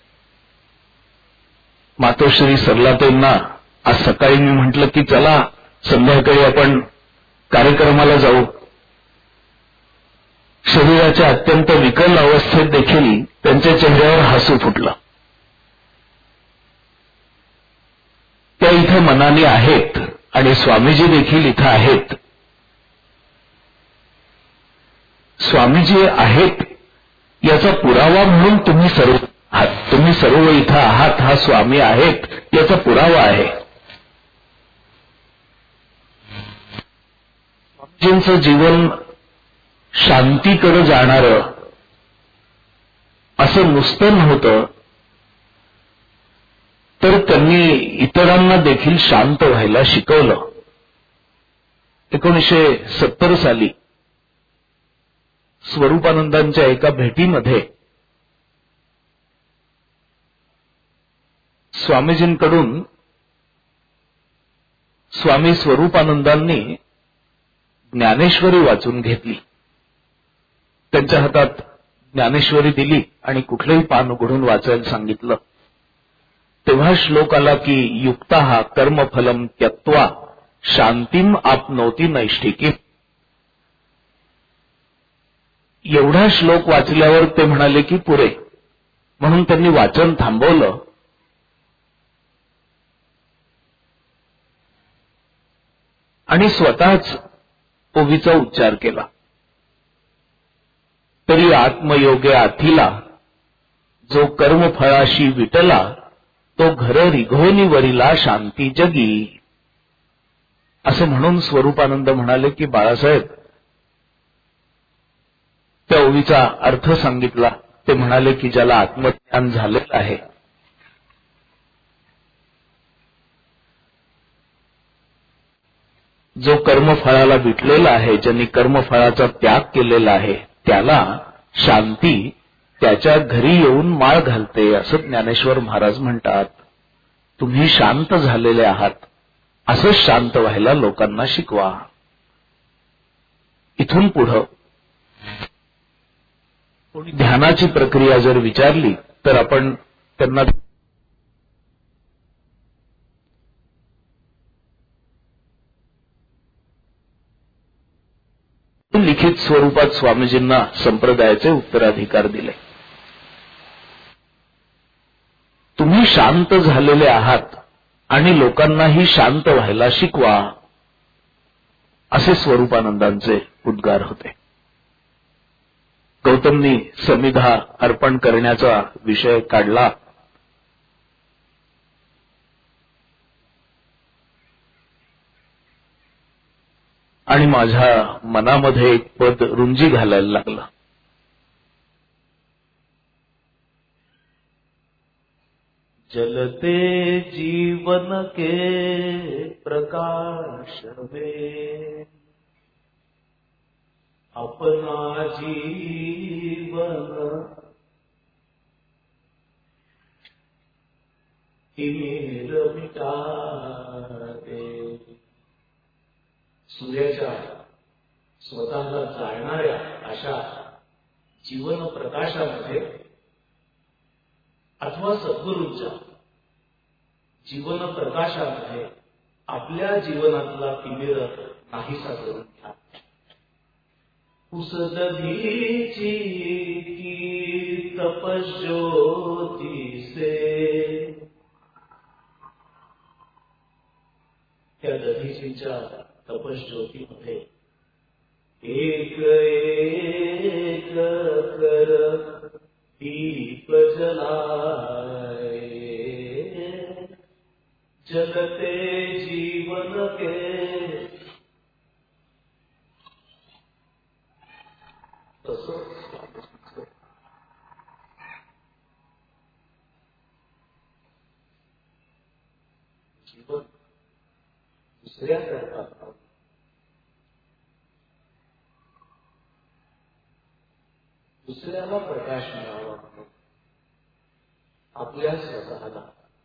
Speaker 2: मातोश्री सरलाताईंना आज सकाळी मी म्हटलं की चला संध्याकाळी आपण कार्यक्रमाला जाऊ. शरीराच्या अत्यंत विकल अवस्थेत देखील त्यांच्या चेहऱ्यावर हसू फुटलं. त्या इथं मनाने आहेत आणि स्वामीजी देखील इथं आहेत. स्वामीजी आहेत याचा पुरावा म्हणून तुम्ही सर्व इथं आहात. हा स्वामी आहेत याचा पुरावा आहे. स्वामीजींचं जीवन शांतीकडे जाणारं असं नुसतं नव्हतं, तर त्यांनी इतरांना देखील शांत व्हायला शिकवलं. 1970 साली स्वरूपानंदांच्या एका भेटीमध्ये स्वामीजींकडून स्वामी स्वरूपानंदांनी ज्ञानेश्वरी वाचून घेतली. त्यांच्या हातात ज्ञानेश्वरी दिली आणि कुठलंही पान उघडून वाचायला सांगितलं. तेव्हा श्लोक आला की युक्ता कर्मफलम त्यक्त्वा शांतीम आपनोती नैष्ठिकीम. एवढा श्लोक वाचल्यावर ते म्हणाले की पुरे, म्हणून त्यांनी वाचन थांबवलं. आणि स्वतःच ओवीचा उच्चार केला. तरी आत्मयोगे आथिला जो कर्मफळाशी विटला तो घर रिघोनी वरिला शांती जगी. असं म्हणून स्वरूपानंद म्हणाले की बाळासाहेब, त्या ओवीचा अर्थ सांगितला. ते म्हणाले की ज्याला आत्मज्ञान झालेलं आहे, जो कर्मफळाला विटलेला आहे, ज्यांनी कर्मफळाचा त्याग केलेला आहे, त्याला शांती त्याच्या घरी येऊन माळ घालते, असं ज्ञानेश्वर महाराज म्हणतात. तुम्ही शांत झालेले आहात, असं शांत व्हायला लोकांना शिकवा. इथून पुढं कोणी ध्यानाची प्रक्रिया जर विचारली तर आपण त्यांना लिखित स्वरूपात स्वामीजींना संप्रदायाचे उत्तराधिकार दिले. तुम्ही शांत झालेले आहात आणि लोकांनाही शांत व्हायला शिकवा, असे स्वरूपानंदांचे उद्गार होते. गौतमनी समिधा अर्पण करण्याचा विषय काढला. आणि माझ्या मनामध्ये एक पद रुंजी घालायला लागलं. जलते जीवन के प्रकाश में अपना जीवन तिमिर मिटाते. सूर्याच्या स्वतःला जाळणाऱ्या अशा जीवन प्रकाशामध्ये अथवा सद्गुरूंच्या जीवन प्रकाशामध्ये आपल्या जीवनातला तिमिर नाहीसा करून घ्या. उस दधीची की तपज्योती से, त्या दधीचीच्या तपज्योतीमध्ये एक एक कर दीप जलाए, जगते जीवन के. जीवन दुसऱ्या करता दुसऱ्याला प्रकाश मिळावा म्हणून आपल्या स्वतःला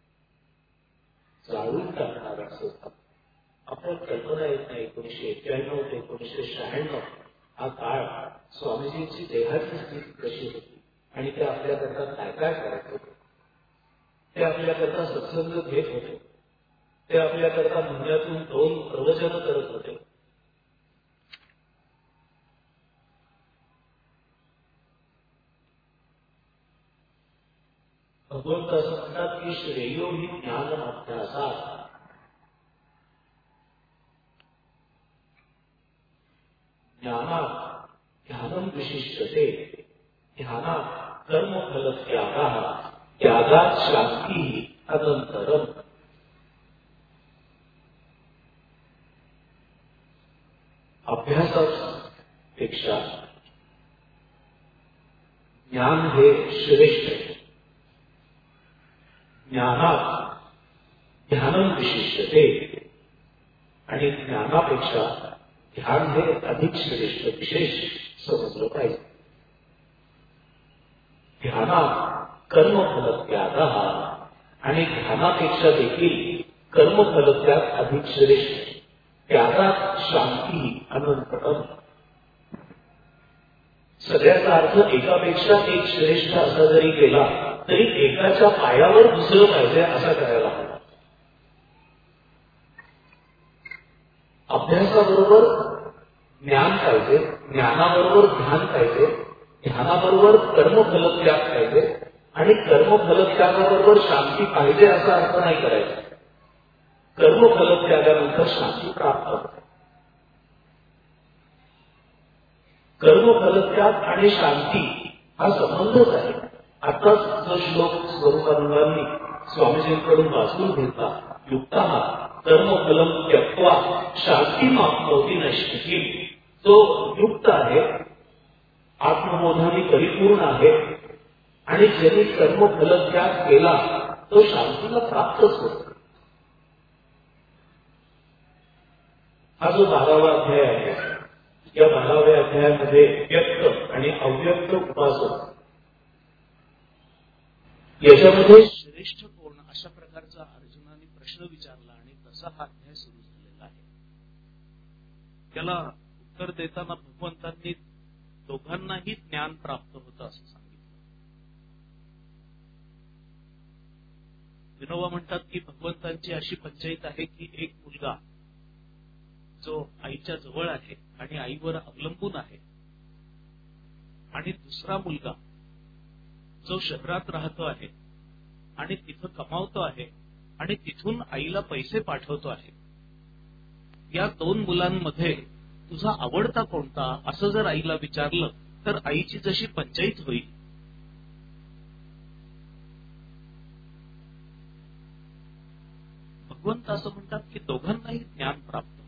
Speaker 2: जाळून टाकणार असं आपल्या कल्पना येत नाही. 1991 ते 1996 हा काळ स्वामीजींची देहाची स्थिती कशी होती आणि ते आपल्याकरता काय काय करत होते. ते आपल्याकरता सत्संग घेत होते, ते आपल्याकरता महिन्यातून 2 प्रवचन करत होते. भगवंत असं म्हणतात की श्रेयो ही ज्ञान अभ्यासात. ज्ञानात ध्यानं विशिष्टते, ध्यानात कर्मफल त्यागाः, त्यागात शांती अनंतरम. अभ्यासापेक्षा ज्ञान हे श्रेष्ठ आहे. ज्ञानात ध्यानं विशिष्टते आणि ज्ञानापेक्षा ध्यान हे अधिक श्रेष्ठ विशेष समजलं पाहिजे. ध्यानात कर्मफल त्यागाः आणि ध्यानापेक्षा देखील कर्मफल त्याग अधिक श्रेष्ठ. त्यागात शांती अनंतरम. सगळ्याचा अर्थ एकापेक्षा एक श्रेष्ठ असा जरी केला तरी एकाच्या पायावर दुसरं पाहिजे असा करायला हवा. अभ्यासाबरोबर ज्ञान पाहिजे, ज्ञानाबरोबर ध्यान पाहिजे, ध्यानाबरोबर कर्मफल त्याग पाहिजे आणि कर्मफल त्यागाबरोबर शांती पाहिजे असा अर्थ नाही करायचा. कर्मफल त्यागानंतर शांती प्राप्त होते. कर्मफल त्याग आणि शांती हा संबंधच आहे. आताच जो श्लोक स्वरूपानंदांनी स्वामीजींकडून वाचून घेतला, युक्तः कर्मफलम त्यक्त्वा शांतीमाप्नोति नश्यति, जो युक्त आहे, आत्मबोधाने परिपूर्ण आहे आणि ज्यांनी कर्मफल त्याग केला तो शांतीला प्राप्तच होतो. हा जो 12वा अध्याय आहे, या 12व्या अध्यायामध्ये व्यक्त आणि अव्यक्त उपासक याच्यामध्ये श्रेष्ठ कोण अशा प्रकारचा अर्जुनाने प्रश्न विचारला आणि तसा हा अध्याय सुरू झालेला आहे. त्याला उत्तर देताना भगवंतांनी दोघांनाही ज्ञान प्राप्त होतं असं सांगितलं. विनोबा म्हणतात की भगवंतांची अशी पंचायत आहे की एक मुलगा जो आईच्या जवळ आहे आणि आईवर अवलंबून आहे आणि दुसरा मुलगा जो शहरात राहतो आहे आणि तिथं कमावतो आहे आणि तिथून आईला पैसे पाठवतो आहे. या 2 मुलांमध्ये तुझा आवडता कोणता असं जर आईला विचारलं तर आईची जशी पंचायत होईल. भगवंत असं म्हणतात की दोघांनाही ज्ञान प्राप्त होतं.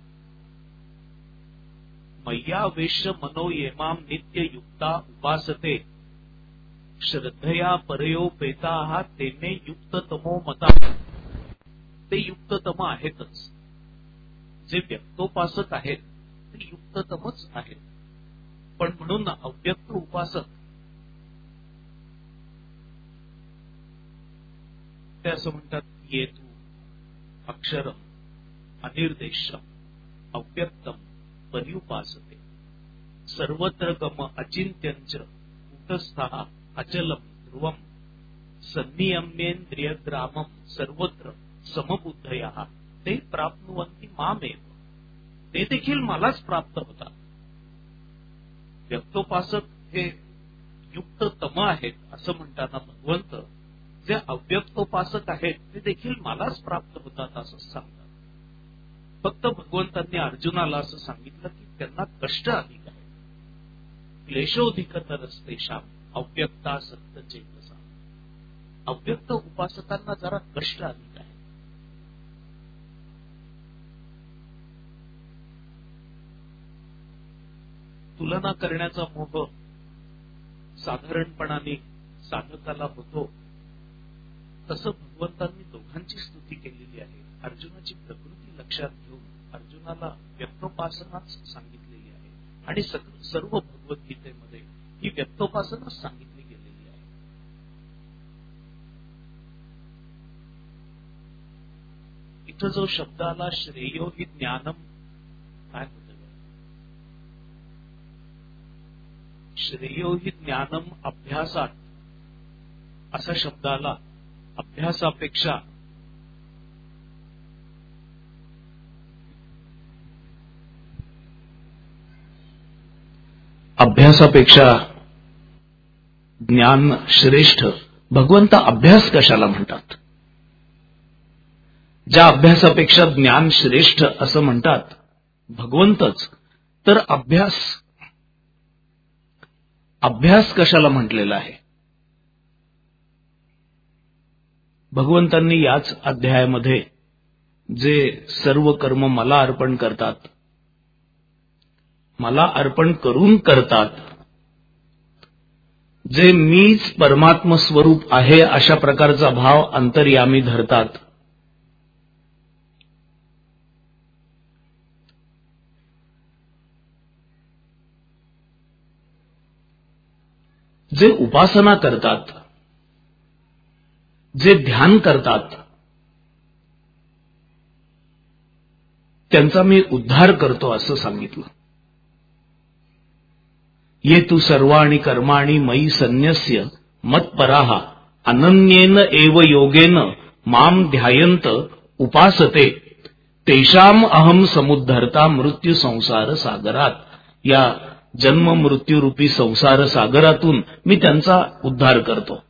Speaker 2: मय्या वेश्य मनो येमाम नित्य युक्ता उपासते श्रद्धया परयोपेता तेने युक्त तमो मता. ते युक्ततम आहेतच. जे व्यक्तोपासक आहेत ते युक्ततमच आहेत. पण म्हणून अव्यक्त उपासक ते असं म्हणतात येतू अक्षरम अनिर्देशम अव्यक्तम पर्युपासते सर्वत्र गम अचिंत्यंच कूटस्थः अचलम ध्रुवम सन्नियम्येन्द्रियग्रामम सर्वत्र समबुद्धयः ते प्राप्नुवन्ति मामेव. ते देखील मलाच प्राप्त होतात. व्यक्तोपासक हे युक्ततम आहेत असं म्हणताना भगवंत जे अव्यक्तोपासक आहेत ते देखील मलाच प्राप्त होतात असं सांगतात. फक्त भगवंतांनी अर्जुनाला असं सांगितलं की त्यांना कष्ट अधिक आहे. क्लेशोधिकतरस्तेषां अव्यक्तासक्त चेतसा. अव्यक्त उपासकांना जरा कष्ट अधिक आहे. तुलना करण्याचा मोह साधारणपणाने साधकाला होतो. तसं भगवंतांनी दोघांची स्तुती केलेली आहे. अर्जुनाची प्रकृती लक्षात घेऊन अर्जुनाला व्यक्तोपासनाच सांगितलेली आहे आणि सर्व भगवद्गीतेमध्ये ही व्यक्तोपासनाच सांगितली गेलेली आहे. इथं जो शब्द आला श्रेयो हि ज्ञानम, काय होतं? श्रेयो हि ज्ञानम अभ्यासात असा शब्द आला. अभ्यासापेक्षा ज्ञान श्रेष्ठ भगवंत अभ्यास कशाला म्हणतात? ज्या अभ्यासापेक्षा ज्ञान श्रेष्ठ असं म्हणतात भगवंतच, तर अभ्यास कशाला म्हटलेला आहे? भगवंतांनी याच अध्यायामध्ये जे सर्व कर्म मला अर्पण करतात, मला अर्पण करून करतात, जे मीच परमात्म स्वरूप आहे अशा प्रकारचा भाव अंतर्यामी धरतात, जे उपासना करतात, जे ध्यान करतात, त्यांचा मी उद्धार करतो असं सांगितलं. ये तु सर्वाणि कर्माणि मयि संन्यस्य मत्पराः अनन्येन एव योगेन माम ध्यायन्त उपासते तेषाम अहम समुद्धरता मृत्यू संसार सागरात. या जन्म मृत्यू रूपी संसार सागरातून मी त्यांचा उद्धार करतो.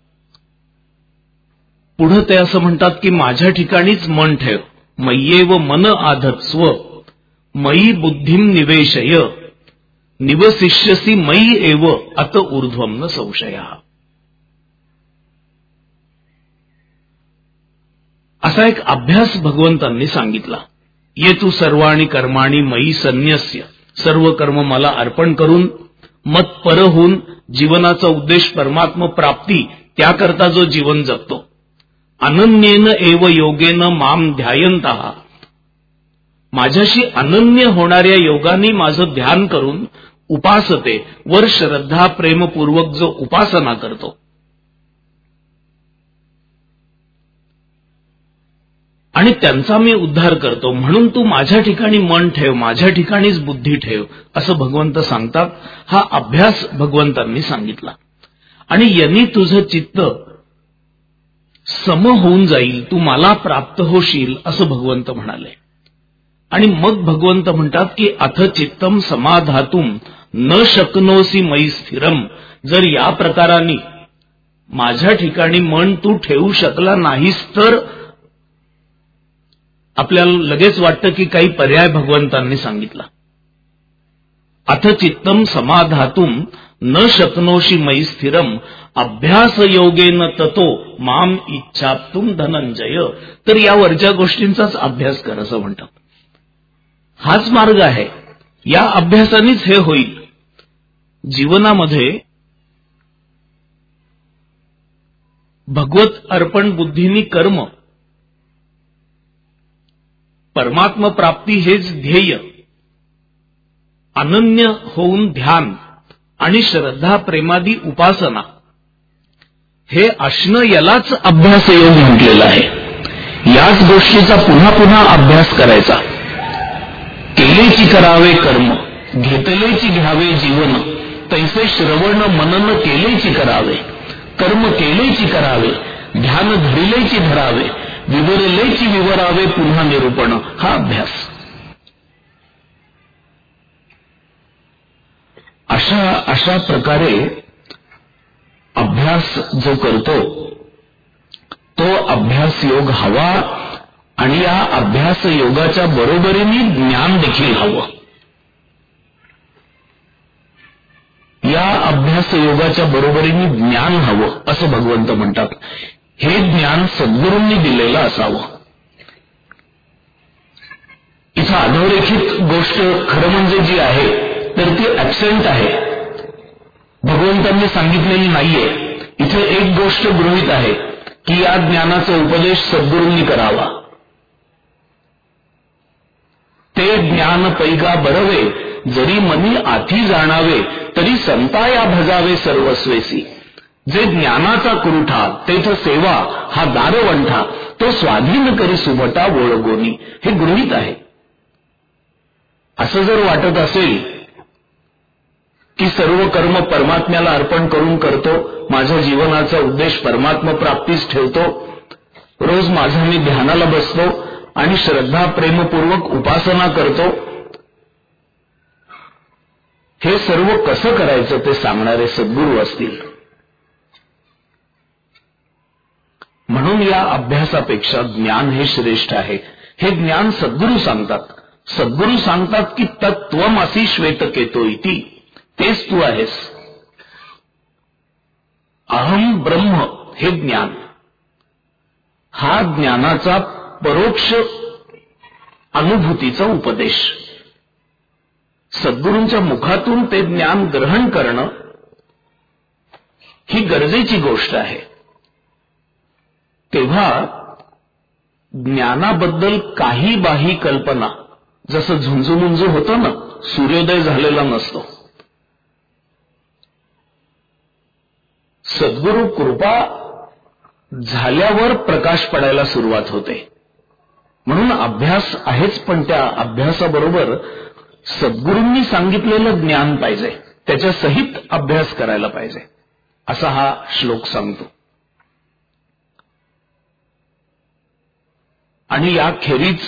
Speaker 2: पुढे ते असं म्हणतात की माझ्या ठिकाणीच मन ठेव, मय्येव मन आधत्स्व मयी बुद्धिम निवेशय निवसिष्यसी मयी एव अत ऊर्ध्वम न संशयः. असा एक अभ्यास भगवंतांनी सांगितला. ये तु सर्वाणि कर्माणि मयि संन्यस्य, सर्व कर्म मला अर्पण करून मत्पर होऊन जीवनाचा उद्देश परमात्म प्राप्ती त्याकरता जो जीवन जगतो, अनन्येन एव योगेन माम ध्यायन्तः, माझ्याशी अनन्य होणाऱ्या योगाने माझं ध्यान करून उपासते, वर श्रद्धा प्रेमपूर्वक जो उपासना करतो, आणि त्यांचा मी उद्धार करतो. म्हणून तू माझ्या ठिकाणी मन ठेव, माझ्या ठिकाणीच बुद्धी ठेव असं भगवंत सांगतात. हा अभ्यास भगवंतांनी सांगितला. आणि यांनी तुझं चित्त सम होऊन जाईल, तू मला प्राप्त होशील असं भगवंत म्हणाले. आणि मग भगवंत म्हणतात की अथ चित्तम समाधातुम न शक्नोसी मयि स्थिरम. जर या प्रकाराने माझ्या ठिकाणी मन तू ठेवू शकला नाहीस तर आपल्याला लगेच वाटतं की काही पर्याय भगवंतांनी सांगितला. अथ चित्तम समाधातुम न शक्नोशी मयि स्थिरम अभ्यास योगेन ततो माम इच्छाप्तुम धनंजय. तर या वरच्या गोष्टींचाच अभ्यास कर असं म्हणतात. हाच मार्ग आहे. या अभ्यासानेच हे होईल. जीवनामध्ये भगवत अर्पण बुद्धीनी कर्म, परमात्म प्राप्ती हेच ध्येय, अनन्य होऊन ध्यान आणि श्रद्धा प्रेमादी उपासना हे असणं, यालाच अभ्यास योग म्हटलेला आहे. याच गोष्टीचा पुन्हा पुन्हा अभ्यास करायचा. केलेची करावे कर्म, घेतलेची घ्यावे जीवन, तैसे श्रवण मनन केलेची करावे, कर्म केलेची करावे, ध्यान धरिलेची धरावे, विवरलेची विवरावे पुन्हा निरूपण. हा अभ्यास. अशा प्रकारे अभ्यास जो करतो तो अभ्यास योग हवा. आणि या अभ्यास योगाच्या बरोबरीने ज्ञान देखील हवं. या अभ्यास योगाच्या बरोबरीने ज्ञान हवं असं भगवंत म्हणतात. हे ज्ञान सद्गुरूंनी दिलेलं असावं. इथं अधोरेखित गोष्ट खरं म्हणजे जी आहे तर ती ऍबसेंट आहे, भगवंतांनी सांगितलेली नाहीये. इथे एक गोष्ट गृहीत आहे की या ज्ञानाचा उपदेश सद्गुरूंनी करावा. ते ज्ञान पैगा बरवे, जरी मनी आधी जाणावे, तरी संताया भजावे सर्वस्वेसी. जे ज्ञानाचा कुरुठा तेथ सेवा हा दारवंठा, तो स्वाधीन करी सुभटा वोळगोनी. हे गृहीत आहे. असं जर वाटत असेल की सर्व कर्म परमात्म्याला अर्पण करून करतो, माझ्या जीवनाचा उद्देश परमात्म प्राप्तीच ठेवतो, रोज माझा मी ध्यानाला बसतो आणि श्रद्धा प्रेमपूर्वक उपासना करतो, हे सर्व कसं करायचं ते सांगणारे सद्गुरू असतील. म्हणून या अभ्यासापेक्षा ज्ञान हे श्रेष्ठ आहे. हे ज्ञान सद्गुरू सांगतात. सद्गुरू सांगतात की तत्त्वमसि श्वेतकेतो इति, तेच तू आहेस. अहम ब्रह्म हे ज्ञान, हा ज्ञानाचा परोक्ष अनुभूतीचा उपदेश. सद्गुरूंच्या मुखातून ते ज्ञान ग्रहण करणं ही गरजेची गोष्ट आहे. तेव्हा ज्ञानाबद्दल काही बाही कल्पना, जसं झुंजूमुंजू होतं ना, सूर्योदय झालेला नसतो. सद्गुरू कृपा झाल्यावर प्रकाश पडायला सुरुवात होते. म्हणून अभ्यास आहेच, पण त्या अभ्यासाबरोबर सद्गुरूंनी सांगितलेलं ज्ञान पाहिजे, त्याच्या सहित अभ्यास करायला पाहिजे, असा हा श्लोक सांगतो. आणि याखेरीज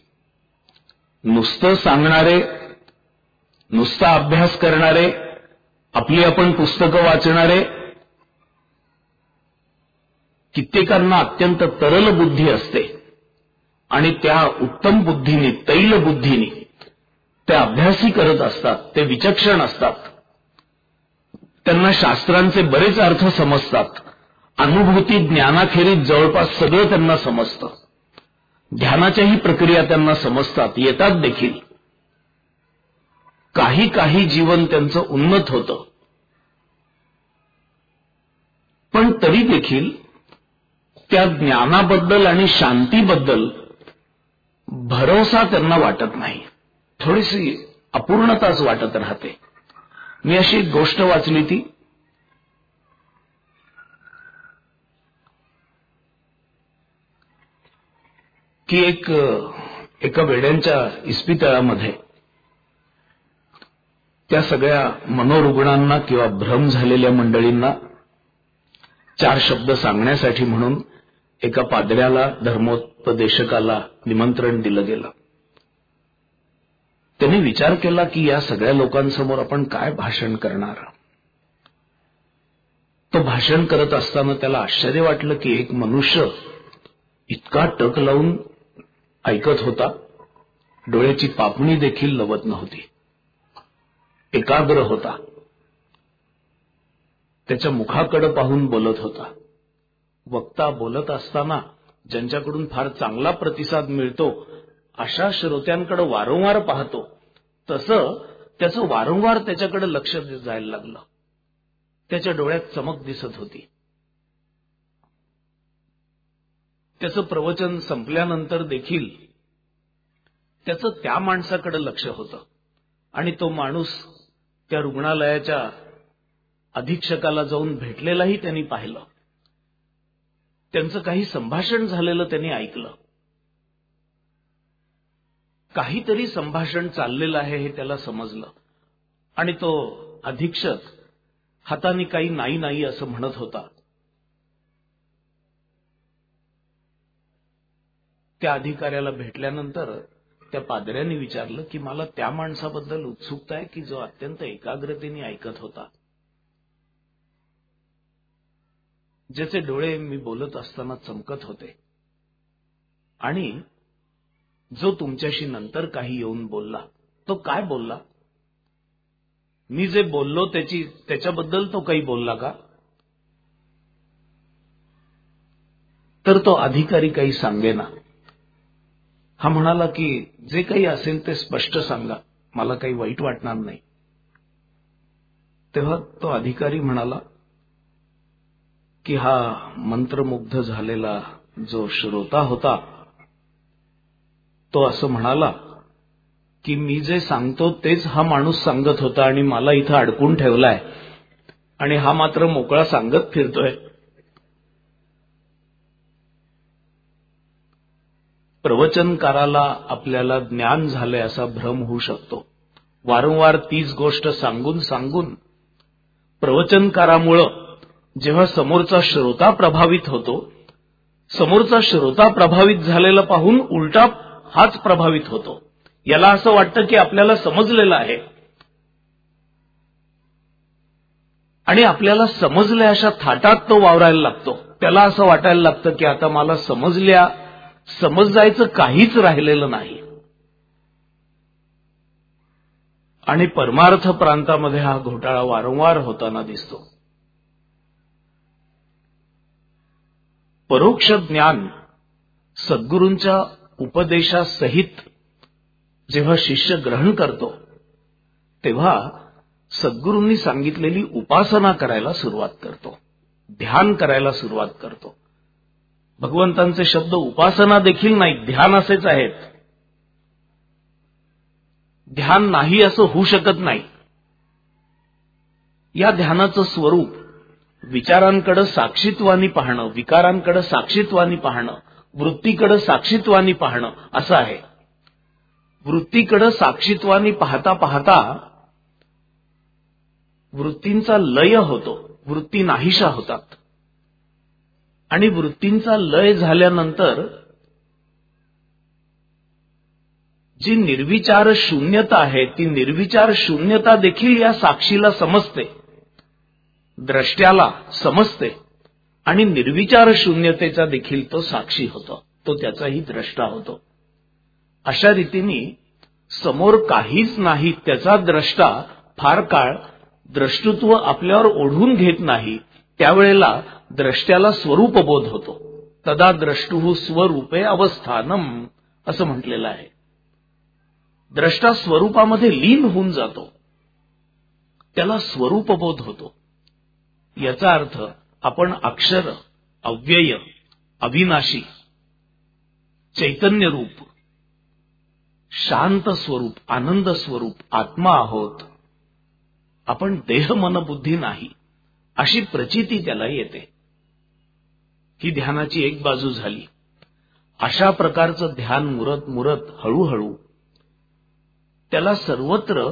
Speaker 2: नुसतं सांगणारे, नुसता अभ्यास करणारे, आपली आपण पुस्तकं वाचणारे, कित्येकांना अत्यंत तरल बुद्धी असते आणि त्या उत्तम बुद्धीने, तैल बुद्धीने ते अभ्यासही करत असतात, ते विचक्षण असतात, त्यांना शास्त्रांचे बरेच अर्थ समजतात, अनुभूती ज्ञानाखेरीज जवळपास सगळं त्यांना समजतं, ध्यानाच्याही प्रक्रिया त्यांना समजतात, येतात देखील. काही काही जीवन त्यांचं उन्नत होतं, पण तरी देखील त्या ज्ञानाबद्दल आणि शांतीबद्दल भरोसा त्यांना वाटत नाही, थोडीशी अपूर्णताच वाटत राहते. मी अशी एक गोष्ट वाचली ती, की एका वेड्यांच्या इस्पितळामध्ये त्या सगळ्या मनोरुग्णांना किंवा भ्रम झालेल्या मंडळींना 4 शब्द सांगण्यासाठी म्हणून एका पाद्र्याला, धर्मोपदेशकाला निमंत्रण दिलं गेलं. त्यांनी विचार केला की या सगळ्या लोकांसमोर आपण काय भाषण करणार. तो भाषण करत असताना त्याला आश्चर्य वाटलं की एक मनुष्य इतका टक लावून ऐकत होता, डोळ्याची पापणी देखील लवत नव्हती, एकाग्र होता, त्याच्या मुखाकडे पाहून बोलत होता. वक्ता बोलत असताना ज्यांच्याकडून फार चांगला प्रतिसाद मिळतो अशा श्रोत्यांकडे वारंवार पाहतो, तसं त्याचं वारंवार त्याच्याकडे लक्ष जायला लागलं. त्याच्या डोळ्यात चमक दिसत होती. त्याचं प्रवचन संपल्यानंतर देखील त्याचं त्या माणसाकडे लक्ष होतं आणि तो माणूस त्या रुग्णालयाच्या अधीक्षकाला जाऊन भेटलेलाही त्यांनी पाहिलं. त्यांचं काही संभाषण झालेलं त्यांनी ऐकलं. काहीतरी संभाषण चाललेलं आहे हे त्याला समजलं आणि तो अधीक्षक हाताने काही नाही नाही असं म्हणत होता. त्या अधिकाऱ्याला भेटल्यानंतर त्या पाद्र्याने विचारलं की मला त्या माणसाबद्दल उत्सुकता आहे की जो अत्यंत एकाग्रतेने ऐकत होता, ज्याचे डोळे मी बोलत असताना चमकत होते, आणि जो तुमच्याशी नंतर काही येऊन बोलला. तो काय बोलला? मी जे बोललो त्याच्याबद्दल तो काही बोलला का? तर तो अधिकारी काही सांगेना. हा म्हणाला की जे काही असेल ते स्पष्ट सांगा, मला काही वाईट वाटणार नाही. तेव्हा तो अधिकारी म्हणाला की हा मंत्रमुग्ध झालेला जो श्रोता होता तो असं म्हणाला की मी जे सांगतो तेच हा माणूस सांगत होता आणि मला इथं अडकून ठेवलाय आणि हा मात्र मोकळा सांगत फिरतोय. प्रवचनकाराला आपल्याला ज्ञान झालंय असा भ्रम होऊ शकतो. वारंवार तीच गोष्ट सांगून सांगून प्रवचनकारामुळं जेव्हा समोरचा श्रोता प्रभावित होतो, समोरचा श्रोता प्रभावित झालेला पाहून उलटा हाच प्रभावित होतो. याला असं वाटतं की आपल्याला समजलेलं आहे आणि आपल्याला समजले अशा थाटात तो वावरायला लागतो. त्याला असं वाटायला लागतं की आता मला समजायचं काहीच राहिलेलं नाही. आणि परमार्थ प्रांतामध्ये हा घोटाळा वारंवार होताना दिसतो. परोक्ष ज्ञान सद्गुरूंच्या उपदेशासहित जेव्हा शिष्य ग्रहण करतो तेव्हा सद्गुरूंनी सांगितलेली उपासना करायला सुरुवात करतो, ध्यान करायला सुरुवात करतो. भगवंतांचे शब्द उपासना देखील नाही, ध्यान असेच आहेत. ध्यान नाही असं होऊ शकत नाही. या ध्यानाचं स्वरूप विचारांकडे साक्षीत्वानी पाहणं, विकारांकडे साक्षीत्वानी पाहणं, वृत्तीकडे साक्षीत्वानी पाहणं असं आहे. वृत्तीकडे साक्षीत्वानी पाहता पाहता वृत्तींचा लय होतो, वृत्ती नाहीशा होतात. आणि वृत्तींचा लय झाल्यानंतर जी निर्विचार शून्यता आहे ती निर्विचार शून्यता देखील या साक्षीला समजते, द्रष्ट्याला समजते. आणि निर्विचार शून्यतेचा देखील तो साक्षी होतो, तो त्याचाही द्रष्टा होतो. अशा रीतीने समोर काहीच नाही त्याचा द्रष्टा फार काळ द्रष्टृत्व आपल्यावर ओढून घेत नाही, त्यावेळेला द्रष्ट्याला स्वरूपबोध होतो. तदा द्रष्टुः स्वरूपे अवस्थानम असं म्हटलेलं आहे. द्रष्टा स्वरूपामध्ये लीन होऊन जातो, त्याला स्वरूपबोध होतो. याचा अर्थ आपण अक्षर, अव्यय, अविनाशी, चैतन्य रूप, शांत स्वरूप, आनंद स्वरूप, आत्मा आहोत. आपण देह मन बुद्धी नाही अशी प्रचिती त्याला येते. ही ध्यानाची एक बाजू झाली. अशा प्रकारचं ध्यान मुरत मुरत हळूहळू त्याला सर्वत्र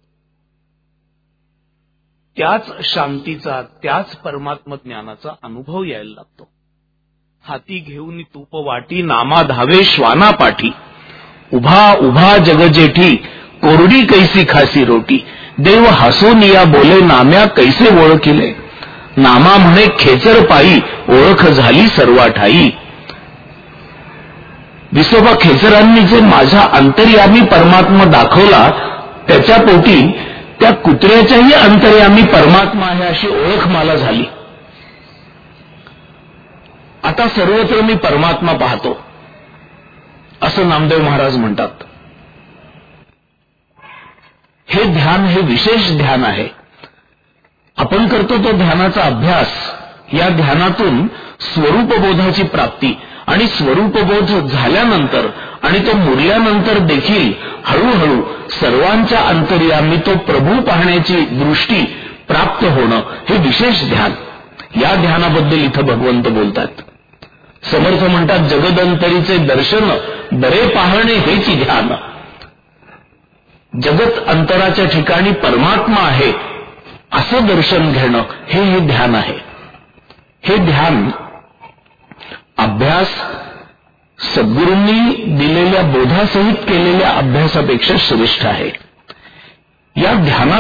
Speaker 2: त्याच शांतीचा, त्याच परमात्म ज्ञानाचा अनुभव यायला लागतो. हाती घेऊन तूप वाटी, नामा धावे श्वाना पाठी, उभा उभा जगजेठी, कोरडी कैसी खासी रोटी, देव हसोनिया बोले नाम्या कैसे ओळखिले, नामा म्हणे खेचर पायी, ओळख झाली सर्वा ठाई. विसोबा खेचरांनी जे माझा अंतर्यामी परमात्मा दाखवला त्याच्या पोटी त्या कुत्र्याच्याही अंतर्यामी परमात्मा आहे अशी ओळख मला झाली. आता सर्वत्र मी परमात्मा पाहतो असं नामदेव महाराज म्हणतात. हे ध्यान हे विशेष ध्यान आहे. आपण करतो तो ध्यानाचा अभ्यास. या ध्यानातून स्वरूपबोधाची प्राप्ती आणि स्वरूपबोध झाल्यानंतर आणि तो मुरल्यानंतर देखील हळूहळू सर्वांच्या अंतर्यामी तो प्रभू पाहण्याची दृष्टी प्राप्त होणं हे विशेष ध्यान. या ध्यानाबद्दल इथं भगवंत बोलतात. समर्थ म्हणतात जगदंतरीचे दर्शन बरे पाहणे हेच ध्यान. जगत अंतराच्या ठिकाणी परमात्मा आहे असं दर्शन घेणं हे ध्यान आहे. हे ध्यान अभ्यास सद्गुरूंनी दिलेल्या बोधासहित केलेल्या अभ्यासापेक्षा श्रेष्ठ आहे. या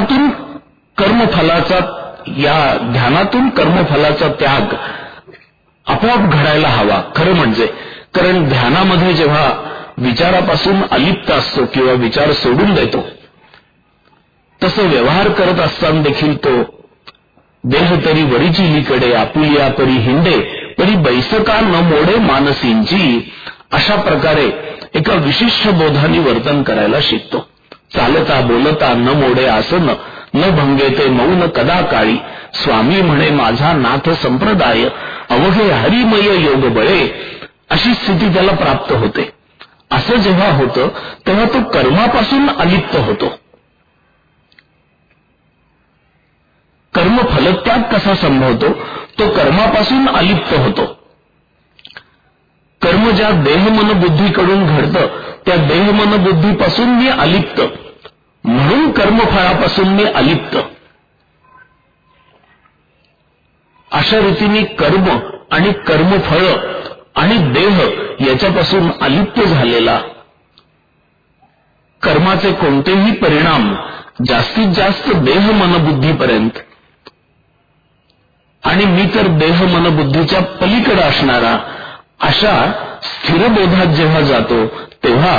Speaker 2: ध्यानातून कर्मफलाचा त्याग आपोआप घडायला हवा. खरं म्हणजे कारण ध्यानामध्ये जेव्हा विचारापासून अलिप्त असतो किंवा विचार सोडून देतो तसं व्यवहार करत असताना देखील तो देह तरी वरीची लीकडे, आपुलिया परी हिंडे परी बैसका न मोडे मानसींची, अशा प्रकारे एका विशिष्ट बोधाने वर्तन करायला शिकतो. चालता बोलता न मोडे आसन, न भंगेते मौन कदा काळी, स्वामी म्हणे माझा नाथ संप्रदाय, अवघे हरिमय योग बळे, अशी स्थिती त्याला प्राप्त होते. असं जेव्हा होतं तेव्हा तो कर्मापासून अलिप्त होतो. कर्मफलत्याग कसा संभवतो? तो कर्मापासून अलिप्त होतो. कर्म ज्या देहमन बुद्धीकडून घडतं त्या देहमन बुद्धीपासून मी अलिप्त, म्हणून कर्मफळापासून मी अलिप्त. अशा रीतीने कर्म आणि कर्मफळ आणि देह याच्यापासून अलिप्त झालेला, कर्माचे कोणतेही परिणाम जास्तीत जास्त देह मनबुद्धीपर्यंत आणि मी तर देह मन बुद्धीच्या पलीकडे असणारा अशा स्थिरबोधात जेव्हा जातो तेव्हा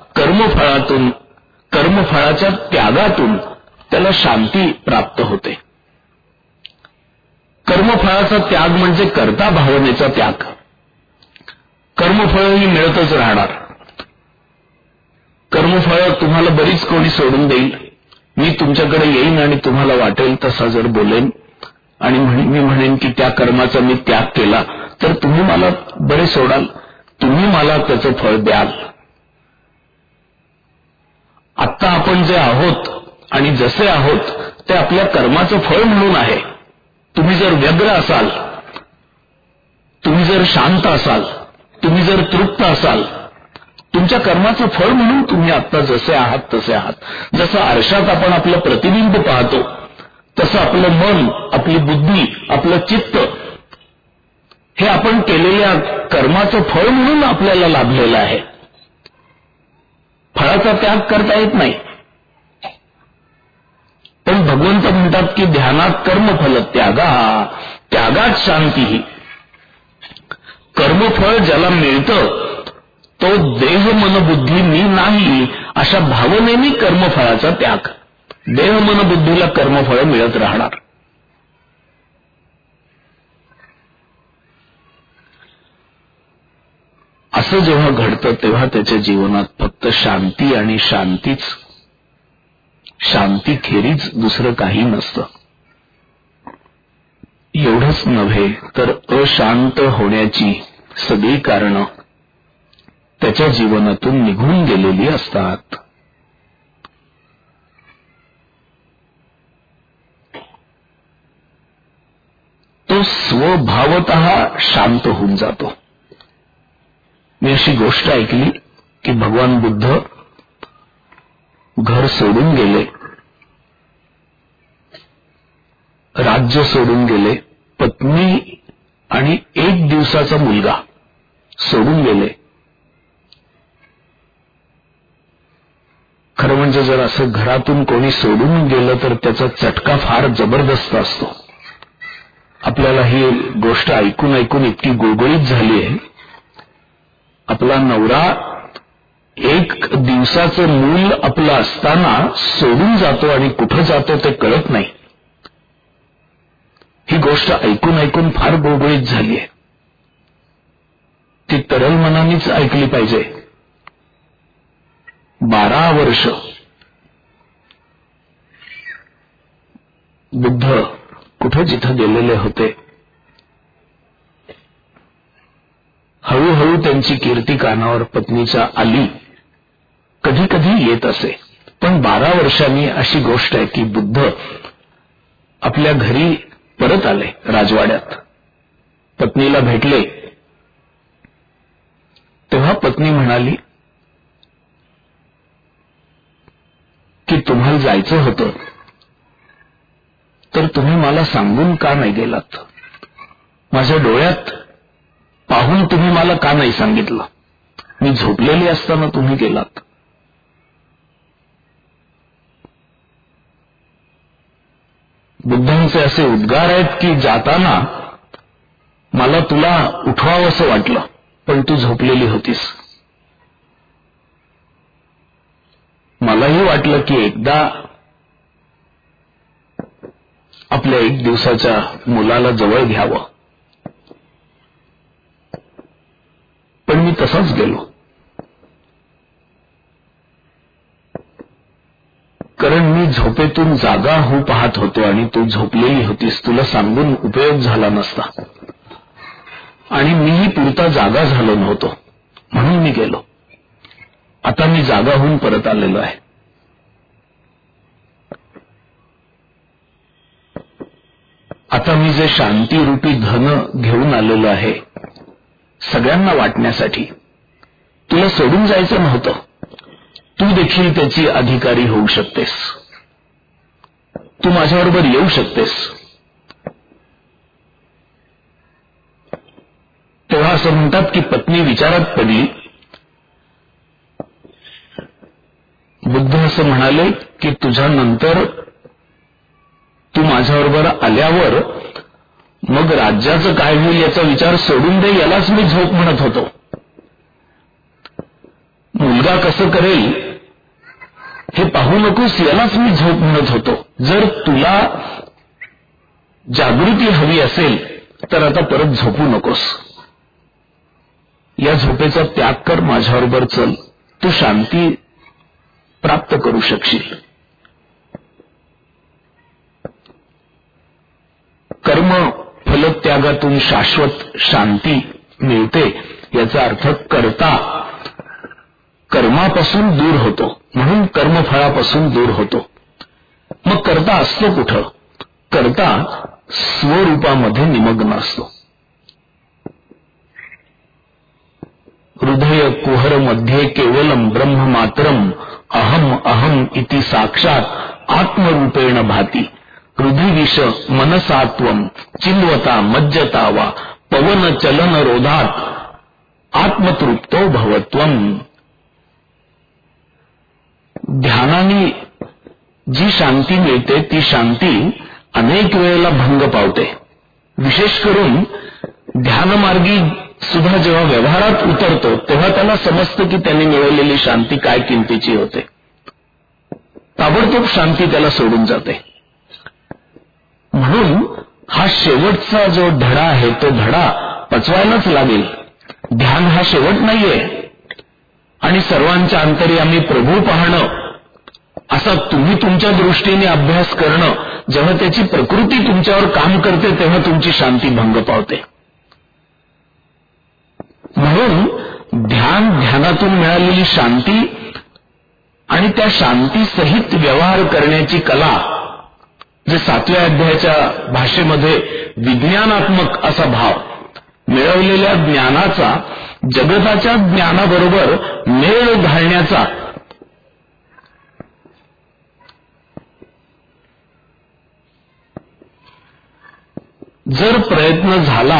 Speaker 2: कर्मफळाच्या त्यागातून त्याला शांती प्राप्त होते. कर्मफळाचा त्याग म्हणजे कर्ता भावनेचा त्याग. कर्मफळ ही मिळतच राहणार. कर्मफळ तुम्हाला बरीच कोणी सोडून देईल. मी तुमच्याकडे येईन आणि तुम्हाला वाटेल तसा जर बोलेन आणि मी म्हणेन की त्या कर्माचा मी त्याग केला तर तुम्ही मला बरे सोडाल, तुम्ही मला त्याचं फळ द्याल. आत्ता आपण जे आहोत आणि जसे आहोत ते आपल्या कर्माचं फळ म्हणून आहे. तुम्ही जर व्यग्र असाल, तुम्ही जर शांत असाल, तुम्ही जर तृप्त असाल, तुमच्या कर्माचं फळ म्हणून तुम्ही आत्ता जसे आहात तसे आहात. जसं आरशात आपण आपलं प्रतिबिंब पाहतो तसं आपलं मन, आपली बुद्धी, आपलं चित्त हे आपण केलेल्या कर्माचं फळ म्हणून आपल्याला लाभलेलं आहे. फळाचा त्याग करता येत नाही. पण भगवंत म्हणतात की ध्यानात कर्मफल त्यागात शांती. कर्मफळ ज्याला मिळतं तो देह मन बुद्धी मी नाही अशा भावनेने कर्मफळाचा त्याग. देह मन बुद्धीला कर्मफळ मिळत राहणार. असं जेव्हा घडतं तेव्हा त्याच्या जीवनात फक्त शांती आणि शांतीखेरीज दुसरं काही नसतं. एवढंच नव्हे तर अशांत होण्याची सगळी कारणं त्याच्या जीवनातून निघून गेलेली असतात. तो स्वभावतः शांत होऊन जातो. मी अशी गोष्ट ऐकली की भगवान बुद्ध घर सोडून गेले, राज्य सोडून गेले, पत्नी आणि 1 दिवसाचा मुलगा सोडून गेले. खरं म्हणजे जर असं घरातून कोणी सोडून गेलं तर त्याचा चटका फार जबरदस्त असतो. आपल्याला ही गोष्ट ऐकून ऐकून इतकी गुळगुळीत झाली आहे. आपला नवरा 1 दिवसाचं मूल आपलं असताना सोडून जातो आणि कुठं जातो ते कळत नाही. ही गोष्ट ऐकून ऐकून फार गुळगुळीत झाली आहे. ती तरल मनानेच ऐकली पाहिजे. 12 वर्ष बुद्ध कुठं जिथं गेलेले होते. हळूहळू त्यांची कीर्ती कानावर पत्नीच्या आली. कधी कधी येत असे. पण 12 वर्षांनी अशी गोष्ट आहे की बुद्ध आपल्या घरी परत आले. राजवाड्यात पत्नीला भेटले तेव्हा पत्नी म्हणाली की तुम्हाला जायचं होतं तर तुम्ही मला सांगून का नाही गेलात? माझ्या डोळ्यात पाहून तुम्ही मला का नाही सांगितलं? मी झोपलेली असताना तुम्ही गेलात. बुद्धांचे असे उद्गार आहेत की जाताना मला तुला उठवावं असं वाटलं पण तू झोपलेली होतीस. मलाही वाटलं की एकदा आपल्या 1 दिवसाच्या मुलाला जवळ घ्यावं, पण मी तसाच गेलो. कारण मी झोपेतून जागा होऊ पाहत होतो आणि तू झोपलेली होतीस. तुला सांगून उपयोग झाला नसता आणि मीही पुरता जागा झालो नव्हतो म्हणून मी गेलो. आता मी जागा होऊन परत आलेलो आहे. आता मी जे शांतीरूपी धन घेऊन आलेलो आहे सगळ्यांना वाटण्यासाठी, तुला सोडून जायचं नव्हतं. तू देखील त्याची अधिकारी होऊ शकतेस. तू माझ्याबरोबर येऊ शकतेस. तेव्हा असं म्हणतात की पत्नी विचारात पडली. बुद्ध असं म्हणाले की तुझ्यानंतर तू माझ्याबरोबर आल्यावर मग राज्याचं काय होईल याचा विचार सोडून दे, यालाच मी झोप म्हणत होतो. मुलगा कसं करेल हे पाहू नकोस, यालाच मी झोप म्हणत होतो. जर तुला जागृती हवी असेल तर आता परत झोपू नकोस. या झोपेचा त्याग कर, माझ्याबरोबर चल, तू शांती प्राप्त करू शकशील. कर्म फलत्यागातून शाश्वत शांती मिळते. याचा अर्थ करता कर्मापासून दूर होतो, म्हणून कर्मफळापासून दूर होतो. मग करता असतो कुठं? करता स्वरूपामध्ये निमग्न असतो. हृदय कुहर मध्ये केवलम ब्रह्म मात्रम अहम अहम इति साक्षात आत्मरूपेण भाती. हृदिविष मनसात्वम चिन्वता मज्जता वा पवन चलन रोधात आत्मतृप्तो भवत्वम. ध्यानाने जी शांती मिळते ती शांती अनेक वेळेला भंग पावते. विशेष करून ध्यानमार्गी सुद्धा जेव्हा व्यवहारात उतरतो तेव्हा त्याला समजतं की त्यांनी मिळवलेली शांती काय किमतीची होते. ताबडतोब शांती त्याला सोडून जाते. म्हणून हा शेवटचा जो धडा आहे तो धडा पचवायलाच लागेल. ध्यान हा शेवट नाहीये. आणि सर्वांच्या अंतर्यामी प्रभू पाहणं असा तुम्ही तुमच्या दृष्टीने अभ्यास करणं, जेव्हा त्याची प्रकृती तुमच्यावर काम करते तेव्हा तुमची शांती भंग पावते. म्हणून ध्यानातून मिळालेली शांती आणि त्या शांती सहित व्यवहार करण्याची कला, जे 7व्या अध्यायाच्या भाषेमध्ये विज्ञानात्मक असा भाव, मिळवलेल्या ज्ञानाचा जगताच्या ज्ञानाबरोबर मेळ घालण्याचा जर प्रयत्न झाला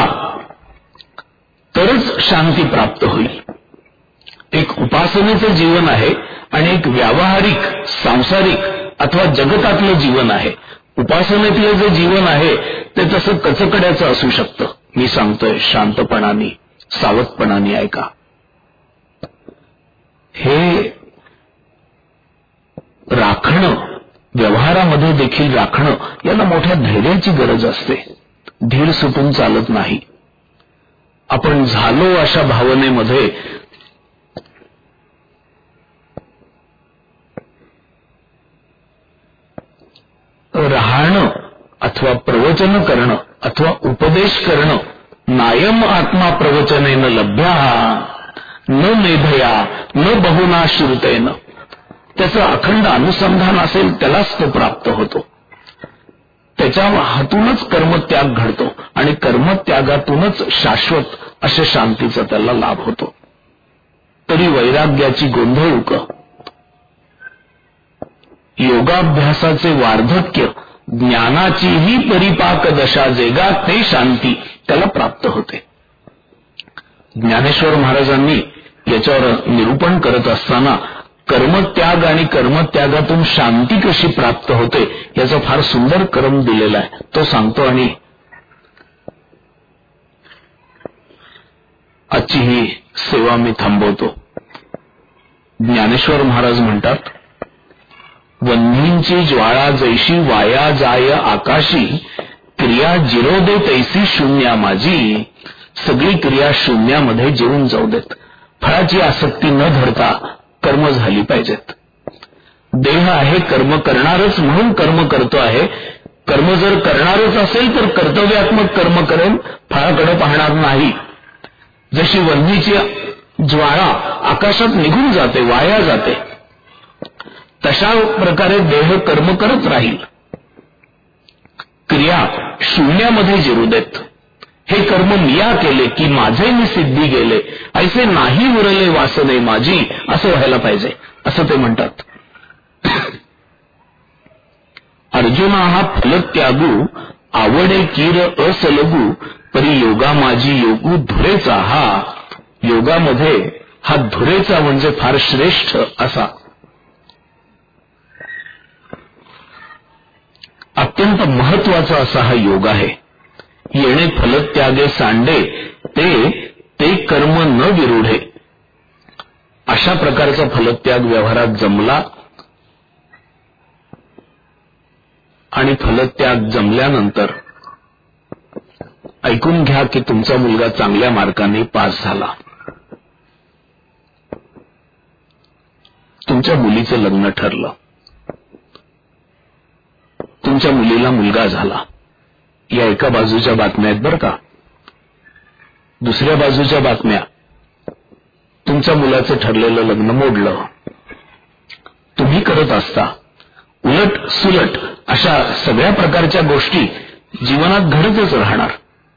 Speaker 2: तरच शांती प्राप्त होईल. एक उपासनेचं जीवन आहे आणि एक व्यावहारिक सांसारिक अथवा जगतातलं जीवन आहे. उपासनेतलं जे जीवन आहे ते तसं कचकड्याचं असू शकतं. मी सांगतोय शांतपणाने सावधपणाने ऐका. हे राखणं, व्यवहारामध्ये देखील राखणं, याला मोठ्या धैर्याची गरज असते. धीर सुटून चालत नाही. आपण झालो अशा भावनेमध्ये राहणं अथवा प्रवचन करणं अथवा उपदेश करणं, नायम आत्मा प्रवचनेन लभ्या न मेधया न बहुना श्रुतेन, त्याचं अखंड अनुसंधान असेल त्यालाच तो प्राप्त होतो. त्याच्या हातूनच कर्मत्याग घडतो आणि कर्मत्यागातूनच शाश्वत अशा शांतीचा त्याला लाभ होतो. तरी वैराग्याची गोंधळूक, योगाभ्यासाचे वार्धक्य, ज्ञानाचीही परिपाक दशा जेगा ते शांती त्याला प्राप्त होते. ज्ञानेश्वर महाराजांनी याच्यावर निरूपण करत असताना कर्मत्याग आणि कर्मत्यागातून शांती कशी प्राप्त होते याचा फार सुंदर क्रम दिलेला आहे. तो सांगतो आणि आजची ही सेवा मी थांबवतो. ज्ञानेश्वर महाराज म्हणतात, वन्हींची ज्वाळा जैशी वाया जाय आकाशी, क्रिया जिरोदे तैसी शून्या माझी. सगळी क्रिया शून्यामध्ये जेवून जाऊ देत. फळाची आसक्ती न धरता कर्म झाली पाहिजेत. देह आहे कर्म करणारच म्हणून कर्म करतो आहे. कर्म जर करणारच असेल तर कर्तव्यात्मक कर्म करेल, फळाकडे पाहणार नाही. जशी वन्हीची ज्वाळा आकाशात निघून जाते, वाया जाते, तशा प्रकारे देह कर्म करत राहील. क्रिया शून्यामध्ये जिरू देत. हे कर्म मिया केले की माझे मी सिद्धी गेले, ऐसे नाही उरले वासने माझी, असं व्हायला पाहिजे असं ते म्हणतात. अर्जुना हा फलत्यागू आवडे कीर असलगू, परी योगा माझी योगू धुरेचा. हा योगामध्ये हा धुरेचा म्हणजे फार श्रेष्ठ असा अत्यंत महत्वाचा असा हा योग आहे. येणे फलत्यागे सांडे ते कर्म न विरूढे. अशा प्रकारचा फलत्याग व्यवहारात जमला आणि फलत्याग जमल्यानंतर ऐकून घ्या की तुमचा मुलगा चांगल्या मार्काने पास झाला, तुमच्या मुलीचं लग्न ठरलं, तुमच्या मुलीला मुलगा झाला. या एका बाजूच्या बातम्या आहेत बरं का. दुसऱ्या बाजूच्या बातम्या, तुमच्या मुलाचं ठरलेलं लग्न मोडलं. तुम्ही करत असता उलट सुलट अशा सगळ्या प्रकारच्या गोष्टी जीवनात घडतच राहणार.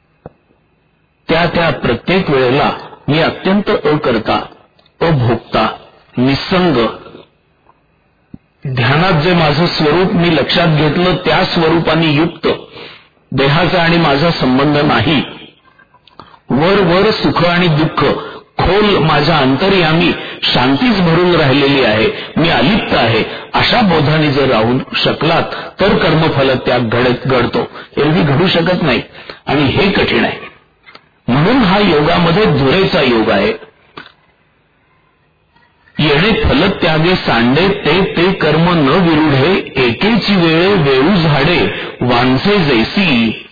Speaker 2: त्या प्रत्येक वेळेला मी अत्यंत अकर्ता, अभोक्ता, निसंग, ध्यानात जे माझं स्वरूप मी लक्षात घेतलं त्या स्वरूपाने युक्त, देहाचा आणि माझा संबंध नाही, वर सुख आणि दुःख, खोल माझ्या अंतर्यामी शांतीच भरून राहिलेली आहे, मी अलिप्त आहे, अशा बोधाने जर राहून शकलात तर कर्मफल त्याग घडतो. एरवी घडू शकत नाही आणि हे कठीण आहे. म्हणून हा योगामध्ये धुरेचा योग आहे. येणे फलत्यागे सांडे ते कर्म न विरूढे, एकेची वेळे वेळू झाडे वांझे जैसी.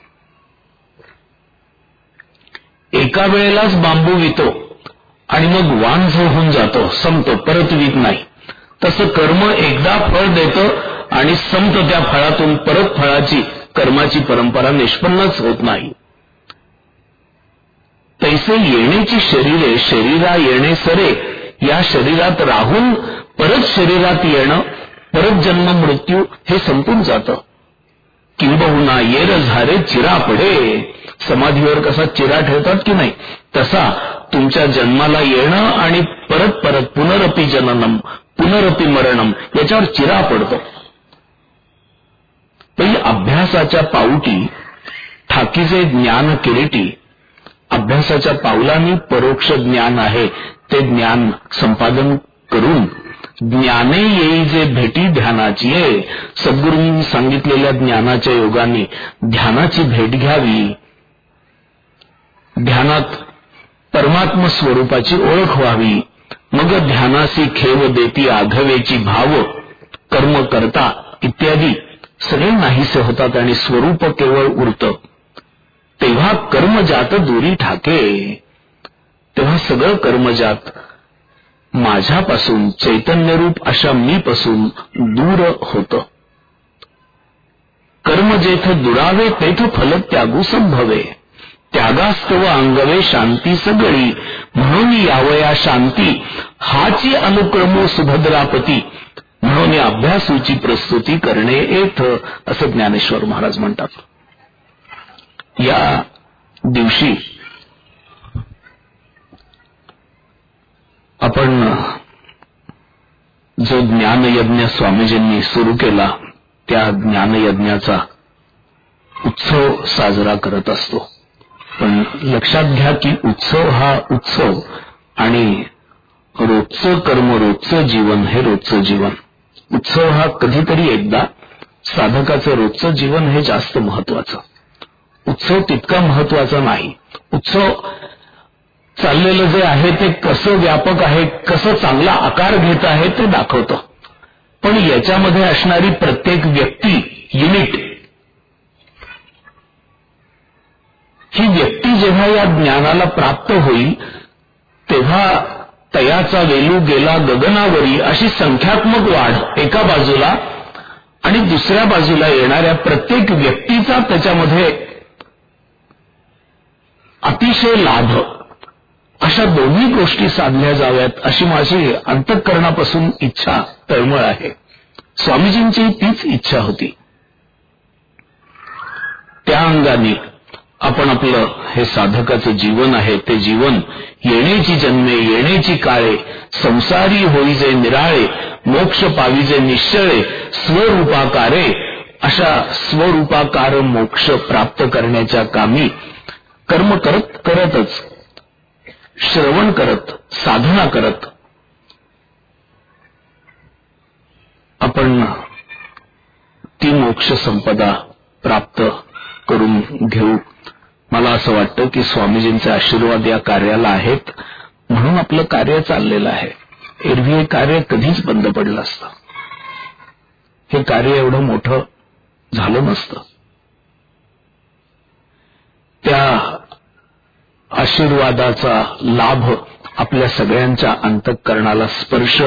Speaker 2: एका वेळेलाच बांबू वितो आणि मग वांझ होऊन जातो, संपतो, परत वित नाही. तसं कर्म एकदा फळ देतं आणि संपतं. त्या फळातून परत फळाची कर्माची परंपरा निष्पन्नच होत नाही. तैसे येण्याची शरीरे शरीरा येणे सरे, या शरीरात राहून परत शरीरात येणं, परत जन्म मृत्यू हे संपून जातं. किंबहुना येर झारे चिरा पडे, समाधीवर कसा चिरा ठेवतात की नाही, तसा तुमच्या जन्माला येणं आणि परत परत पुनरपी जननम पुनरपी मरणम याच्यावर चिरा पडतो. पण अभ्यासाच्या पाऊटी ठाकीचे ज्ञान किरीटी, अभ्यासाच्या पावलांनी परोक्ष ज्ञान आहे ते ज्ञान संपादन करून ज्ञाने येई जे भेटी ध्यानाची आहे. सद्गुरूंनी सांगितलेल्या ज्ञानाच्या योगाने ध्यानाची भेट घ्यावी. ध्यानात परमात्म स्वरूपाची ओळख व्हावी. मग ध्यानासी खेव देती आघवेची भाव, कर्म करता इत्यादी सगळे नाहीसे होतात आणि स्वरूप केवळ उरतं. तेव्हा कर्मजात दूरी ठाके, तेव्हा सगळं कर्मजात माझ्यापासून चैतन्यरूप अशा मीपासून दूर होतं. कर्म जेथ दुरावे तेथ फल त्यागू संभवे, त्यागास्तव अंगवे शांती सगळी. म्हणून यावया शांती हाची अनुक्रमो सुभद्रापती, म्हणून या अभ्यासूची प्रस्तुती करणे येथ, असं ज्ञानेश्वर महाराज म्हणतात. या दिवशी आपण जो ज्ञानयज्ञ स्वामीजींनी सुरू केला त्या ज्ञानयज्ञाचा उत्सव साजरा करत असतो. पण लक्षात घ्या की उत्सव हा उत्सव आणि रोजचं कर्म रोजचं जीवन हे रोजचं जीवन. उत्सव हा कधीतरी एकदा, साधकाचं रोजचं जीवन हे जास्त महत्वाचं. उत्सव तितका महत्वाचा नाही. उत्सव चाललेलं जे आहे ते कसं व्यापक आहे, कसं चांगला आकार घेत आहे ते दाखवतं. पण याच्यामध्ये असणारी प्रत्येक व्यक्ती, युनिट, ही व्यक्ती जेव्हा या ज्ञानाला प्राप्त होईल तेव्हा तयाचा वेलू गेला गगनावरी अशी संख्यात्मक वाढ एका बाजूला आणि दुसऱ्या बाजूला येणाऱ्या प्रत्येक व्यक्तीचा त्याच्यामध्ये अतिशय लाभ, अशा दोन्ही गोष्टी साधल्या जाव्यात अशी माझी अंतःकरणापासून इच्छा तळमळ आहे. स्वामीजींची तीच इच्छा होती. त्या अंगाने आपण आपलं हे साधकाचं जीवन आहे ते जीवन येण्याची जन्मे येण्याची काळे, संसारी होईजे निराळे, मोक्ष पाविजे निश्चळे, स्वरूपाकारे, अशा स्वरूपाकार मोक्ष प्राप्त करण्याच्या कामी कर्म करतच, श्रवण करत, साधना करत आपण ती मोक्ष संपदा प्राप्त करून घेऊ. मला असं वाटतं की स्वामीजींचे आशीर्वाद या कार्याला आहेत म्हणून आपलं कार्य चाललेलं आहे. एरवी हे कार्य कधीच बंद पडलं असतं. हे कार्य एवढं मोठं झालं नसतं. त्या आशीर्वादाचा लाभ आपल्या सगळ्यांच्या अंतःकरणाला स्पर्श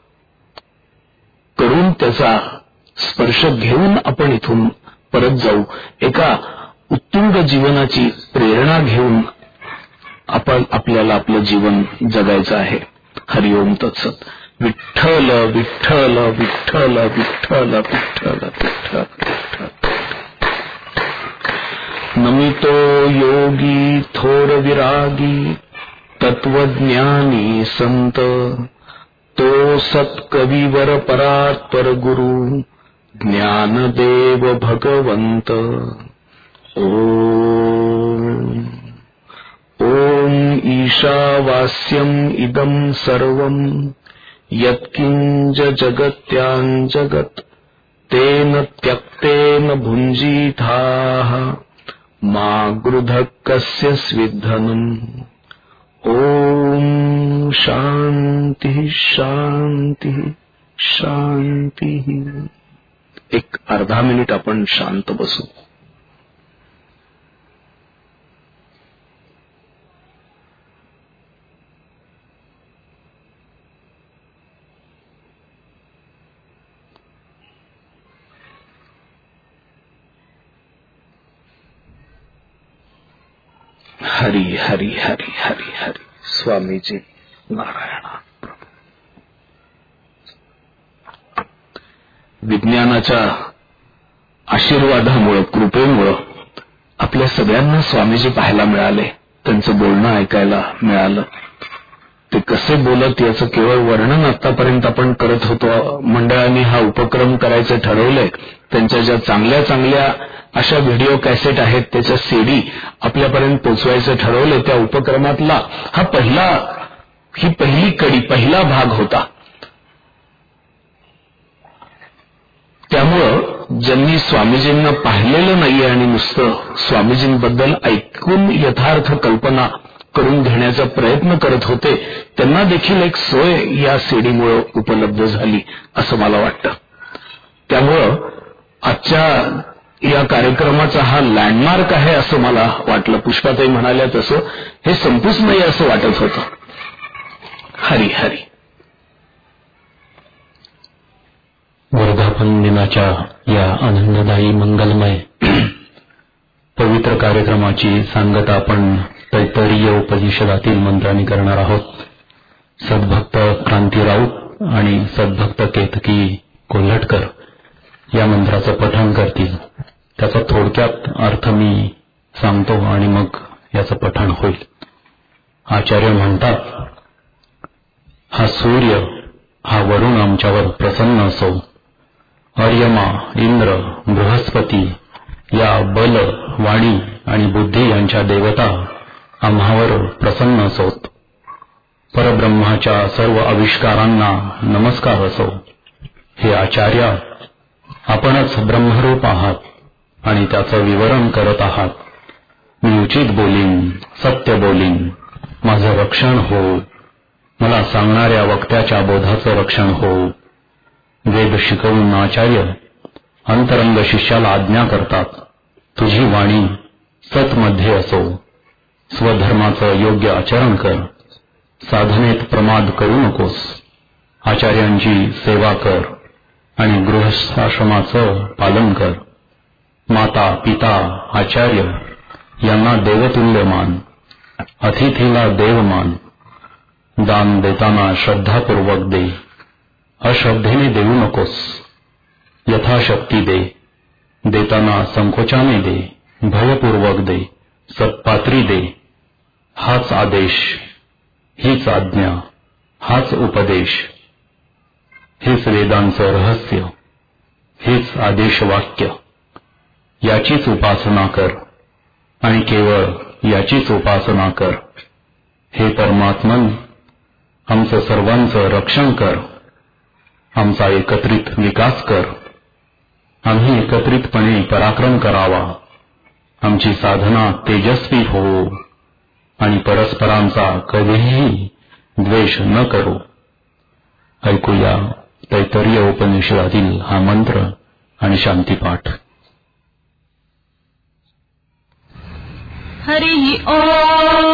Speaker 2: करून त्याचा स्पर्श घेऊन आपण इथून परत जाऊ. एका उत्तुंग जीवनाची प्रेरणा घेऊन आपण आपल्याला आपलं जीवन जगायचं आहे. हरिओम तत्सत. विठ्ठल विठ्ठल विठ्ठल विठ्ठल विठ्ठल विठ्ठल. नमितो योगी थोर विरागी तत्वज्ञानी संत तो सत्कविवर परात्पर गुरु ज्ञानदेव भगवंत. ओम ओम ईशावास्यम इदं सर्वं यत्किंच जगत्यां जगत् तेन त्यक्तेन भुञ्जीथाः मा गृधः कस्य स्विद्धनम्. ओम शांती शांती शांती. एक अर्धा मिनिट आपण शांत बसू. हरी हरी हरी हरी हरी. स्वामीजी नारायण. विज्ञानाच्या आशीर्वादामुळं कृपेमुळं आपल्या सगळ्यांना स्वामीजी पाहायला मिळाले. त्यांचं बोलणं ऐकायला मिळालं. ते कसे बोलत याचं केवळ वर्णन आतापर्यंत आपण करत होतो. मंडळांनी हा उपक्रम करायचं ठरवलंय. त्यांच्या ज्या चांगल्या चांगल्या अशा व्हिडिओ कॅसेट आहेत त्याच्या सीडी आपल्यापर्यंत पोचवायचं ठरवलं. त्या उपक्रमातला ही पहिली कडी, पहिला भाग होता. त्यामुळं ज्यांनी स्वामीजींना पाहिलेलं नाहीये आणि नुसतं स्वामीजींबद्दल ऐकून यथार्थ कल्पना करून घेण्याचा प्रयत्न करत होते त्यांना देखील एक सोय या सीडीमुळे उपलब्ध झाली असं मला वाटतं. त्यामुळं आजच्या या कार्यक्रमाचा हा लँडमार्क आहे असं मला वाटलं. पुष्पाताई म्हणाल्या तसं हे संपूच नाही असं वाटत होतं. हरी हरी.
Speaker 1: वर्धापन दिनाच्या या आनंददायी मंगलमय पवित्र कार्यक्रमाची सांगता आपण तैत्तरीय उपनिषदातील मंत्रांनी करणार आहोत. सद्भक्त क्रांती राऊत आणि सद्भक्त केतकी कोल्हटकर या मंत्राचं पठण करतील. त्याचा थोडक्यात अर्थ मी सांगतो आणि मग याचं पठण होईल. आचार्य म्हणतात, हा सूर्य हा वरुण आमच्यावर प्रसन्न असो. अर्यमा, इंद्र, बृहस्पती या बल, वाणी आणि बुद्धी यांच्या देवता आम्हावर प्रसन्न असोत. परब्रह्माच्या सर्व आविष्कारांना नमस्कार असो. हे आचार्य, आपणच ब्रह्मरूप आहात आणि त्याचं विवरण करत आहात. मी उचित बोलीन, सत्य बोलीन. माझं रक्षण हो. मला सांगणाऱ्या वक्त्याच्या बोधाचं रक्षण हो. वेद शिकवून आचार्य अंतरंग शिष्याला आज्ञा करतात, तुझी वाणी सतमध्ये असो. स्वधर्माचं योग्य आचरण कर. साधनेत प्रमाद करू नकोस. आचार्यांची सेवा कर आणि गृहस्थाश्रमाचं पालन कर. माता, पिता, आचार्य यांना देवतुल्य मान. अतिथीला देव मान. दान देताना श्रद्धापूर्वक दे. अश्रद्धेने देऊ नकोस. यथाशक्ती दे. देताना संकोचाने दे. भयपूर्वक दे. सत्पात्री दे. हाच आदेश, हीच आज्ञा, हाच उपदेश, हेच वेदांचं रहस्य, हेच आदेश वाक्य. याचीच उपासना कर आणि केवळ याचीच उपासना कर. हे परमात्मन, आमचं सर्वांचं रक्षण कर. आमचा एकत्रित विकास कर. आम्ही एकत्रितपणे पराक्रम करावा. आमची साधना तेजस्वी हो आणि परस्परांचा कधीही द्वेष न करो. ऐकूया तैत्तरीय उपनिषदातील हा मंत्र आणि शांतीपाठ.
Speaker 8: हरि ओम.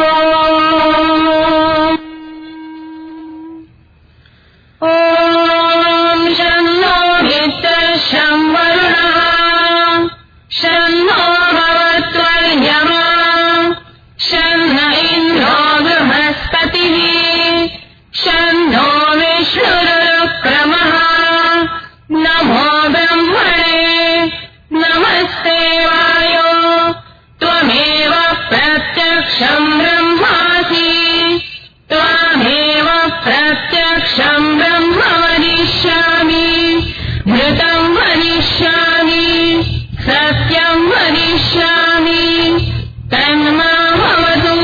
Speaker 8: ओम शन्नो मित्रः शं वरुणः शन्नो भवत्वर्यमः शन्न इन्द्रो बृहस्पतिः शन्नो विष्णुरुक्रमः. नमो ब्रह्मणे नमस्ते वायो त्वमेव प्रत्यक्षं ब्रह्मासि त्वामेव प्रत्यक्षं ब्रह्म वदिष्यामि. घृतं वदिष्यामि सत्यं वदिष्यामि. तन्मामवतु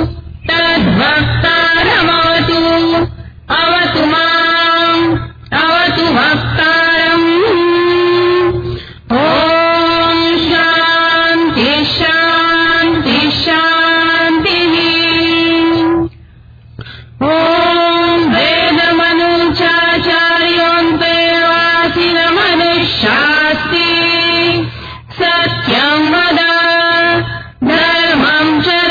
Speaker 8: तद्भक्तारमवतु. अवतु माम् अवतु भक्तारम्. ॐ शान्ति शान्ति शान्तिः. ॐ वेदमनुचाचार्योऽन्ते वासिनमनुष्यास्ति. सत्यं वद धर्मं चर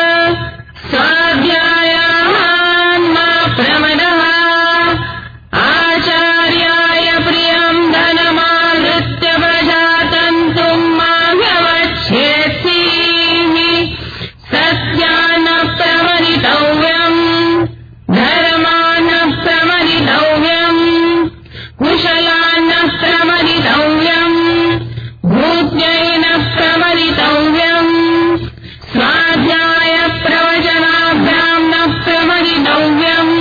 Speaker 8: स्वाध्यायान् मा प्रमदः. आचार्याय प्रियं धनमावृत्य प्रजातन्तुं मा व्यवच्छेत्सीः. सत्यान्न प्रमदितव्यम् धर्मान्न प्रमदितव्यम् कुशलान्न प्रमदितव्यम् भूज्ञैन प्रमदितव्यम्. स्वाध्याय प्रवचनाभ्यां न प्रमदितव्यम्.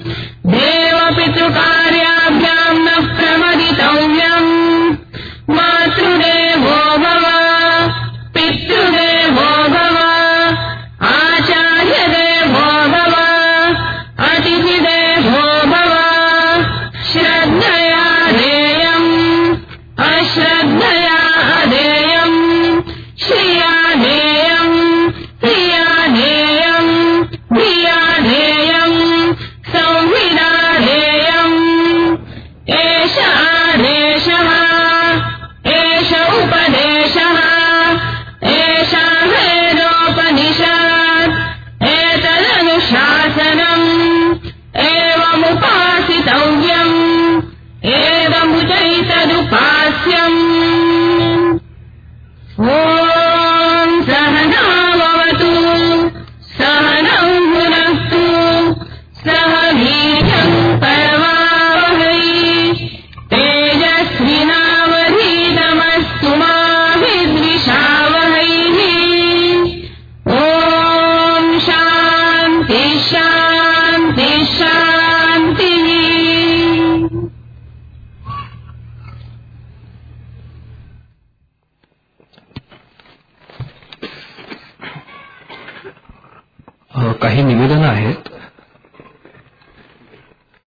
Speaker 8: देवपितृकार्याभ्यां न प्रमदितव्यम्. मातृदेवो भव पितृदेवो भव आचार्यदेवो भव अतिथिदेवो भव. श्रद्धया देयम् अश्रद्धया अदेयम्. श्रिया देयम् प्रिया देयम् धिया देयम् संविदा देयम्. एष आदेशः एष उपदेशः एषा वेदोपनिषत् एतदनुशासनम्. एवमुपासितव्यम् एवमुचैतदुपास्यम्. ॐ सहनाववतु सहनौ भुनक्तु सह वीर्यं करवावहै. तेजस्विनावधीतमस्तु मा विद्विषावहैः. ॐ शान्ति शान्ति शान्तिः.
Speaker 3: काही निवेदनं आहेत.